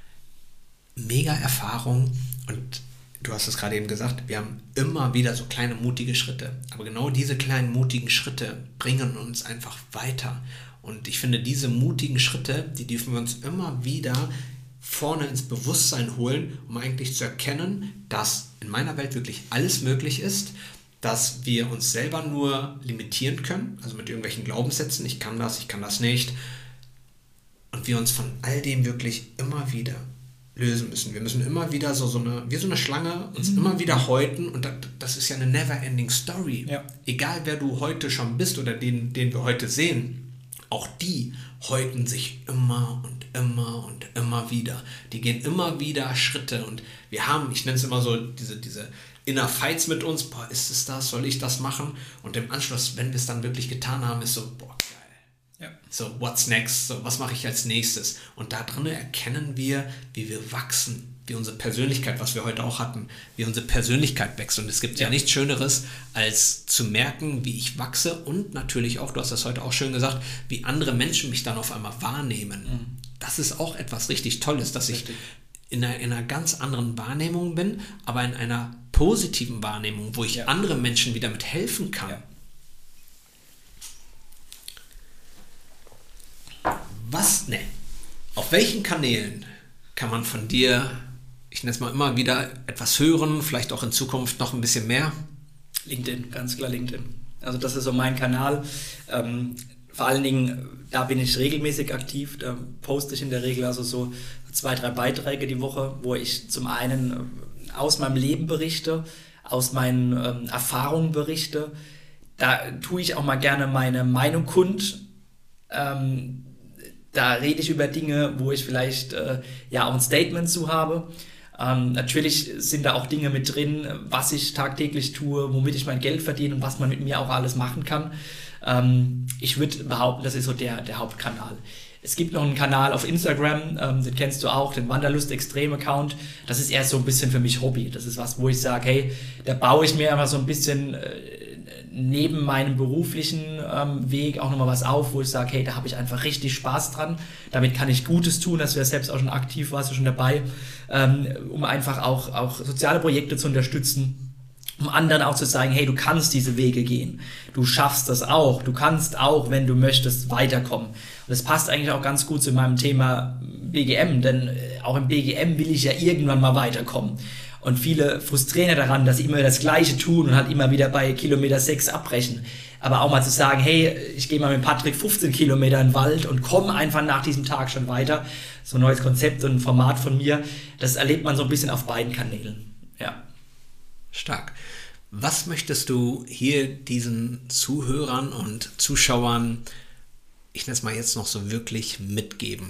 Mega Erfahrung und du hast es gerade eben gesagt, wir haben immer wieder so kleine mutige Schritte, aber genau diese kleinen mutigen Schritte bringen uns einfach weiter. Und ich finde, diese mutigen Schritte, die dürfen wir uns immer wieder vorne ins Bewusstsein holen, um eigentlich zu erkennen, dass in meiner Welt wirklich alles möglich ist, dass wir uns selber nur limitieren können, also mit irgendwelchen Glaubenssätzen, ich kann das, ich kann das nicht, und wir uns von all dem wirklich immer wieder lösen müssen. Wir müssen immer wieder so, so eine, wie so eine Schlange, uns mhm. immer wieder häuten und das, das ist ja eine never-ending Story. Ja. Egal, wer du heute schon bist oder den, den wir heute sehen, auch die häuten sich immer und immer und immer wieder. Die gehen immer wieder Schritte und wir haben, ich nenne es immer so, diese, diese Inner Fights mit uns, boah, ist es das, soll ich das machen? Und im Anschluss, wenn wir es dann wirklich getan haben, ist so, boah, geil. Ja. So, what's next? So, was mache ich als nächstes? Und da drin erkennen wir, wie wir wachsen, wie unsere Persönlichkeit, was wir heute auch hatten, wie unsere Persönlichkeit wächst. Und es gibt ja, ja nichts Schöneres, als zu merken, wie ich wachse und natürlich auch, du hast das heute auch schön gesagt, wie andere Menschen mich dann auf einmal wahrnehmen. Mhm. Das ist auch etwas richtig Tolles, dass richtig. ich in einer, in einer ganz anderen Wahrnehmung bin, aber in einer positiven Wahrnehmung, wo ich ja. andere Menschen wieder mit helfen kann. Ja. Was, ne, auf welchen Kanälen kann man von dir, ich nenne es mal immer wieder, etwas hören, vielleicht auch in Zukunft noch ein bisschen mehr? LinkedIn, ganz klar LinkedIn. Also das ist so mein Kanal. Ähm, vor allen Dingen, da bin ich regelmäßig aktiv, da poste ich in der Regel also so zwei, drei Beiträge die Woche, wo ich zum einen aus meinem Leben berichte, aus meinen ähm, Erfahrungen berichte. Da tue ich auch mal gerne meine Meinung kund. Ähm, da rede ich über Dinge, wo ich vielleicht äh, ja auch ein Statement zu habe. Ähm, natürlich sind da auch Dinge mit drin, was ich tagtäglich tue, womit ich mein Geld verdiene und was man mit mir auch alles machen kann. Ähm, ich würde behaupten, das ist so der, der Hauptkanal. Es gibt noch einen Kanal auf Instagram, ähm, den kennst du auch, den Wanderlust-Extrem-Account. Das ist eher so ein bisschen für mich Hobby. Das ist was, wo ich sage, hey, da baue ich mir einfach so ein bisschen äh, neben meinem beruflichen ähm, Weg auch nochmal was auf, wo ich sage, hey, da habe ich einfach richtig Spaß dran. Damit kann ich Gutes tun, dass du ja selbst auch schon aktiv warst, schon dabei, ähm, um einfach auch, auch soziale Projekte zu unterstützen. Um anderen auch zu sagen, hey, du kannst diese Wege gehen. Du schaffst das auch. Du kannst auch, wenn du möchtest, weiterkommen. Und das passt eigentlich auch ganz gut zu meinem Thema B G M, denn auch im B G M will ich ja irgendwann mal weiterkommen. Und viele frustrieren ja daran, dass sie immer das Gleiche tun und halt immer wieder bei Kilometer sechs abbrechen. Aber auch mal zu sagen, hey, ich gehe mal mit Patrick fünfzehn Kilometer in den Wald und komme einfach nach diesem Tag schon weiter. So ein neues Konzept und ein Format von mir, das erlebt man so ein bisschen auf beiden Kanälen. Ja. Stark. Was möchtest du hier diesen Zuhörern und Zuschauern, ich nenne es mal jetzt noch so wirklich, mitgeben?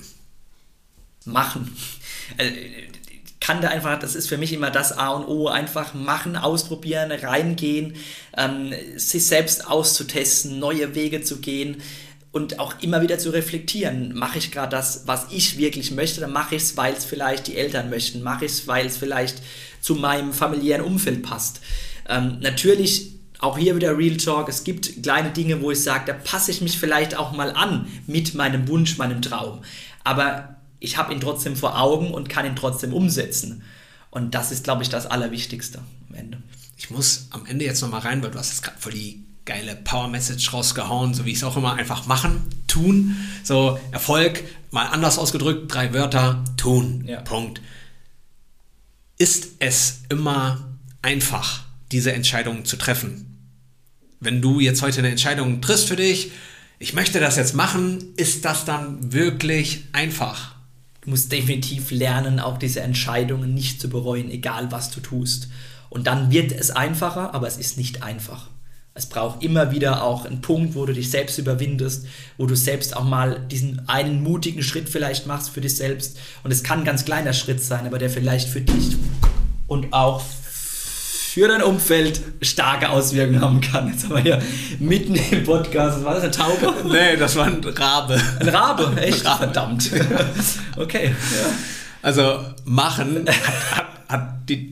Machen. Also, kann da einfach, das ist für mich immer das A und O, einfach machen, ausprobieren, reingehen, ähm, sich selbst auszutesten, neue Wege zu gehen und auch immer wieder zu reflektieren. Mache ich gerade das, was ich wirklich möchte, dann mache ich es, weil es vielleicht die Eltern möchten, mache ich es, weil es vielleicht zu meinem familiären Umfeld passt. Ähm, natürlich, auch hier wieder Real Talk, es gibt kleine Dinge, wo ich sage, da passe ich mich vielleicht auch mal an mit meinem Wunsch, meinem Traum. Aber ich habe ihn trotzdem vor Augen und kann ihn trotzdem umsetzen. Und das ist, glaube ich, das Allerwichtigste am Ende. Ich muss am Ende jetzt nochmal rein, weil du hast jetzt gerade voll die geile Power-Message rausgehauen, so wie ich es auch immer einfach machen, tun. So, Erfolg, mal anders ausgedrückt, drei Wörter, tun, ja. Punkt. Ist es immer einfach, diese Entscheidungen zu treffen? Wenn du jetzt heute eine Entscheidung triffst für dich, ich möchte das jetzt machen, ist das dann wirklich einfach? Du musst definitiv lernen, auch diese Entscheidungen nicht zu bereuen, egal was du tust. Und dann wird es einfacher, aber es ist nicht einfach. Es braucht immer wieder auch einen Punkt, wo du dich selbst überwindest, wo du selbst auch mal diesen einen mutigen Schritt vielleicht machst für dich selbst. Und es kann ein ganz kleiner Schritt sein, aber der vielleicht für dich und auch für dein Umfeld starke Auswirkungen haben kann. Jetzt haben wir hier mitten im Podcast, was war das, eine Taube? Nee, das war ein Rabe. Ein Rabe, echt? Rabe. Verdammt. Okay, ja. Also machen hat, hat, hat die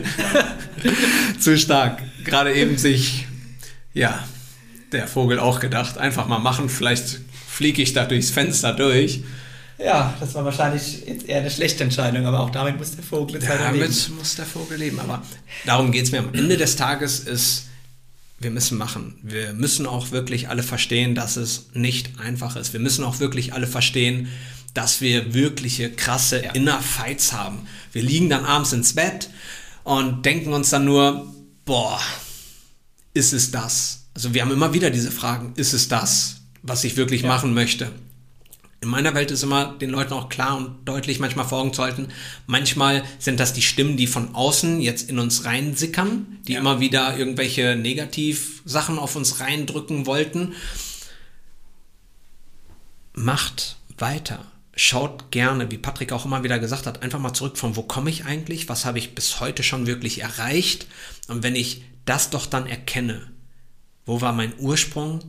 zu stark. Gerade eben sich, ja, der Vogel auch gedacht, einfach mal machen, vielleicht fliege ich da durchs Fenster durch. Ja, das war wahrscheinlich jetzt eher eine schlechte Entscheidung, aber auch damit muss der Vogel jetzt ja, leben. Damit muss der Vogel leben, aber darum geht es mir. Am Ende des Tages ist, wir müssen machen. Wir müssen auch wirklich alle verstehen, dass es nicht einfach ist. Wir müssen auch wirklich alle verstehen, dass wir wirkliche krasse ja. Inner Fights haben. Wir liegen dann abends ins Bett und denken uns dann nur, boah, ist es das? Also wir haben immer wieder diese Fragen, ist es das, was ich wirklich ja. machen möchte? In meiner Welt ist immer den Leuten auch klar und deutlich manchmal vor Augen zu halten, manchmal sind das die Stimmen, die von außen jetzt in uns reinsickern, die ja. immer wieder irgendwelche Negativsachen auf uns reindrücken wollten. Macht weiter. Schaut gerne, wie Patrick auch immer wieder gesagt hat, einfach mal zurück von wo komme ich eigentlich, was habe ich bis heute schon wirklich erreicht, und wenn ich das doch dann erkenne, wo war mein Ursprung,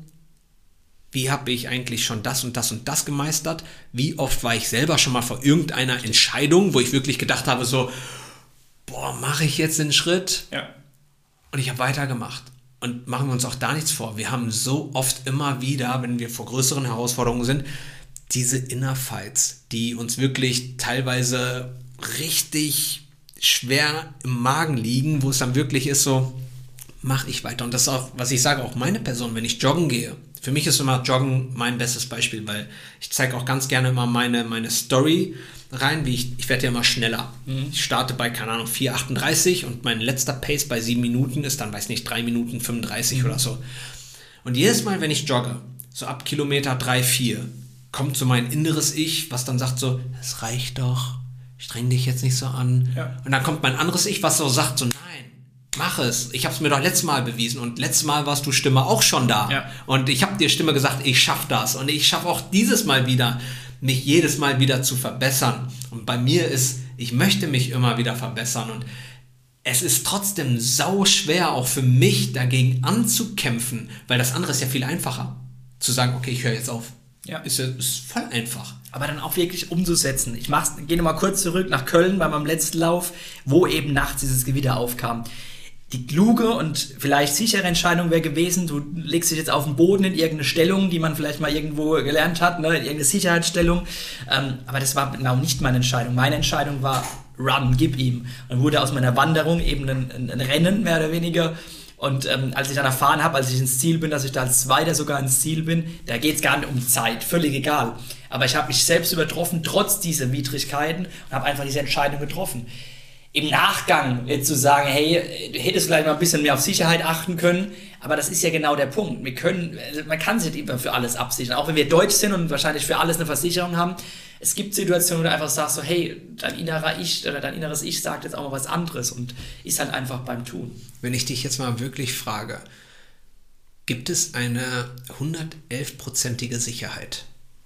wie habe ich eigentlich schon das und das und das gemeistert, wie oft war ich selber schon mal vor irgendeiner Entscheidung, wo ich wirklich gedacht habe so, boah, mache ich jetzt den Schritt? Ja. Und ich habe weitergemacht. Und machen wir uns auch da nichts vor, wir haben so oft immer wieder, wenn wir vor größeren Herausforderungen sind, diese Inner Fights, die uns wirklich teilweise richtig schwer im Magen liegen, wo es dann wirklich ist so, mache ich weiter. Und das ist auch, was ich sage, auch meine Person, wenn ich joggen gehe. Für mich ist immer Joggen mein bestes Beispiel, weil ich zeige auch ganz gerne immer meine, meine Story rein, wie ich, ich werde ja immer schneller. Mhm. Ich starte bei, keine Ahnung, vier achtunddreißig und mein letzter Pace bei sieben Minuten ist dann, weiß nicht, drei Minuten fünfunddreißig mhm. oder so. Und jedes Mal, wenn ich jogge, so ab Kilometer drei, vier, kommt so mein inneres Ich, was dann sagt so, es reicht doch, streng dich jetzt nicht so an. Ja. Und dann kommt mein anderes Ich, was so sagt so, nein, mach es. Ich habe es mir doch letztes Mal bewiesen und letztes Mal warst du Stimme auch schon da. Ja. Und ich habe dir Stimme gesagt, ich schaffe das. Und ich schaffe auch dieses Mal wieder, mich jedes Mal wieder zu verbessern. Und bei mir ist, ich möchte mich immer wieder verbessern. Und es ist trotzdem sau schwer, auch für mich dagegen anzukämpfen, weil das andere ist ja viel einfacher. Zu sagen, okay, ich höre jetzt auf. Ja. Ist, ist voll einfach. Aber dann auch wirklich umzusetzen. Ich mach's, gehe nochmal kurz zurück nach Köln bei meinem letzten Lauf, wo eben nachts dieses Gewitter aufkam. Die kluge und vielleicht sichere Entscheidung wäre gewesen, du legst dich jetzt auf den Boden in irgendeine Stellung, die man vielleicht mal irgendwo gelernt hat, ne, in irgendeine Sicherheitsstellung. Ähm, aber das war genau nicht meine Entscheidung. Meine Entscheidung war, run, gib ihm. Und wurde aus meiner Wanderung eben ein, ein, ein Rennen, mehr oder weniger. Und ähm, als ich dann erfahren habe, als ich ins Ziel bin, dass ich da als Zweiter sogar ins Ziel bin, da geht es gar nicht um Zeit, völlig egal. Aber ich habe mich selbst übertroffen, trotz dieser Widrigkeiten, und habe einfach diese Entscheidung getroffen. Im Nachgang jetzt zu sagen, hey, du hättest vielleicht mal ein bisschen mehr auf Sicherheit achten können, aber das ist ja genau der Punkt. Wir können, man kann sich nicht immer für alles absichern, auch wenn wir deutsch sind und wahrscheinlich für alles eine Versicherung haben. Es gibt Situationen, wo du einfach sagst so, hey, dein innerer Ich oder dein inneres Ich sagt jetzt auch mal was anderes und ist halt einfach beim Tun. Wenn ich dich jetzt mal wirklich frage, gibt es eine hundertelf-prozentige Sicherheit?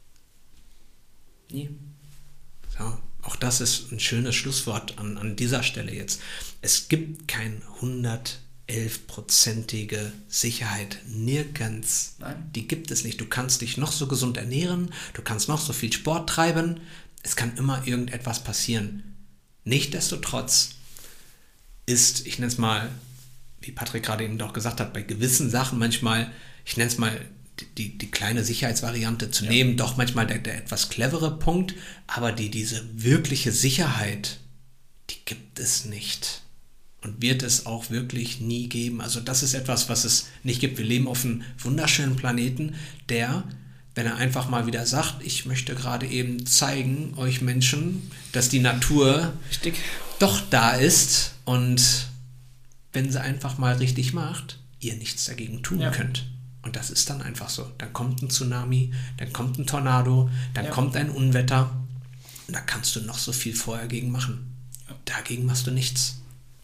Nie. So, auch das ist ein schönes Schlusswort an, an dieser Stelle jetzt. Es gibt keine hundertelf-prozentige Sicherheit. Nirgends. Nein. Die gibt es nicht. Du kannst dich noch so gesund ernähren, du kannst noch so viel Sport treiben. Es kann immer irgendetwas passieren. Nichtsdestotrotz ist, ich nenne es mal, wie Patrick gerade eben doch gesagt hat, bei gewissen Sachen manchmal, ich nenne es mal die, die kleine Sicherheitsvariante zu ja. nehmen, doch manchmal der, der etwas clevere Punkt, aber die, diese wirkliche Sicherheit, die gibt es nicht und wird es auch wirklich nie geben. Also das ist etwas, was es nicht gibt. Wir leben auf einem wunderschönen Planeten, der, wenn er einfach mal wieder sagt, ich möchte gerade eben zeigen, euch Menschen, dass die Natur Richtig. doch da ist und wenn sie einfach mal richtig macht, ihr nichts dagegen tun ja. könnt. Und das ist dann einfach so. Dann kommt ein Tsunami, dann kommt ein Tornado, dann ja. kommt ein Unwetter. Und da kannst du noch so viel vorher gegen machen. Dagegen machst du nichts.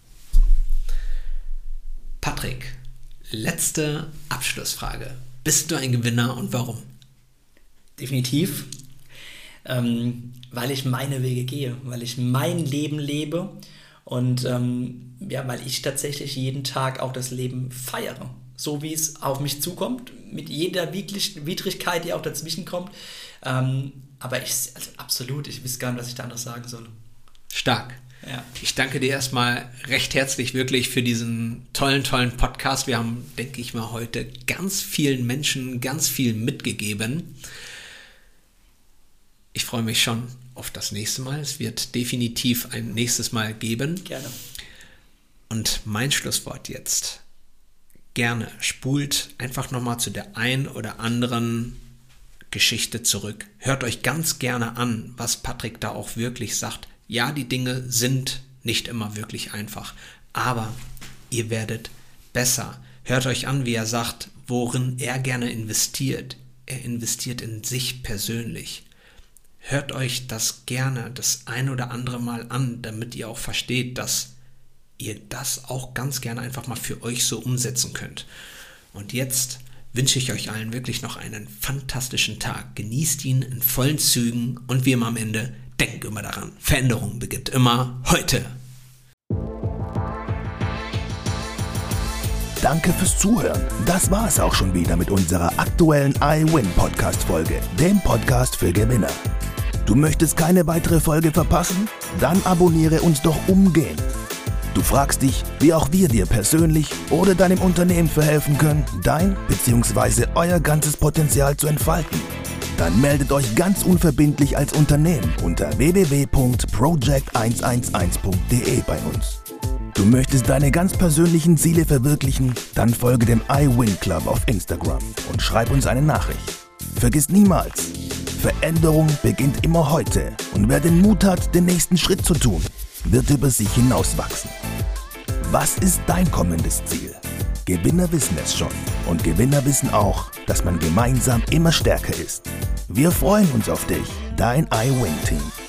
Patrick, letzte Abschlussfrage. Bist du ein Gewinner und warum? Definitiv. Ähm, weil ich meine Wege gehe, weil ich mein Leben lebe und ähm, ja, weil ich tatsächlich jeden Tag auch das Leben feiere. So wie es auf mich zukommt, mit jeder Widrigkeit, die auch dazwischen kommt. Ähm, aber ich, also absolut, ich weiß gar nicht, was ich da anderes sagen soll. Stark. Ja. Ich danke dir erstmal recht herzlich wirklich für diesen tollen, tollen Podcast. Wir haben, denke ich mal, heute ganz vielen Menschen ganz viel mitgegeben. Ich freue mich schon auf das nächste Mal. Es wird definitiv ein nächstes Mal geben. Gerne. Und mein Schlusswort jetzt. Gerne spult einfach nochmal zu der ein oder anderen Geschichte zurück. Hört euch ganz gerne an, was Patrick da auch wirklich sagt. Ja, die Dinge sind nicht immer wirklich einfach, aber ihr werdet besser. Hört euch an, wie er sagt, worin er gerne investiert. Er investiert in sich persönlich. Hört euch das gerne das ein oder andere Mal an, damit ihr auch versteht, dass ihr das auch ganz gerne einfach mal für euch so umsetzen könnt. Und jetzt wünsche ich euch allen wirklich noch einen fantastischen Tag. Genießt ihn in vollen Zügen und wie immer am Ende, denkt immer daran, Veränderung beginnt immer heute. Danke fürs Zuhören. Das war es auch schon wieder mit unserer aktuellen iWin-Podcast-Folge, dem Podcast für Gewinner. Du möchtest keine weitere Folge verpassen? Dann abonniere uns doch umgehend. Du fragst dich, wie auch wir dir persönlich oder deinem Unternehmen verhelfen können, dein bzw. euer ganzes Potenzial zu entfalten. Dann meldet euch ganz unverbindlich als Unternehmen unter w w w punkt project eins eins eins punkt d e bei uns. Du möchtest deine ganz persönlichen Ziele verwirklichen? Dann folge dem iWin Club auf Instagram und schreib uns eine Nachricht. Vergiss niemals, Veränderung beginnt immer heute und wer den Mut hat, den nächsten Schritt zu tun, wird über sich hinauswachsen. Was ist dein kommendes Ziel? Gewinner wissen es schon und Gewinner wissen auch, dass man gemeinsam immer stärker ist. Wir freuen uns auf dich, dein iWin-Team.